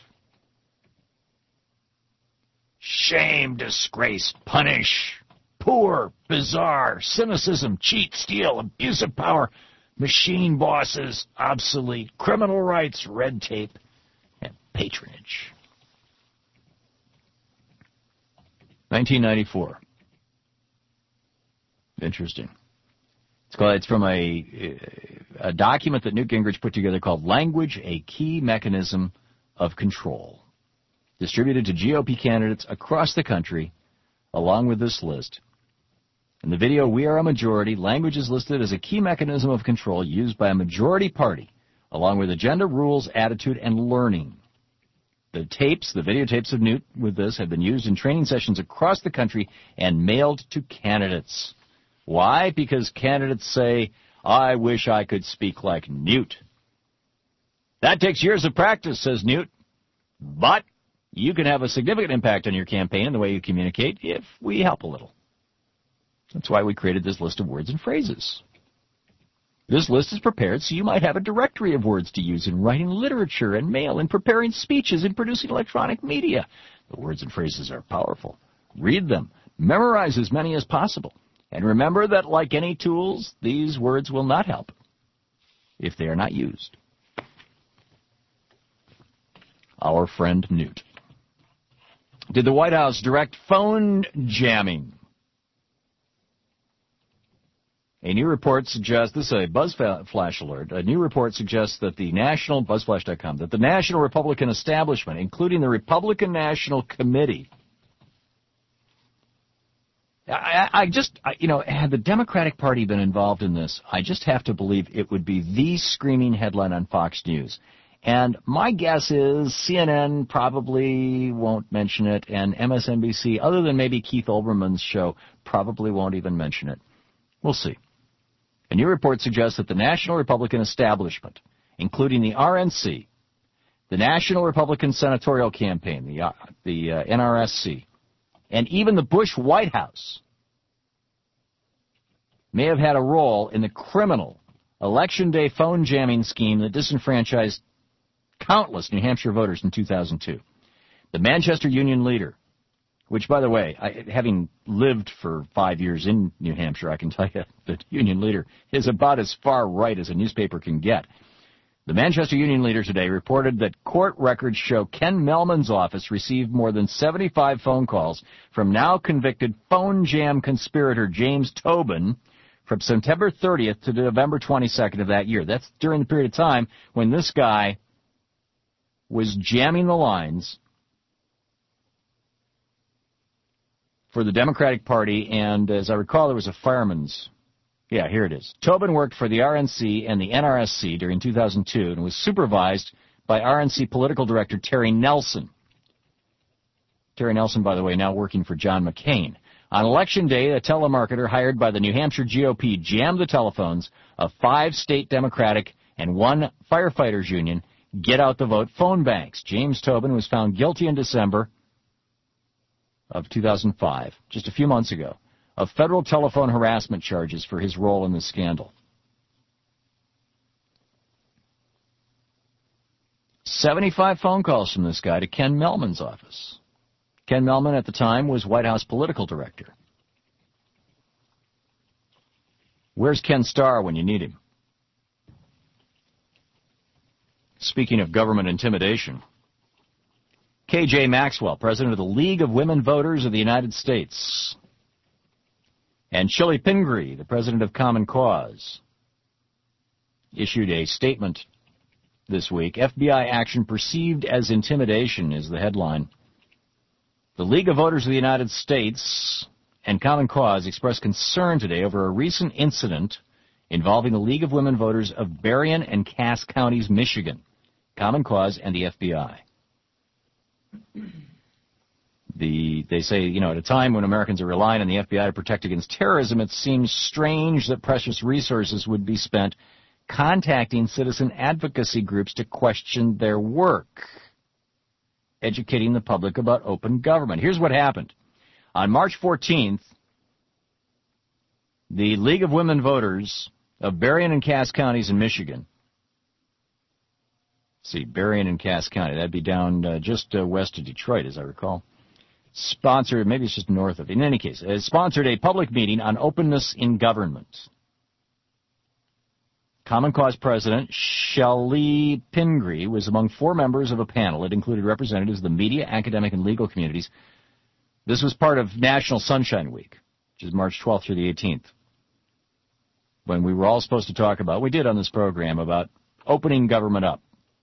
shame, disgrace, punish, poor, bizarre, cynicism, cheat, steal, abuse of power, machine bosses, obsolete, criminal rights, red tape, and patronage. 1994. Interesting. It's from a document that Newt Gingrich put together called Language, a Key Mechanism of Control, distributed to GOP candidates across the country, along with this list. In the video, We Are a Majority, language is listed as a key mechanism of control used by a majority party, along with agenda, rules, attitude, and learning. The videotapes of Newt with this have been used in training sessions across the country and mailed to candidates. Why? Because candidates say, I wish I could speak like Newt. That takes years of practice, says Newt, but you can have a significant impact on your campaign and the way you communicate if we help a little. That's why we created this list of words and phrases. This list is prepared so you might have a directory of words to use in writing literature and mail, in preparing speeches, in producing electronic media. The words and phrases are powerful. Read them. Memorize as many as possible. And remember that, like any tools, these words will not help if they are not used. Our friend Newt. Did the White House direct phone jamming? A new report suggests, this is a BuzzFlash alert, a new report suggests that the national, BuzzFlash.com, that the national Republican establishment, including the Republican National Committee, had the Democratic Party been involved in this, I just have to believe it would be the screaming headline on Fox News. And my guess is CNN probably won't mention it, and MSNBC, other than maybe Keith Olbermann's show, probably won't even mention it. We'll see. A new report suggests that the National Republican establishment, including the RNC, the National Republican Senatorial Campaign, the NRSC, and even the Bush White House, may have had a role in the criminal Election Day phone jamming scheme that disenfranchised countless New Hampshire voters in 2002. The Manchester Union leader, which, by the way, having lived for 5 years in New Hampshire, I can tell you that Union leader is about as far right as a newspaper can get. The Manchester Union leader today reported that court records show Ken Mehlman's office received more than 75 phone calls from now convicted phone jam conspirator James Tobin from September 30th to November 22nd of that year. That's during the period of time when this guy was jamming the lines for the Democratic Party, and as I recall, there was a fireman's. Yeah, here it is. Tobin worked for the RNC and the NRSC during 2002 and was supervised by RNC political director Terry Nelson. Terry Nelson, by the way, now working for John McCain. On Election Day, a telemarketer hired by the New Hampshire GOP jammed the telephones of 5 state Democratic and 1 firefighters union get-out-the-vote phone banks. James Tobin was found guilty in December of 2005, just a few months ago, of federal telephone harassment charges for his role in the scandal. 75 phone calls from this guy to Ken Mehlman's office. Ken Mehlman at the time was White House political director. Where's Ken Starr when you need him? Speaking of government intimidation, K.J. Maxwell, president of the League of Women Voters of the United States, and Shelley Pingree, the president of Common Cause, issued a statement this week. FBI action perceived as intimidation is the headline. The League of Voters of the United States and Common Cause expressed concern today over a recent incident involving the League of Women Voters of Berrien and Cass Counties, Michigan, Common Cause, and the FBI. They say, at a time when Americans are relying on the FBI to protect against terrorism, it seems strange that precious resources would be spent contacting citizen advocacy groups to question their work, educating the public about open government. Here's what happened. On March 14th, the League of Women Voters of Berrien and Cass Counties in Michigan, Berrien and Cass County, that'd be down just west of Detroit, as I recall, sponsored, maybe it's just north of, in any case, sponsored a public meeting on openness in government. Common Cause President Shelley Pingree was among 4 members of a panel. It included representatives of the media, academic, and legal communities. This was part of National Sunshine Week, which is March 12th through the 18th, when we were all supposed to talk about, we did on this program, about opening government up.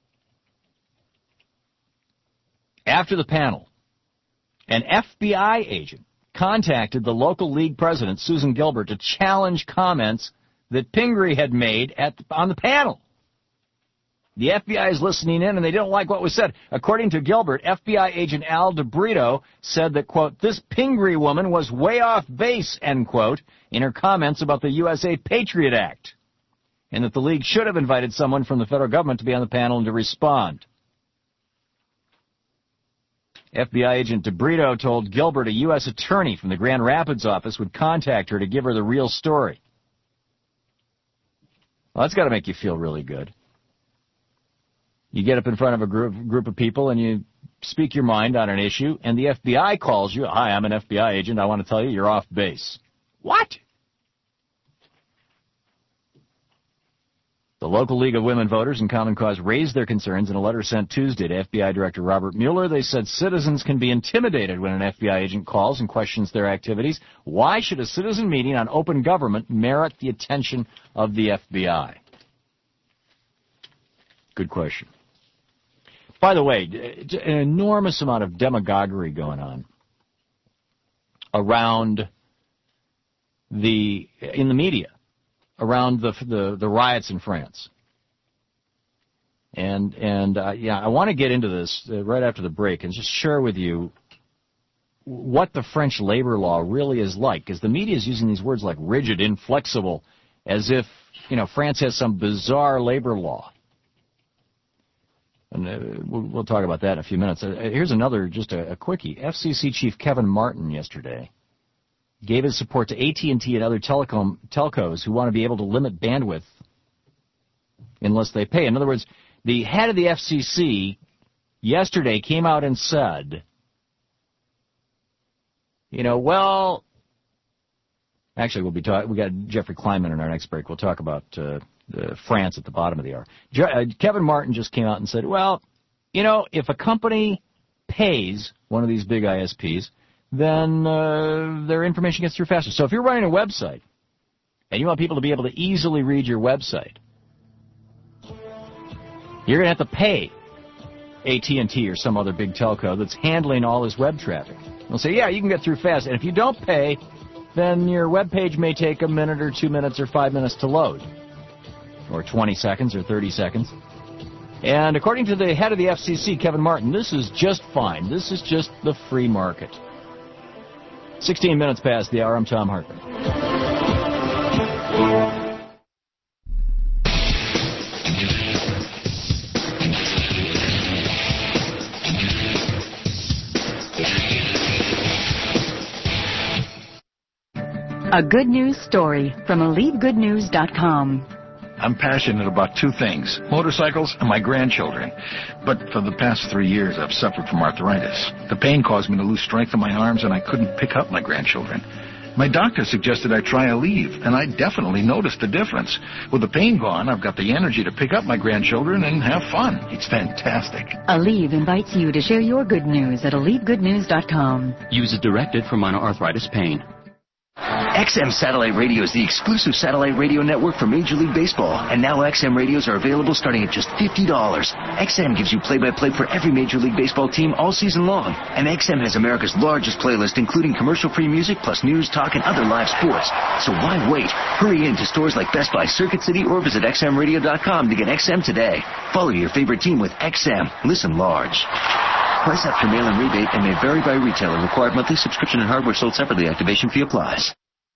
After the panel, an FBI agent contacted the local league president, Susan Gilbert, to challenge comments that Pingree had made on the panel. The FBI is listening in, and they didn't like what was said. According to Gilbert, FBI agent Al DeBrito said that, quote, this Pingree woman was way off base, end quote, in her comments about the USA Patriot Act, and that the league should have invited someone from the federal government to be on the panel and to respond. FBI agent DeBrito told Gilbert a U.S. attorney from the Grand Rapids office would contact her to give her the real story. Well, that's got to make you feel really good. You get up in front of a group of people and you speak your mind on an issue, and the FBI calls you. Hi, I'm an FBI agent. I want to tell you you're off base. What? The local League of Women Voters and Common Cause raised their concerns in a letter sent Tuesday to FBI Director Robert Mueller. They said citizens can be intimidated when an FBI agent calls and questions their activities. Why should a citizen meeting on open government merit the attention of the FBI? Good question. By the way, an enormous amount of demagoguery going on around in the media around the riots in France. And I want to get into this right after the break and just share with you what the French labor law really is like, because the media is using these words like rigid, inflexible, as if, France has some bizarre labor law. And we'll talk about that in a few minutes. Here's another, just a quickie. FCC Chief Kevin Martin yesterday gave his support to AT&T and other telcos who want to be able to limit bandwidth unless they pay. In other words, the head of the FCC yesterday came out and said, actually, we got Jeffrey Kleinman in our next break. We'll talk about France at the bottom of the hour. Kevin Martin just came out and said, if a company pays one of these big ISPs, then their information gets through faster. So if you're running a website and you want people to be able to easily read your website, you're going to have to pay AT&T or some other big telco that's handling all this web traffic. They'll say, yeah, you can get through fast. And if you don't pay, then your web page may take a minute or 2 minutes or 5 minutes to load, or 20 seconds or 30 seconds. And according to the head of the FCC, Kevin Martin, this is just fine. This is just the free market. 16 minutes past the hour. I'm Tom Hartman. A good news story from EliteGoodNews.com. I'm passionate about two things, motorcycles and my grandchildren. But for the past 3 years, I've suffered from arthritis. The pain caused me to lose strength in my arms, and I couldn't pick up my grandchildren. My doctor suggested I try Aleve, and I definitely noticed a difference. With the pain gone, I've got the energy to pick up my grandchildren and have fun. It's fantastic. Aleve invites you to share your good news at EliteGoodNews.com. Use as directed for minor arthritis pain. XM Satellite Radio is the exclusive satellite radio network for Major League Baseball, and now XM radios are available starting at just $50. XM gives you play-by-play for every Major League Baseball team all season long, and XM has America's largest playlist, including commercial-free music plus news, talk, and other live sports. So why wait? Hurry in to stores like Best Buy, Circuit City, or visit XMRadio.com to get XM today. Follow your favorite team with XM. Listen large. Price after mail-in rebate and may vary by retailer. Required monthly subscription and hardware sold separately. Activation fee applies.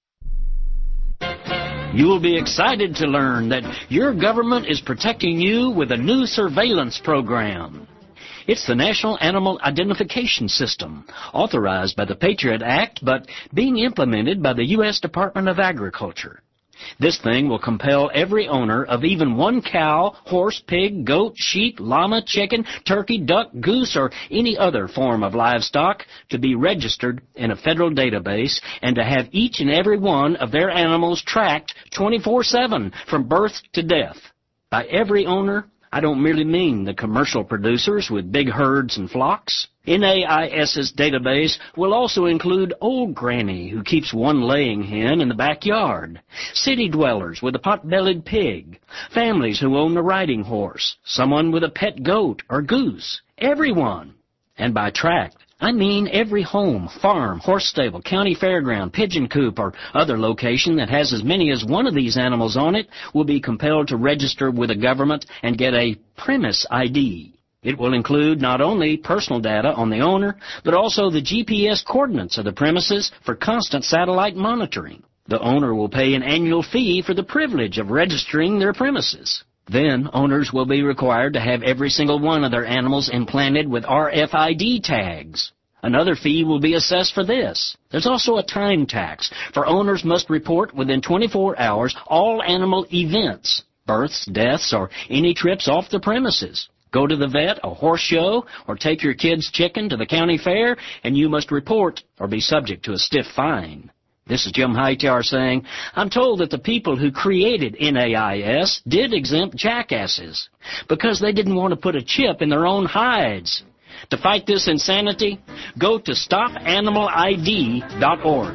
You will be excited to learn that your government is protecting you with a new surveillance program. It's the National Animal Identification System, authorized by the Patriot Act, but being implemented by the U.S. Department of Agriculture. This thing will compel every owner of even one cow, horse, pig, goat, sheep, llama, chicken, turkey, duck, goose, or any other form of livestock to be registered in a federal database and to have each and every one of their animals tracked 24/7 from birth to death. By every owner, I don't merely mean the commercial producers with big herds and flocks. NAIS's database will also include old granny who keeps one laying hen in the backyard, city dwellers with a pot-bellied pig, families who own a riding horse, someone with a pet goat or goose, everyone. And by tract, I mean every home, farm, horse stable, county fairground, pigeon coop, or other location that has as many as one of these animals on it will be compelled to register with the government and get a premise ID. It will include not only personal data on the owner, but also the GPS coordinates of the premises for constant satellite monitoring. The owner will pay an annual fee for the privilege of registering their premises. Then, owners will be required to have every single one of their animals implanted with RFID tags. Another fee will be assessed for this. There's also a time tax, for owners must report within 24 hours all animal events, births, deaths, or any trips off the premises. Go to the vet, a horse show, or take your kid's chicken to the county fair, and you must report or be subject to a stiff fine. This is Jim Hightower saying, I'm told that the people who created NAIS did exempt jackasses because they didn't want to put a chip in their own hides. To fight this insanity, go to StopAnimalID.org.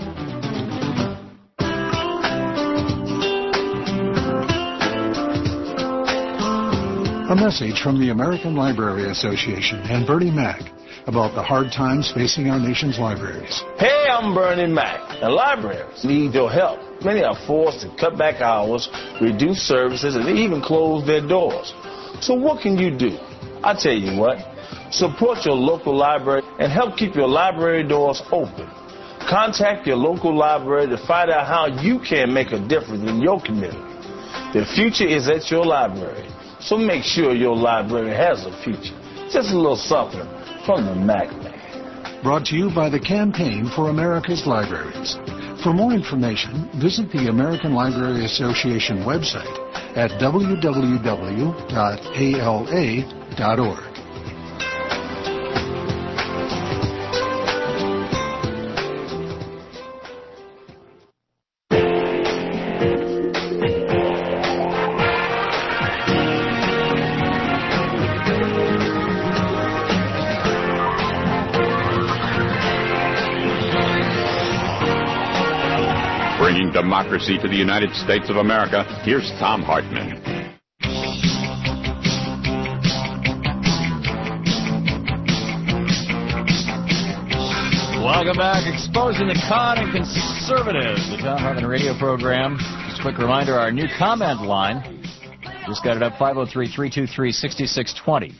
A message from the American Library Association and Bernie Mac about the hard times facing our nation's libraries. Hey, I'm Bernie Mac. The libraries need your help. Many are forced to cut back hours, reduce services, and even close their doors. So what can you do? I tell you what, support your local library and help keep your library doors open. Contact your local library to find out how you can make a difference in your community. The future is at your library, so make sure your library has a future. Just a little something from the Mac Man. Brought to you by the Campaign for America's Libraries. For more information, visit the American Library Association website at www.ala.org. Bringing democracy to the United States of America, here's Thom Hartmann. Welcome back. Exposing the con and conservatives, the Thom Hartmann radio program. Just a quick reminder, our new comment line. Just got it up, 503-323-6620.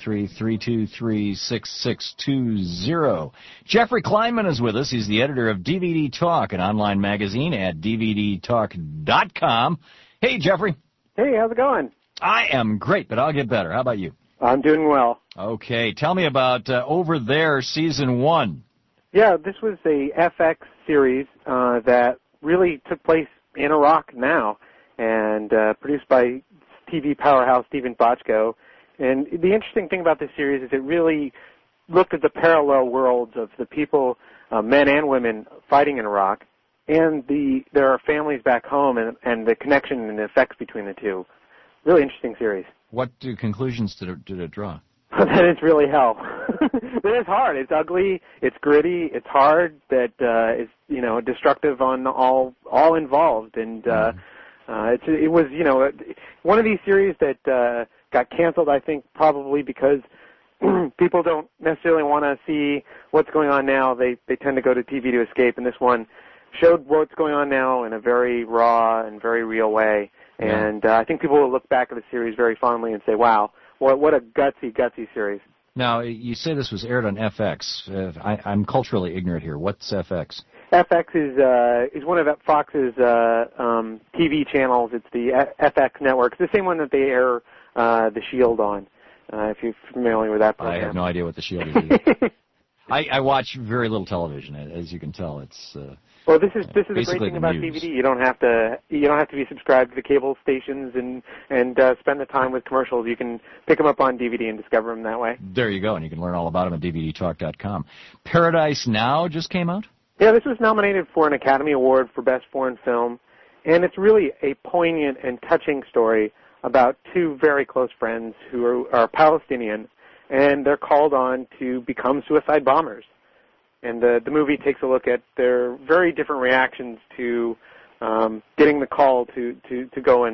503-323-6620. Jeffrey Kleinman is with us. He's the editor of DVD Talk, an online magazine at dvdtalk.com. Hey, Jeffrey. Hey, how's it going? I am great, but I'll get better. How about you? I'm doing well. Okay. Tell me about Over There, Season 1. Yeah, this was a FX series that really took place in Iraq now and produced by TV powerhouse Steven Bochco. And the interesting thing about this series is it really looked at the parallel worlds of the people, men and women, fighting in Iraq, and there are families back home and the connection and the effects between the two. Really interesting series. What conclusions did it draw? That it's really hell. That it's hard. It's ugly. It's gritty. It's hard. That is, destructive on all involved. And it was, one of these series that got canceled. I think probably because people don't necessarily want to see what's going on now. They tend to go to TV to escape. And this one showed what's going on now in a very raw and very real way. Yeah. And I think people will look back at the series very fondly and say, "Wow, what a gutsy series." Now, you say this was aired on FX. I'm culturally ignorant here. What's FX? FX is one of Fox's TV channels. It's the FX network. It's the same one that they air The Shield on, if you're familiar with that program. I have no idea what The Shield is. I watch very little television, as you can tell. It's well, this is a great basically thing about news. DVD. You don't have to be subscribed to the cable stations and spend the time with commercials. You can pick them up on DVD and discover them that way. There you go, and you can learn all about them at dvdtalk.com. Paradise Now just came out? Yeah, this was nominated for an Academy Award for Best Foreign Film, and it's really a poignant and touching story about two very close friends who are Palestinian, and they're called on to become suicide bombers. And the movie takes a look at their very different reactions to getting the call to go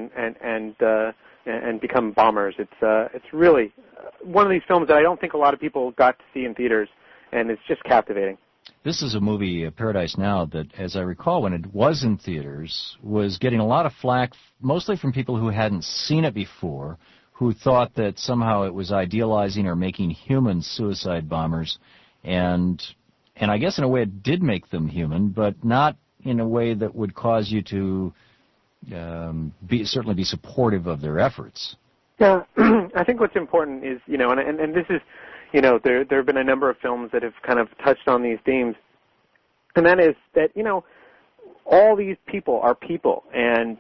and become bombers. It's really one of these films that I don't think a lot of people got to see in theaters, and it's just captivating. This is a movie, Paradise Now, that, as I recall, when it was in theaters, was getting a lot of flack, mostly from people who hadn't seen it before, who thought that somehow it was idealizing or making human suicide bombers, and I guess in a way it did make them human, but not in a way that would cause you to certainly be supportive of their efforts. Yeah, I think what's important is, and this is, there have been a number of films that have kind of touched on these themes, and that is that, all these people are people, and,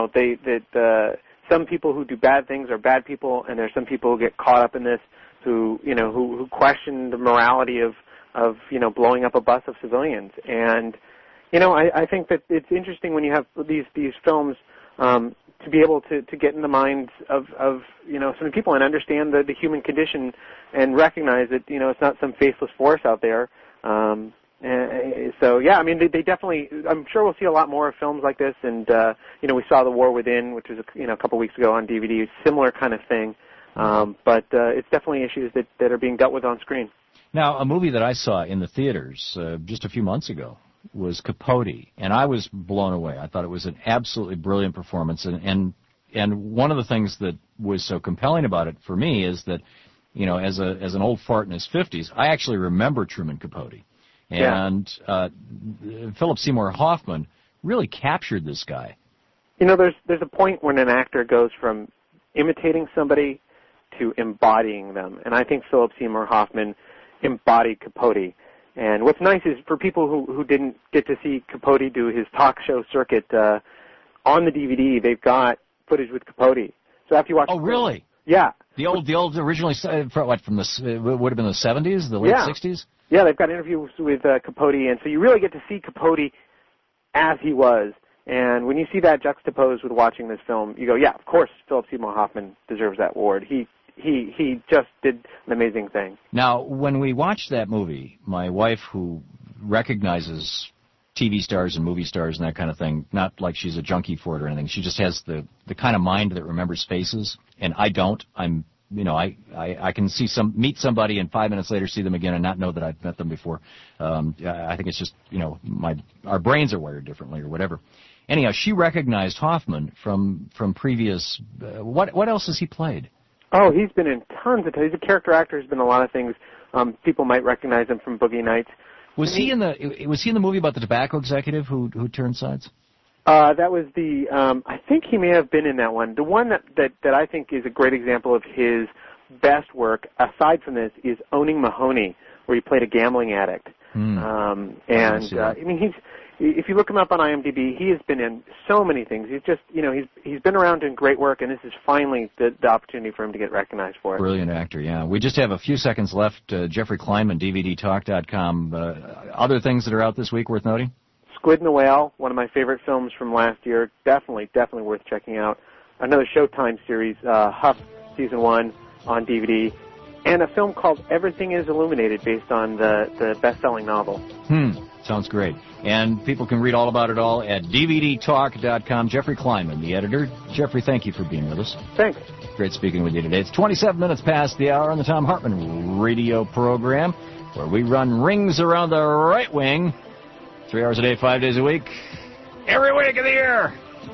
some people who do bad things are bad people, and there's some people who get caught up in this who question the morality of blowing up a bus of civilians. And, I think that it's interesting when you have these films to be able to get in the minds of some people and understand the human condition and recognize that, it's not some faceless force out there. So, yeah, I mean, they definitely, I'm sure we'll see a lot more of films like this. And, we saw The War Within, which was, a couple weeks ago on DVD, similar kind of thing. But it's definitely issues that are being dealt with on screen. Now, a movie that I saw in the theaters just a few months ago was Capote, and I was blown away. I thought it was an absolutely brilliant performance, and one of the things that was so compelling about it for me is that, you know, as an old fart in his 50s, I actually remember Truman Capote. And Philip Seymour Hoffman really captured this guy. You know, there's a point when an actor goes from imitating somebody to embodying them, and I think Philip Seymour Hoffman embodied Capote. And what's nice is for people who didn't get to see Capote do his talk show circuit, on the DVD they've got footage with Capote. So after you watch, really? Yeah. The old originally from the would have been the 70s, the late 60s. Yeah, they've got interviews with Capote, and so you really get to see Capote as he was. And when you see that juxtaposed with watching this film, you go, yeah, of course, Philip Seymour Hoffman deserves that award. He just did an amazing thing. Now, when we watched that movie, my wife, who recognizes TV stars and movie stars and that kind of thing, not like she's a junkie for it or anything, she just has the kind of mind that remembers faces, and I don't. I can meet somebody and 5 minutes later see them again and not know that I've met them before. I think it's just, you know, our brains are wired differently or whatever. Anyhow, she recognized Hoffman from previous. What else has he played? Oh, he's been in tons of. He's a character actor. He's been in a lot of things. People might recognize him from Boogie Nights. Was he in the movie about the tobacco executive who turned sides? That was the. I think he may have been in that one. The one that I think is a great example of his best work, aside from this, is Owning Mahoney, where he played a gambling addict. I mean, if you look him up on IMDb, he has been in so many things. He's just, you know, he's been around doing great work, and this is finally the opportunity for him to get recognized for it. Brilliant actor, yeah. We just have a few seconds left. Jeffrey Kleinman, DVDtalk.com. Other things that are out this week worth noting? Squid and the Whale, one of my favorite films from last year. Definitely worth checking out. Another Showtime series, Huff Season 1 on DVD. And a film called Everything is Illuminated, based on the best-selling novel. Sounds great. And people can read all about it all at DVDtalk.com. Jeffrey Kleinman, the editor. Jeffrey, thank you for being with us. Thanks. Great speaking with you today. It's 27 minutes past the hour on the Thom Hartmann radio program, where we run rings around the right wing 3 hours a day, 5 days a week, every week of the year.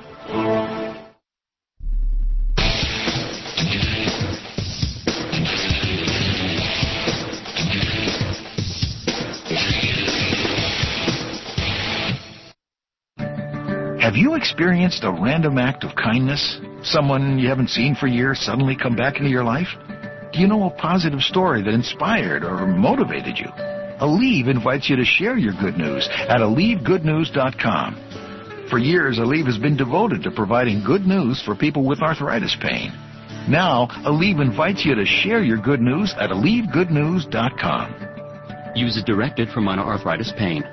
Have you experienced a random act of kindness? Someone you haven't seen for years suddenly come back into your life? Do you know a positive story that inspired or motivated you? Aleve invites you to share your good news at AleveGoodNews.com. For years, Aleve has been devoted to providing good news for people with arthritis pain. Now, Aleve invites you to share your good news at AleveGoodNews.com. Use as directed for minor arthritis pain.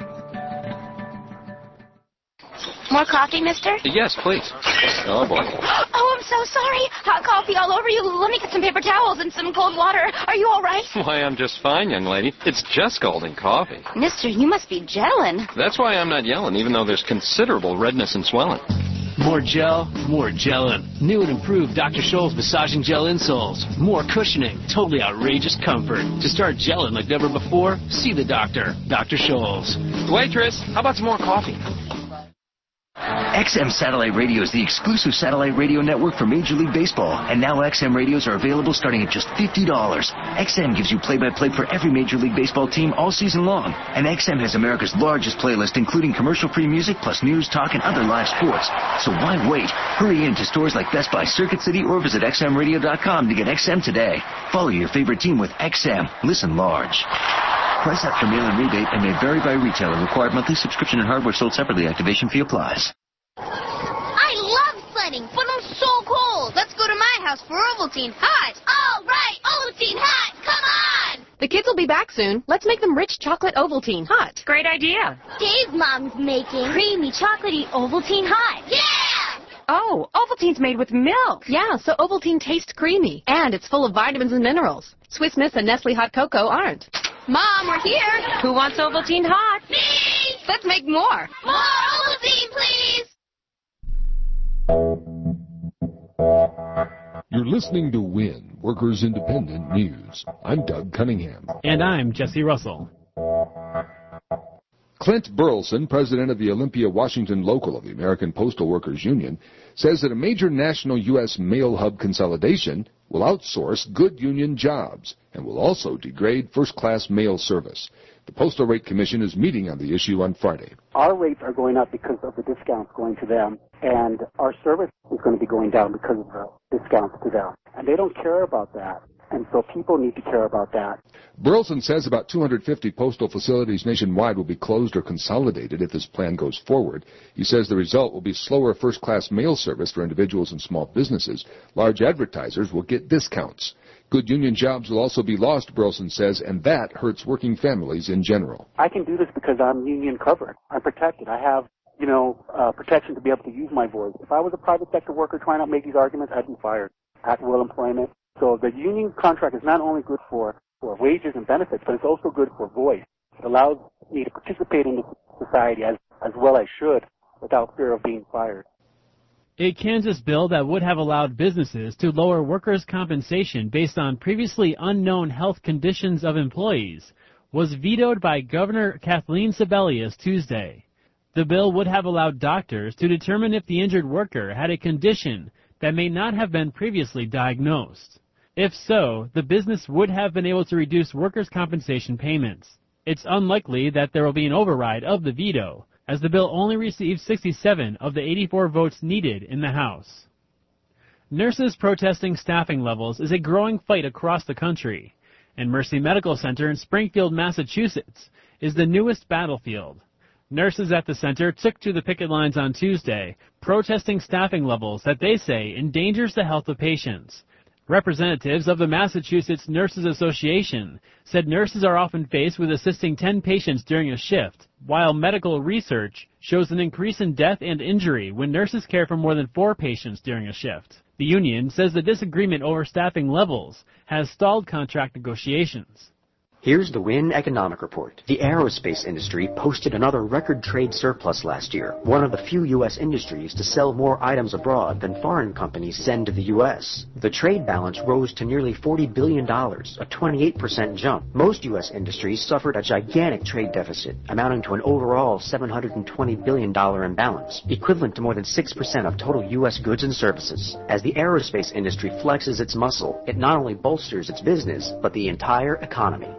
More coffee, mister? Yes, please. Oh, boy. Oh, I'm so sorry. Hot coffee all over you. Let me get some paper towels and some cold water. Are you all right? Why, I'm just fine, young lady. It's just golden coffee. Mister, you must be gelling. That's why I'm not yelling, even though there's considerable redness and swelling. More gel, more gelling. New and improved Dr. Scholl's massaging gel insoles. More cushioning, totally outrageous comfort. To start gelling like never before, see the doctor, Dr. Scholl's. Waitress, how about some more coffee? XM Satellite Radio is the exclusive satellite radio network for Major League Baseball, and now XM radios are available starting at just $50. XM gives you play-by-play for every Major League Baseball team all season long, and XM has America's largest playlist, including commercial-free music plus news, talk, and other live sports. So why wait? Hurry in to stores like Best Buy, Circuit City, or visit XMRadio.com to get XM today. Follow your favorite team with XM. Listen large. Price up for mail-in rebate and may vary by retailer. Required monthly subscription and hardware sold separately. Activation fee applies. I love sledding, but I'm so cold. Let's go to my house for Ovaltine Hot. All right, Ovaltine Hot, come on. The kids will be back soon. Let's make them rich chocolate Ovaltine Hot. Great idea. Dave's mom's making creamy chocolatey Ovaltine Hot. Yeah! Oh, Ovaltine's made with milk. Yeah, so Ovaltine tastes creamy. And it's full of vitamins and minerals. Swiss Miss and Nestle Hot Cocoa aren't. Mom, we're here. Who wants Ovaltine Hot? Me! Let's make more. More Ovaltine, please! You're listening to WIN, Workers Independent News. I'm Doug Cunningham. And I'm Jesse Russell. Clint Burleson, president of the Olympia, Washington local of the American Postal Workers Union, says that a major national U.S. mail hub consolidation will outsource good union jobs and will also degrade first-class mail service. The Postal Rate Commission is meeting on the issue on Friday. Our rates are going up because of the discounts going to them, and our service is going to be going down because of the discounts to them. And they don't care about that. And so people need to care about that. Burleson says about 250 postal facilities nationwide will be closed or consolidated if this plan goes forward. He says the result will be slower first-class mail service for individuals and small businesses. Large advertisers will get discounts. Good union jobs will also be lost, Burleson says, and that hurts working families in general. I can do this because I'm union covered. I'm protected. I have, protection to be able to use my voice. If I was a private sector worker trying to make these arguments, I'd be fired. At will employment. So the union contract is not only good for wages and benefits, but it's also good for voice. It allows me to participate in the society as well as should without fear of being fired. A Kansas bill that would have allowed businesses to lower workers' compensation based on previously unknown health conditions of employees was vetoed by Governor Kathleen Sebelius Tuesday. The bill would have allowed doctors to determine if the injured worker had a condition that may not have been previously diagnosed. If so, the business would have been able to reduce workers' compensation payments. It's unlikely that there will be an override of the veto, as the bill only received 67 of the 84 votes needed in the House. Nurses protesting staffing levels is a growing fight across the country, and Mercy Medical Center in Springfield, Massachusetts, is the newest battlefield. Nurses at the center took to the picket lines on Tuesday, protesting staffing levels that they say endangers the health of patients. Representatives of the Massachusetts Nurses Association said nurses are often faced with assisting 10 patients during a shift, while medical research shows an increase in death and injury when nurses care for more than 4 patients during a shift. The union says the disagreement over staffing levels has stalled contract negotiations. Here's the WIN Economic Report. The aerospace industry posted another record trade surplus last year, one of the few U.S. industries to sell more items abroad than foreign companies send to the U.S. The trade balance rose to nearly $40 billion, a 28% jump. Most U.S. industries suffered a gigantic trade deficit, amounting to an overall $720 billion imbalance, equivalent to more than 6% of total U.S. goods and services. As the aerospace industry flexes its muscle, it not only bolsters its business, but the entire economy.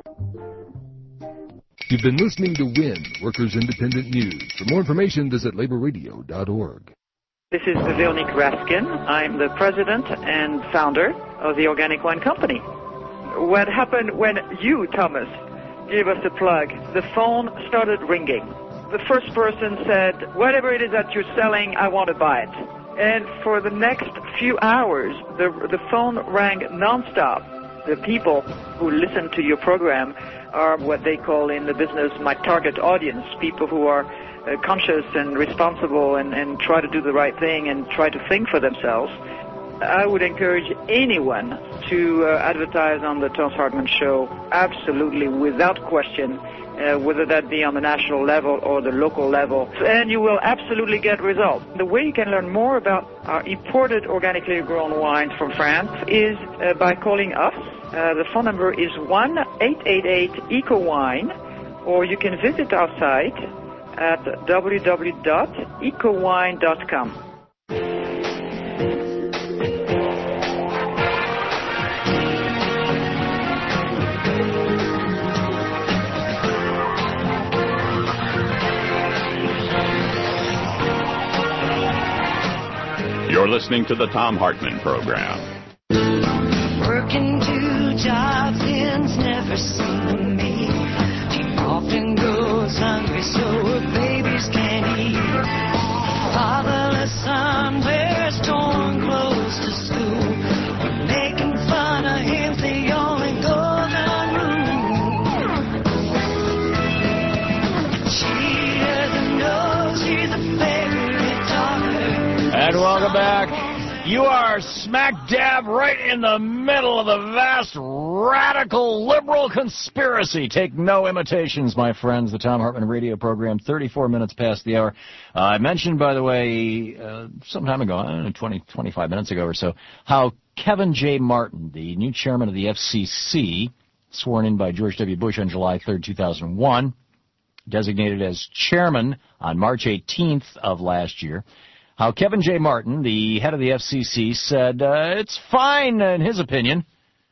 You've been listening to WIN, Workers Independent News. For more information, visit laborradio.org. This is Veronique Raskin. I'm the president and founder of the Organic Wine Company. What happened when you, Thomas, gave us a plug? The phone started ringing. The first person said, whatever it is that you're selling, I want to buy it. And for the next few hours, the phone rang nonstop. The people who listen to your program are what they call in the business my target audience, people who are conscious and responsible and try to do the right thing and try to think for themselves. I would encourage anyone to advertise on the Thomas Hartman Show, absolutely, without question, whether that be on the national level or the local level, and you will absolutely get results. The way you can learn more about our imported organically grown wines from France is by calling us. The phone number is 1-888-ECO-WINE, or you can visit our site at www.ecowine.com. You're listening to the Thom Hartmann Program. Working 2 jobs ends never seem to me. She often goes hungry so her babies can't eat. Fatherless son wears torn clothes to school. We're making fun of him's the only golden rule. She doesn't know she's a favorite daughter. And welcome back. You are smack dab right in the middle of the vast radical liberal conspiracy. Take no imitations, my friends. The Thom Hartmann radio program, 34 minutes past the hour. I mentioned, by the way, some time ago, 25 minutes ago or so, how Kevin J. Martin, the new chairman of the FCC, sworn in by George W. Bush on July 3rd, 2001, designated as chairman on March 18th of last year, how Kevin J. Martin, the head of the FCC, said it's fine, in his opinion,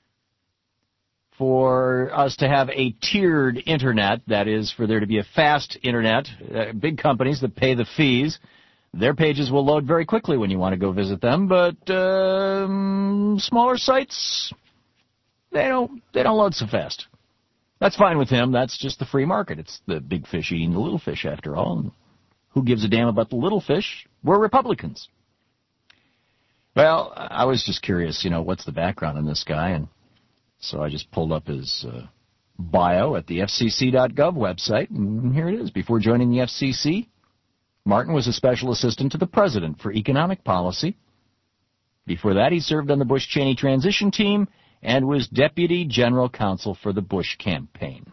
for us to have a tiered Internet, that is, for there to be a fast Internet. Big companies that pay the fees, their pages will load very quickly when you want to go visit them, but smaller sites, they don't load so fast. That's fine with him. That's just the free market. It's the big fish eating the little fish, after all. And who gives a damn about the little fish? We're Republicans. Well, I was just curious, what's the background on this guy, and so I just pulled up his bio at the FCC.gov website, and here it is. Before joining the FCC, Martin was a special assistant to the president for economic policy. Before that, he served on the Bush-Cheney transition team and was deputy general counsel for the Bush campaign.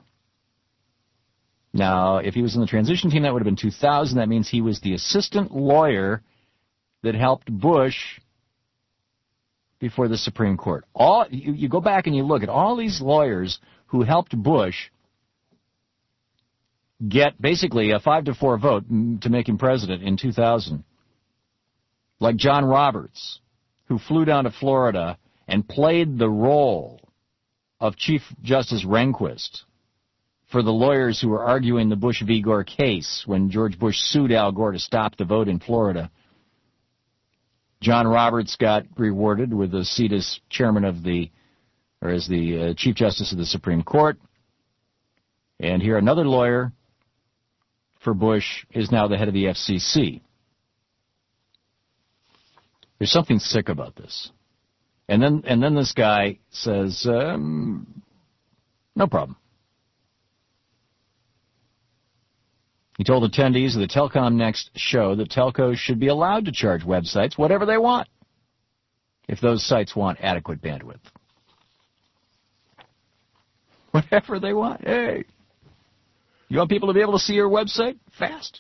Now, if he was in the transition team, that would have been 2000. That means he was the assistant lawyer that helped Bush before the Supreme Court. You go back and you look at all these lawyers who helped Bush get basically a 5-4 vote to make him president in 2000. Like John Roberts, who flew down to Florida and played the role of Chief Justice Rehnquist for the lawyers who were arguing the Bush v. Gore case when George Bush sued Al Gore to stop the vote in Florida. John Roberts got rewarded with a seat as chairman of as the Chief Justice of the Supreme Court. And here another lawyer for Bush is now the head of the FCC. There's something sick about this. And then this guy says, no problem. He told attendees of the Telcom Next show that telcos should be allowed to charge websites whatever they want if those sites want adequate bandwidth. Whatever they want. Hey, you want people to be able to see your website fast?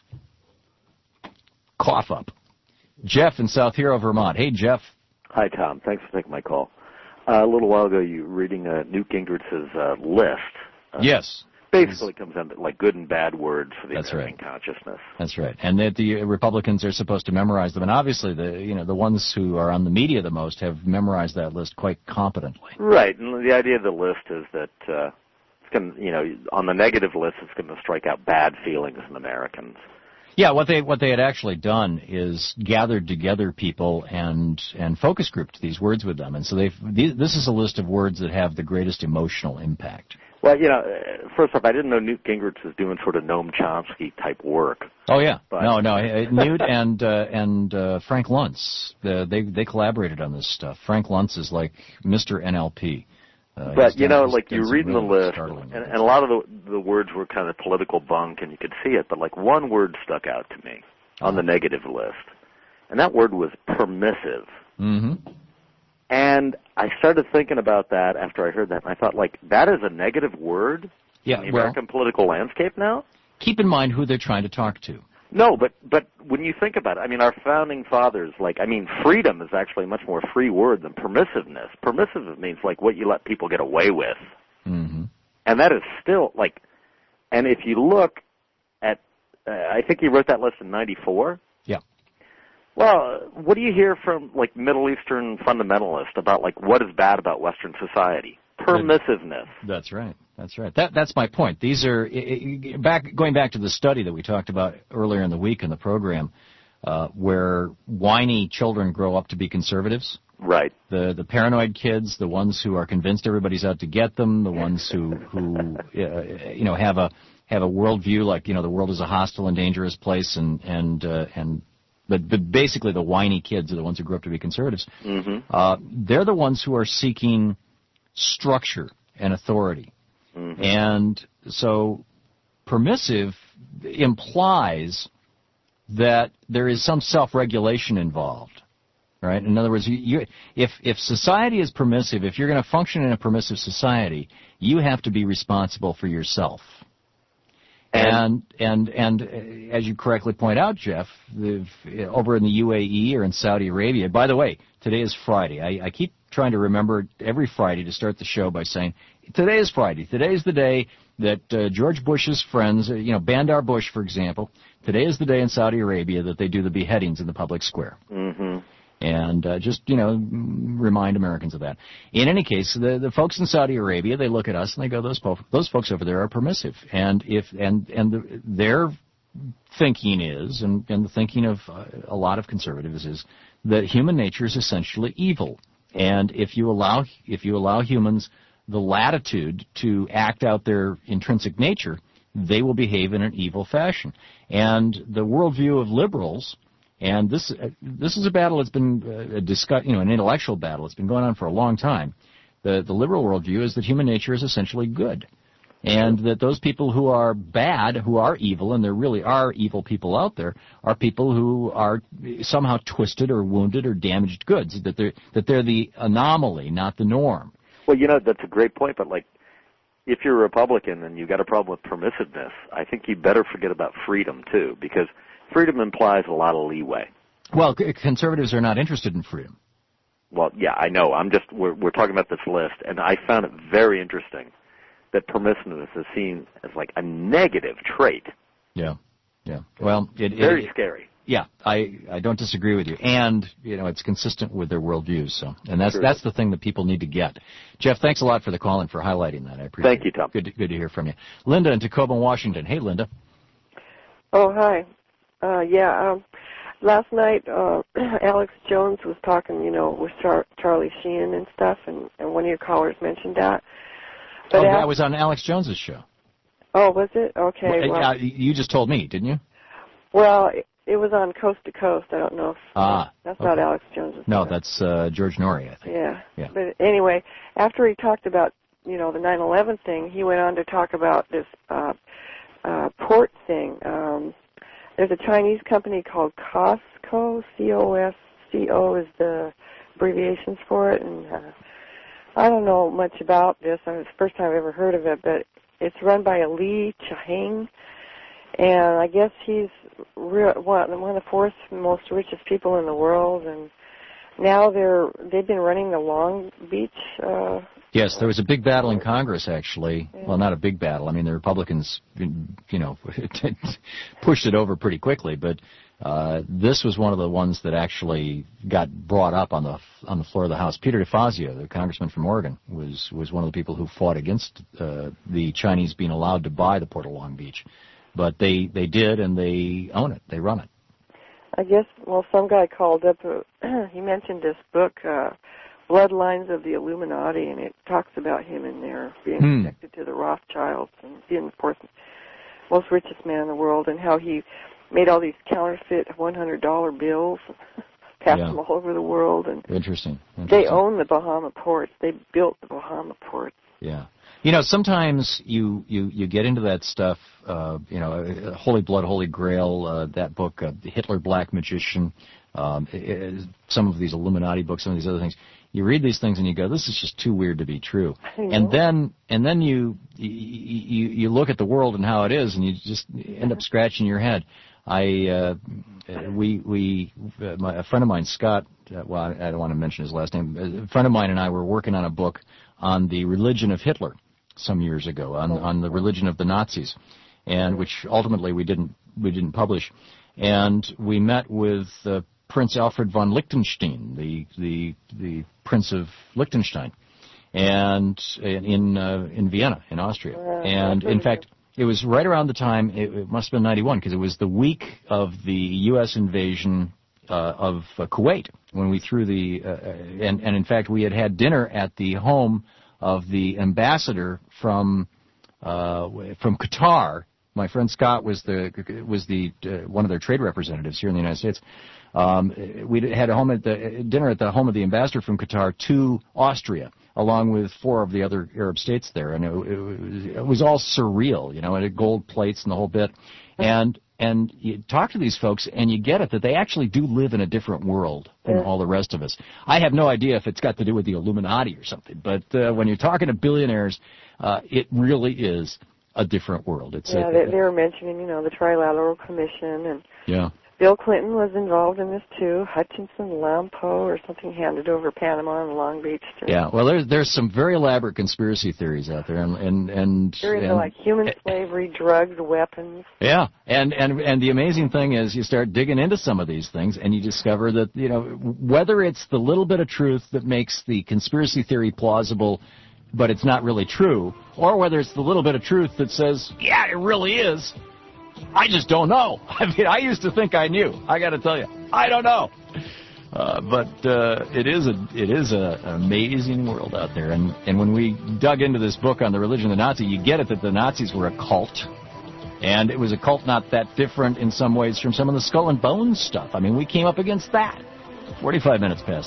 Cough up. Jeff in South Hero, Vermont. Hey, Jeff. Hi, Tom. Thanks for taking my call. A little while ago, you were reading Newt Gingrich's list. Yes. Basically comes down to like good and bad words for the American consciousness. That's right. And that the Republicans are supposed to memorize them. And obviously, the ones who are on the media the most have memorized that list quite competently. Right. And the idea of the list is that it's going to, on the negative list, it's going to strike out bad feelings in Americans. Yeah, what they had actually done is gathered together people and focus grouped these words with them. And so this is a list of words that have the greatest emotional impact. Well, first off, I didn't know Newt Gingrich was doing sort of Noam Chomsky type work. Oh yeah, but no, Newt and Frank Luntz, they collaborated on this stuff. Frank Luntz is like Mr. NLP. But you're reading the list, and a lot of the words were kind of political bunk, and you could see it. But like one word stuck out to me on the negative list, and that word was permissive. Mm-hmm. And I started thinking about that after I heard that, and I thought, that is a negative word in the American political landscape now? Keep in mind who they're trying to talk to. No, but when you think about it, our founding fathers, freedom is actually a much more free word than permissiveness. Permissive means, what you let people get away with. Mm-hmm. And that is still, and if you look at, I think he wrote that list in 94. Yeah. Well, what do you hear from, Middle Eastern fundamentalists about, what is bad about Western society? Permissiveness. That's right. That's my point. These are, going back to the study that we talked about earlier in the week in the program, where whiny children grow up to be conservatives. Right. The paranoid kids, the ones who are convinced everybody's out to get them, the ones who have a worldview the world is a hostile and dangerous place, but basically the whiny kids are the ones who grow up to be conservatives. Mm-hmm. They're the ones who are seeking structure and authority. Mm-hmm. And so permissive implies that there is some self-regulation involved, right? In other words, if society is permissive, if you're going to function in a permissive society, you have to be responsible for yourself. And as you correctly point out, Jeff, over in the UAE or in Saudi Arabia, by the way, today is Friday. I keep trying to remember every Friday to start the show by saying, today is Friday. Today is the day that George Bush's friends, Bandar Bush, for example, today is the day in Saudi Arabia that they do the beheadings in the public square. Mm-hmm. And just, remind Americans of that. In any case, the folks in Saudi Arabia, they look at us and they go, those folks over there are permissive. And their thinking is, and the thinking of a lot of conservatives is, that human nature is essentially evil. And if you allow humans the latitude to act out their intrinsic nature, they will behave in an evil fashion. And the worldview of liberals, and this is a battle that's been discussed, an intellectual battle. It's been going on for a long time. The liberal worldview is that human nature is essentially good, and that those people who are bad, who are evil, and there really are evil people out there, are people who are somehow twisted or wounded or damaged goods. That they're the anomaly, not the norm. Well, that's a great point, but if you're a Republican and you've got a problem with permissiveness, I think you better forget about freedom, too, because freedom implies a lot of leeway. Well, conservatives are not interested in freedom. Well, yeah, I know. We're talking about this list, and I found it very interesting that permissiveness is seen as a negative trait. Yeah. Well, very scary. Yeah, I don't disagree with you, and it's consistent with their worldviews. So, and that's the thing that people need to get. Jeff, thanks a lot for the call and for highlighting that. I appreciate it. Thank you, Tom. Good to hear from you. Linda in Tacoma, Washington. Hey, Linda. Oh, hi. Last night, Alex Jones was talking, with Charlie Sheen and stuff, and one of your callers mentioned that. But that was on Alex Jones's show. Oh, was it? Okay. Well, you just told me, didn't you? Well, it was on Coast to Coast. I don't know if that's not Alex Jones's show. No, that's George Norrie, I think. Yeah. But anyway, after he talked about, the 9/11 thing, he went on to talk about this port thing. There's a Chinese company called COSCO, C-O-S-C-O is the abbreviations for it, and I don't know much about this. It's the first time I've ever heard of it, but it's run by a Li Chiheng, and I guess he's one of the fourth most richest people in the world, and now they've been running the Long Beach. Yes, there was a big battle in Congress, actually. Yeah. Well, not a big battle. I mean, the Republicans, pushed it over pretty quickly. But this was one of the ones that actually got brought up on the floor of the House. Peter DeFazio, the congressman from Oregon, was one of the people who fought against the Chinese being allowed to buy the Port of Long Beach. But they did, and they own it. They run it. I guess, some guy called up. He mentioned this book, Bloodlines of the Illuminati, and it talks about him in there being connected to the Rothschilds and being, of course, the most richest man in the world, and how he made all these counterfeit $100 bills, passed them all over the world. And Interesting. They own the Bahama ports. They built the Bahama ports. Yeah. Sometimes you get into that stuff, Holy Blood, Holy Grail, that book, Hitler, Black Magician, some of these Illuminati books, some of these other things. You read these things and you go, this is just too weird to be true. And then you look at the world and how it is, and you just end up scratching your head. A friend of mine, Scott, I don't want to mention his last name. A friend of mine and I were working on a book on the religion of Hitler some years ago, on the religion of the Nazis, and which ultimately we didn't publish. And we met with Prince Alfred von Liechtenstein, the Prince of Liechtenstein, and in Vienna, in Austria. And in fact, it was right around the time, it must have been 91, because it was the week of the U.S. invasion of Kuwait, when we threw and in fact we had dinner at the home of the ambassador from Qatar. My friend Scott was one of their trade representatives here in the United States. We had dinner at the home of the ambassador from Qatar to Austria, along with 4 of the other Arab states there, and it was all surreal, and had gold plates and the whole bit. And you talk to these folks, and you get it that they actually do live in a different world than all the rest of us. I have no idea if it's got to do with the Illuminati or something, but when you're talking to billionaires, it really is a different world. They were mentioning, the Trilateral Commission, and Bill Clinton was involved in this too. Hutchinson Lampo or something handed over Panama and Long Beach. Yeah, well, there's some very elaborate conspiracy theories out there, and like human slavery, drugs, weapons. Yeah, and the amazing thing is you start digging into some of these things, and you discover that, you know, whether it's the little bit of truth that makes the conspiracy theory plausible, but it's not really true, or whether it's the little bit of truth that says, yeah, it really is. I just don't know. I mean, I used to think I knew. I got to tell you, I don't know. But it is an amazing world out there. And when we dug into this book on the religion of the Nazi, you get it that the Nazis were a cult. And it was a cult not that different in some ways from some of the Skull and Bones stuff. I mean, we came up against that. 45 minutes past.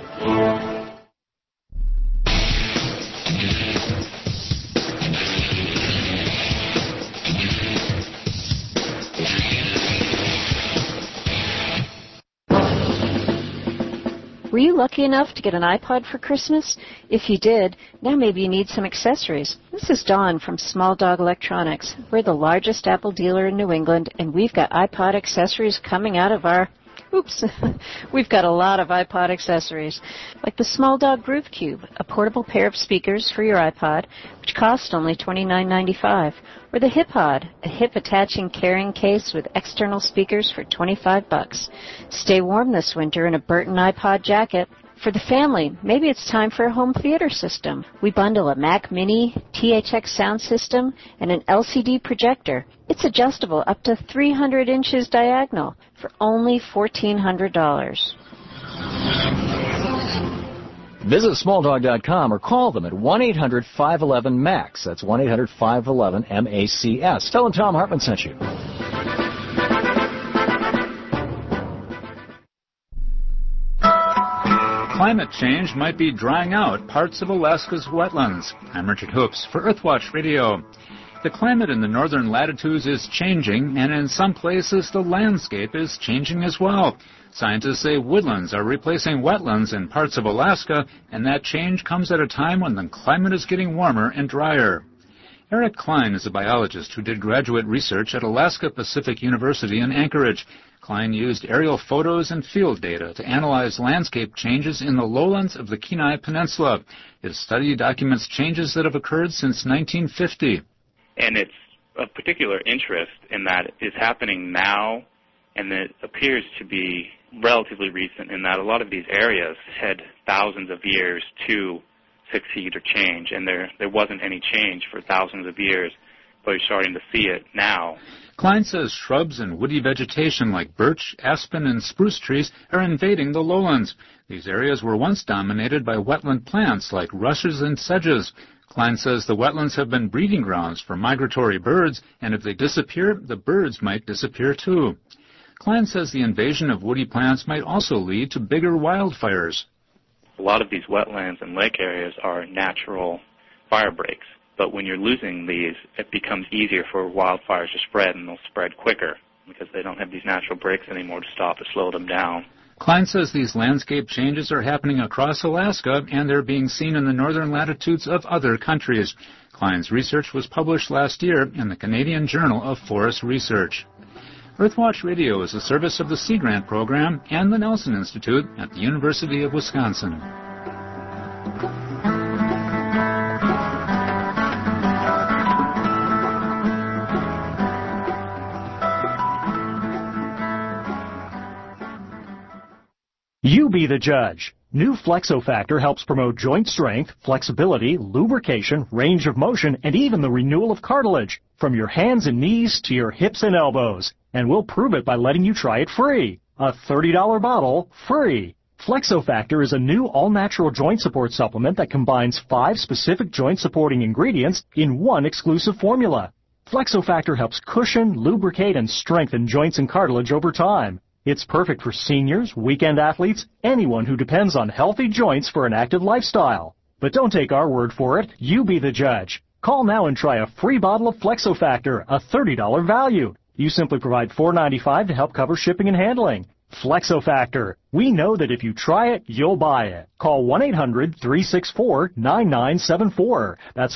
Were you lucky enough to get an iPod for Christmas? If you did, now maybe you need some accessories. This is Dawn from Small Dog Electronics. We're the largest Apple dealer in New England, and we've got iPod accessories coming out of our... Oops, we've got a lot of iPod accessories, like the Small Dog Groove Cube, a portable pair of speakers for your iPod, which cost only $29.95, or the HipPod, a hip-attaching carrying case with external speakers for $25. Stay warm this winter in a Burton iPod jacket. For the family, maybe it's time for a home theater system. We bundle a Mac Mini, THX sound system, and an LCD projector. It's adjustable up to 300 inches diagonal for only $1,400. Visit smalldog.com or call them at 1-800-511-MAX. That's 1-800-511-MACS. Tell them Tom Hartman sent you. Climate change might be drying out parts of Alaska's wetlands. I'm Richard Hoops for Earthwatch Radio. The climate in the northern latitudes is changing, and in some places the landscape is changing as well. Scientists say woodlands are replacing wetlands in parts of Alaska, and that change comes at a time when the climate is getting warmer and drier. Eric Klein is a biologist who did graduate research at Alaska Pacific University in Anchorage. Klein used aerial photos and field data to analyze landscape changes in the lowlands of the Kenai Peninsula. His study documents changes that have occurred since 1950. And it's of particular interest in that it's happening now, and it appears to be relatively recent in that a lot of these areas had thousands of years to succeed or change, and there wasn't any change for thousands of years, but you're starting to see it now. Klein says shrubs and woody vegetation like birch, aspen, and spruce trees are invading the lowlands. These areas were once dominated by wetland plants like rushes and sedges. Klein says the wetlands have been breeding grounds for migratory birds, and if they disappear, the birds might disappear too. Klein says the invasion of woody plants might also lead to bigger wildfires. A lot of these wetlands and lake areas are natural fire breaks. But when you're losing these, it becomes easier for wildfires to spread, and they'll spread quicker because they don't have these natural breaks anymore to stop or slow them down. Klein says these landscape changes are happening across Alaska, and they're being seen in the northern latitudes of other countries. Klein's research was published last year in the Canadian Journal of Forest Research. Earthwatch Radio is a service of the Sea Grant Program and the Nelson Institute at the University of Wisconsin. You be the judge. New FlexoFactor helps promote joint strength, flexibility, lubrication, range of motion, and even the renewal of cartilage from your hands and knees to your hips and elbows. And we'll prove it by letting you try it free. A $30 bottle, free. FlexoFactor is a new all-natural joint support supplement that combines 5 specific joint-supporting ingredients in one exclusive formula. FlexoFactor helps cushion, lubricate, and strengthen joints and cartilage over time. It's perfect for seniors, weekend athletes, anyone who depends on healthy joints for an active lifestyle. But don't take our word for it. You be the judge. Call now and try a free bottle of FlexoFactor, a $30 value. You simply provide $4.95 to help cover shipping and handling. Flexofactor. We know that if you try it, you'll buy it. Call 1-800-364-9974. That's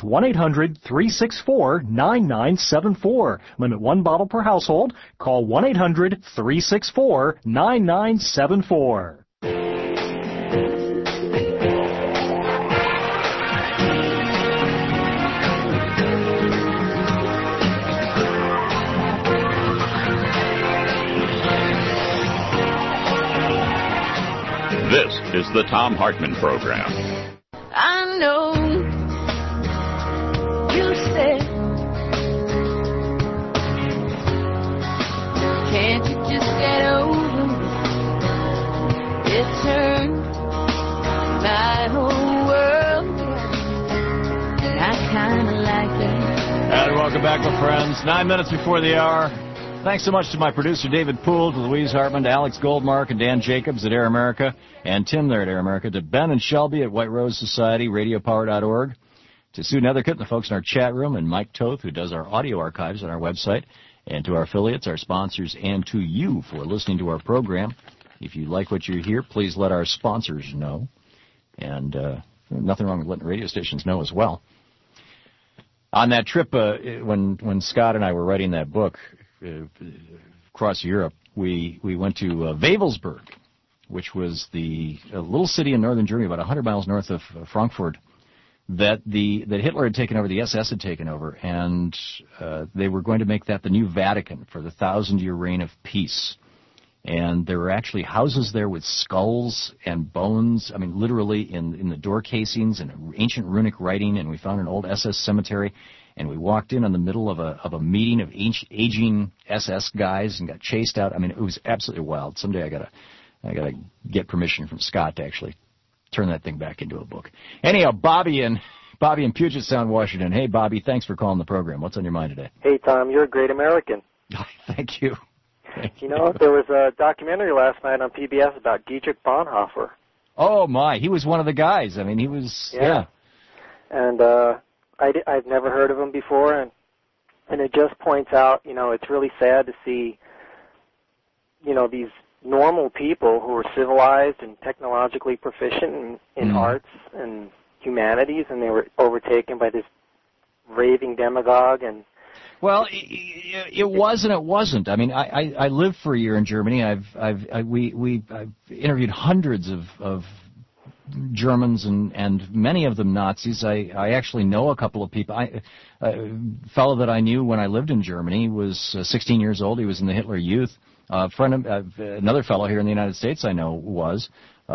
1-800-364-9974. Limit 1 bottle per household. Call 1-800-364-9974. This is the Thom Hartmann Program. I know you said, can't you just get over it? It turned my whole world, and I kind of like it. And welcome back, my friends. 9 minutes before the hour. Thanks so much to my producer, David Poole, to Louise Hartman, to Alex Goldmark and Dan Jacobs at Air America, and Tim there at Air America, to Ben and Shelby at White Rose Society, radiopower.org, to Sue Nethercutt and the folks in our chat room, and Mike Toth, who does our audio archives on our website, and to our affiliates, our sponsors, and to you for listening to our program. If you like what you hear, please let our sponsors know. And nothing wrong with letting radio stations know as well. On that trip, when Scott and I were writing that book, across Europe, we went to Wewelsburg, which was a little city in northern Germany, about 100 miles north of Frankfurt, that Hitler had taken over, the SS had taken over, and they were going to make that the new Vatican for the 1,000-year reign of peace. And there were actually houses there with skulls and bones, I mean, literally in the door casings and ancient runic writing, and we found an old SS cemetery. And we walked in the middle of a meeting of aging SS guys and got chased out. I mean, it was absolutely wild. Someday I gotta get permission from Scott to actually turn that thing back into a book. Anyhow, Bobby in Puget Sound, Washington. Hey, Bobby, thanks for calling the program. What's on your mind today? Hey, Tom, you're a great American. Thank you. You know, there was a documentary last night on PBS about Dietrich Bonhoeffer. Oh my, he was one of the guys. I mean, he was yeah. And I've never heard of him before, and it just points out, you know, it's really sad to see, you know, these normal people who are civilized and technologically proficient in arts and humanities, and they were overtaken by this raving demagogue. And well, it was and it wasn't. I mean, I lived for a year in Germany. I've interviewed hundreds of Germans and many of them Nazis. I actually know a couple of people. A fellow that I knew when I lived in Germany was 16 years old. He was in the Hitler Youth. Another fellow here in the United States I know was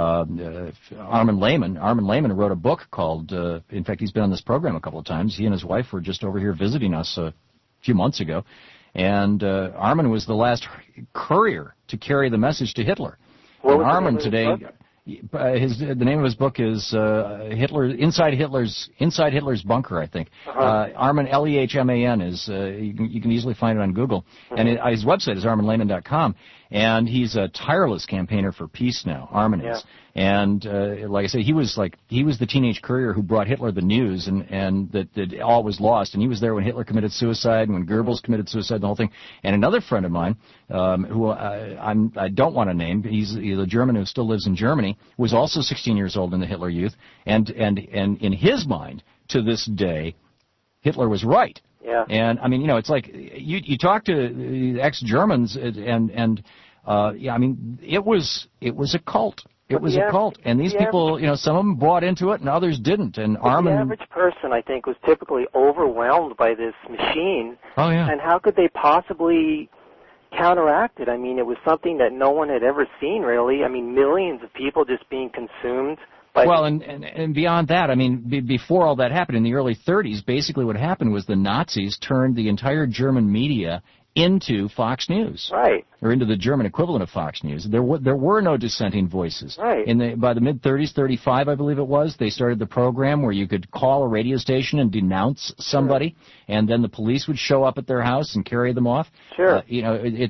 Armin Lehman. Armin Lehman wrote a book called, in fact, he's been on this program a couple of times. He and his wife were just over here visiting us a few months ago. And Armin was the last courier to carry the message to Hitler. And Armin today... the name of his book is Hitler Inside Hitler's Bunker, I think. Armin, Lehman is you can easily find it on Google, and his website is arminlehman.com. And he's a tireless campaigner for peace now. Armin is, and like I say, he was the teenage courier who brought Hitler the news, and that all was lost. And he was there when Hitler committed suicide, and when Goebbels committed suicide, the whole thing. And another friend of mine, who I don't want to name, he's a German who still lives in Germany, was also 16 years old in the Hitler Youth, and in his mind, to this day, Hitler was right. Yeah. And I mean, you know, it's like you talk to ex-Germans, and yeah, I mean, it was a cult. It was a cult, and these people, you know, some of them bought into it, and others didn't. And Armin, the average person, I think, was typically overwhelmed by this machine. Oh yeah. And how could they possibly counteract it? I mean, it was something that no one had ever seen, really. I mean, millions of people just being consumed. Well, and beyond that, I mean, before all that happened, in the early 30s, basically what happened was the Nazis turned the entire German media into Fox News, right, or into the German equivalent of Fox News. There were no dissenting voices. Right. By the mid-30s, 35, I believe it was, they started the program where you could call a radio station and denounce somebody, and then the police would show up at their house and carry them off. Sure. You know, and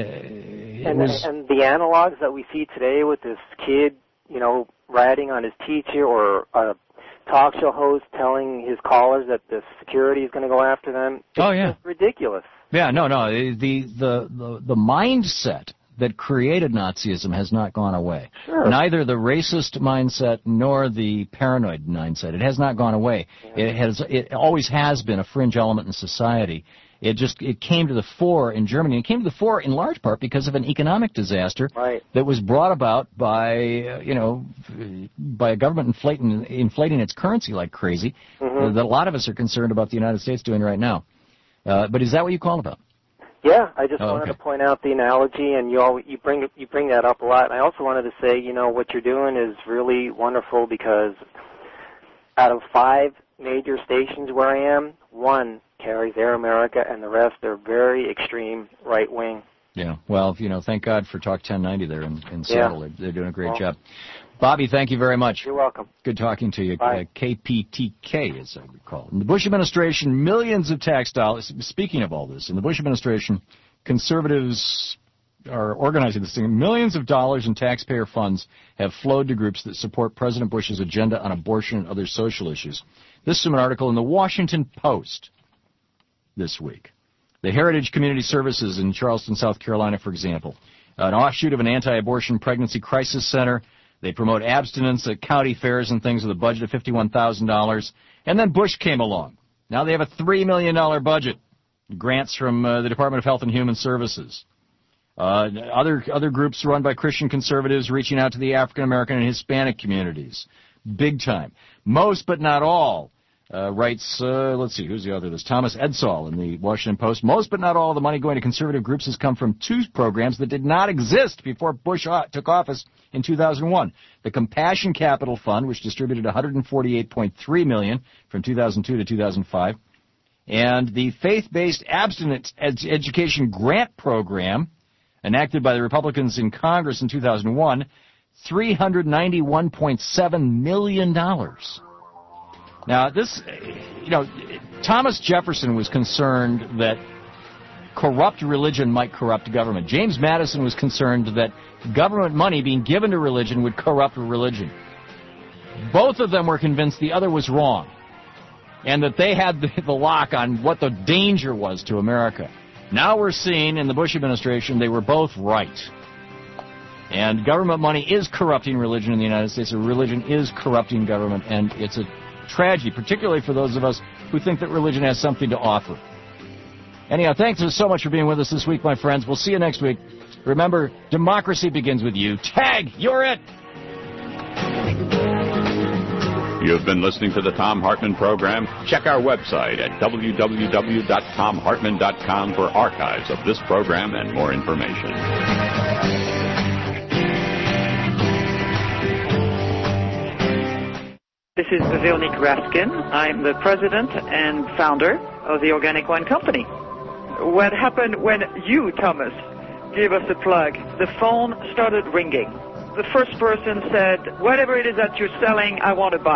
the analogs that we see today with this kid, you know, ratting on his teacher, or a talk show host telling his callers that the security is going to go after them. It's just ridiculous. Yeah, no. The mindset that created Nazism has not gone away. Sure. Neither the racist mindset nor the paranoid mindset. It has not gone away. It always has been a fringe element in society. It came to the fore in Germany. It came to the fore in large part because of an economic disaster that was brought about by by a government inflating its currency like crazy. That a lot of us are concerned about the United States doing right now. But is that what you call about? Yeah, I just wanted to point out the analogy, and you bring that up a lot. And I also wanted to say, what you're doing is really wonderful because out of 5 major stations where I am, 1 carries Air America, and the rest are very extreme right wing. Yeah, well, thank God for Talk 1090 there in Seattle. They're doing a great job. Bobby, thank you very much. You're welcome. Good talking to you. Bye. KPTK, as I recall. In the Bush administration, millions of tax dollars. Speaking of all this, in the Bush administration, conservatives are organizing this thing. Millions of dollars in taxpayer funds have flowed to groups that support President Bush's agenda on abortion and other social issues. This is from an article in the Washington Post this week. The Heritage Community Services in Charleston, South Carolina, for example, an offshoot of an anti-abortion pregnancy crisis center. They promote abstinence at county fairs and things with a budget of $51,000. And then Bush came along. Now they have a $3 million budget. Grants from the Department of Health and Human Services. Other groups run by Christian conservatives reaching out to the African American and Hispanic communities. Big time. Most, but not all, writes, let's see, who's the author of this? Thomas Edsall in the Washington Post. Most, but not all, of the money going to conservative groups has come from 2 programs that did not exist before Bush took office in 2001. The Compassion Capital Fund, which distributed $148.3 million from 2002 to 2005, and the Faith-Based Abstinence Education Grant Program, enacted by the Republicans in Congress in 2001, $391.7 million. Now, this, Thomas Jefferson was concerned that corrupt religion might corrupt government. James Madison was concerned that government money being given to religion would corrupt religion. Both of them were convinced the other was wrong, and that they had the lock on what the danger was to America. Now we're seeing in the Bush administration they were both right. And government money is corrupting religion in the United States. Religion is corrupting government, and it's a tragedy, particularly for those of us who think that religion has something to offer. Anyhow, thanks so much for being with us this week, my friends. We'll see you next week. Remember, democracy begins with you. Tag, you're it! You've been listening to the Thom Hartmann Program. Check our website at www.thomhartmann.com for archives of this program and more information. This is Veronique Raskin. I'm the president and founder of the Organic Wine Company. What happened when you, Thomas, gave us a plug? The phone started ringing. The first person said, whatever it is that you're selling, I want to buy.